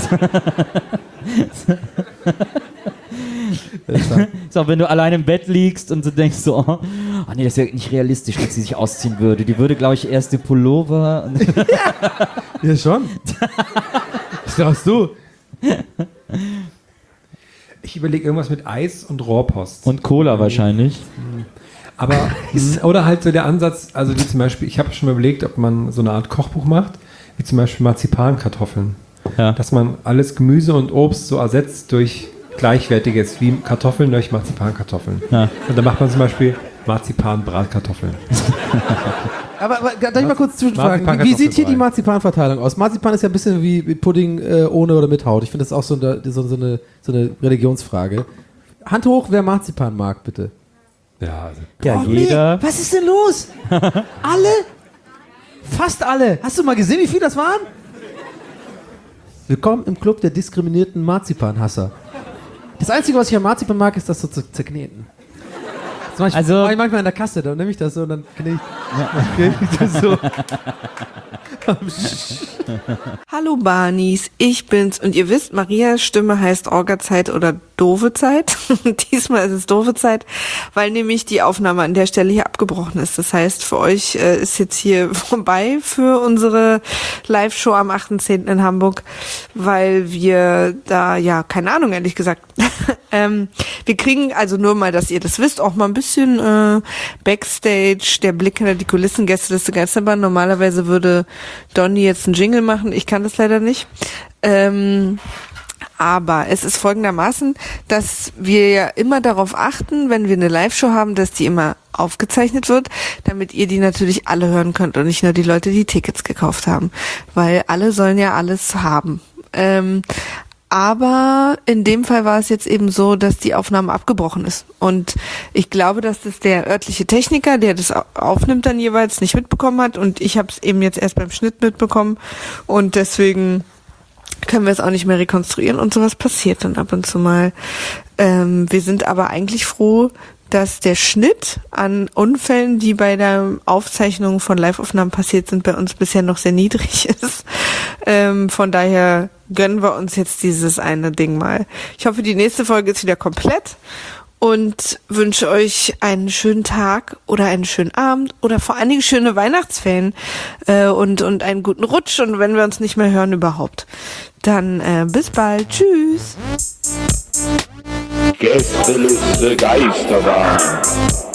So, wenn du allein im Bett liegst und du denkst so, oh nee, das wäre nicht realistisch, dass sie sich ausziehen würde. Die würde, glaube ich, erst die Pullover. Ja, schon. Was glaubst du? Ich überlege irgendwas mit Eis und Rohrpost. Und Cola wahrscheinlich. Aber, oder halt so der Ansatz, also wie zum Beispiel, ich habe schon mal überlegt, ob man so eine Art Kochbuch macht, wie zum Beispiel Marzipankartoffeln. Ja. Dass man alles Gemüse und Obst so ersetzt durch Gleichwertiges, wie Kartoffeln durch Marzipankartoffeln. Ja. Und dann macht man zum Beispiel Marzipan-Bratkartoffeln. Aber darf ich mal kurz zwischenfragen? Wie sieht hier die Marzipanverteilung aus? Marzipan ist ja ein bisschen wie Pudding ohne oder mit Haut. Ich finde das auch so eine Religionsfrage. Hand hoch, wer Marzipan mag, bitte. Ja, also. Ja, jeder. Was ist denn los? Alle? Fast alle. Hast du mal gesehen, wie viele das waren? Willkommen im Club der diskriminierten Marzipanhasser. Das Einzige, was ich an Marzipan mag, ist das so zu zerkneten. Das mache ich, Also- mach ich manchmal in der Kasse, dann nehme ich das so und dann knete ich das so. Hallo Barnies, ich bin's und ihr wisst, Marias Stimme heißt Orga-Zeit oder doofe Zeit. Diesmal ist es doofe Zeit, weil nämlich die Aufnahme an der Stelle hier abgebrochen ist. Das heißt, für euch ist jetzt hier vorbei für unsere Live-Show am 8.10. in Hamburg, weil wir da, ja, keine Ahnung, ehrlich gesagt. Wir kriegen, also nur mal, dass ihr das wisst, auch mal ein bisschen Backstage, der Blick hinter die Kulissen, Gästeliste Geisterbahn. Normalerweise würde Donny jetzt einen Jingle machen, ich kann das leider nicht. Aber es ist folgendermaßen, dass wir ja immer darauf achten, wenn wir eine Live-Show haben, dass die immer aufgezeichnet wird, damit ihr die natürlich alle hören könnt und nicht nur die Leute, die Tickets gekauft haben. Weil alle sollen ja alles haben. Aber in dem Fall war es jetzt eben so, dass die Aufnahme abgebrochen ist. Und ich glaube, dass das der örtliche Techniker, der das aufnimmt, dann jeweils nicht mitbekommen hat. Und ich habe es eben jetzt erst beim Schnitt mitbekommen. Und deswegen können wir es auch nicht mehr rekonstruieren. Und sowas passiert dann ab und zu mal. Wir sind aber eigentlich froh, dass der Schnitt an Unfällen, die bei der Aufzeichnung von Live-Aufnahmen passiert sind, bei uns bisher noch sehr niedrig ist. Von daher gönnen wir uns jetzt dieses eine Ding mal. Ich hoffe, die nächste Folge ist wieder komplett und wünsche euch einen schönen Tag oder einen schönen Abend oder vor allen Dingen schöne Weihnachtsferien und einen guten Rutsch und wenn wir uns nicht mehr hören überhaupt. Dann bis bald. Tschüss. Gästeliste Geisterbahn.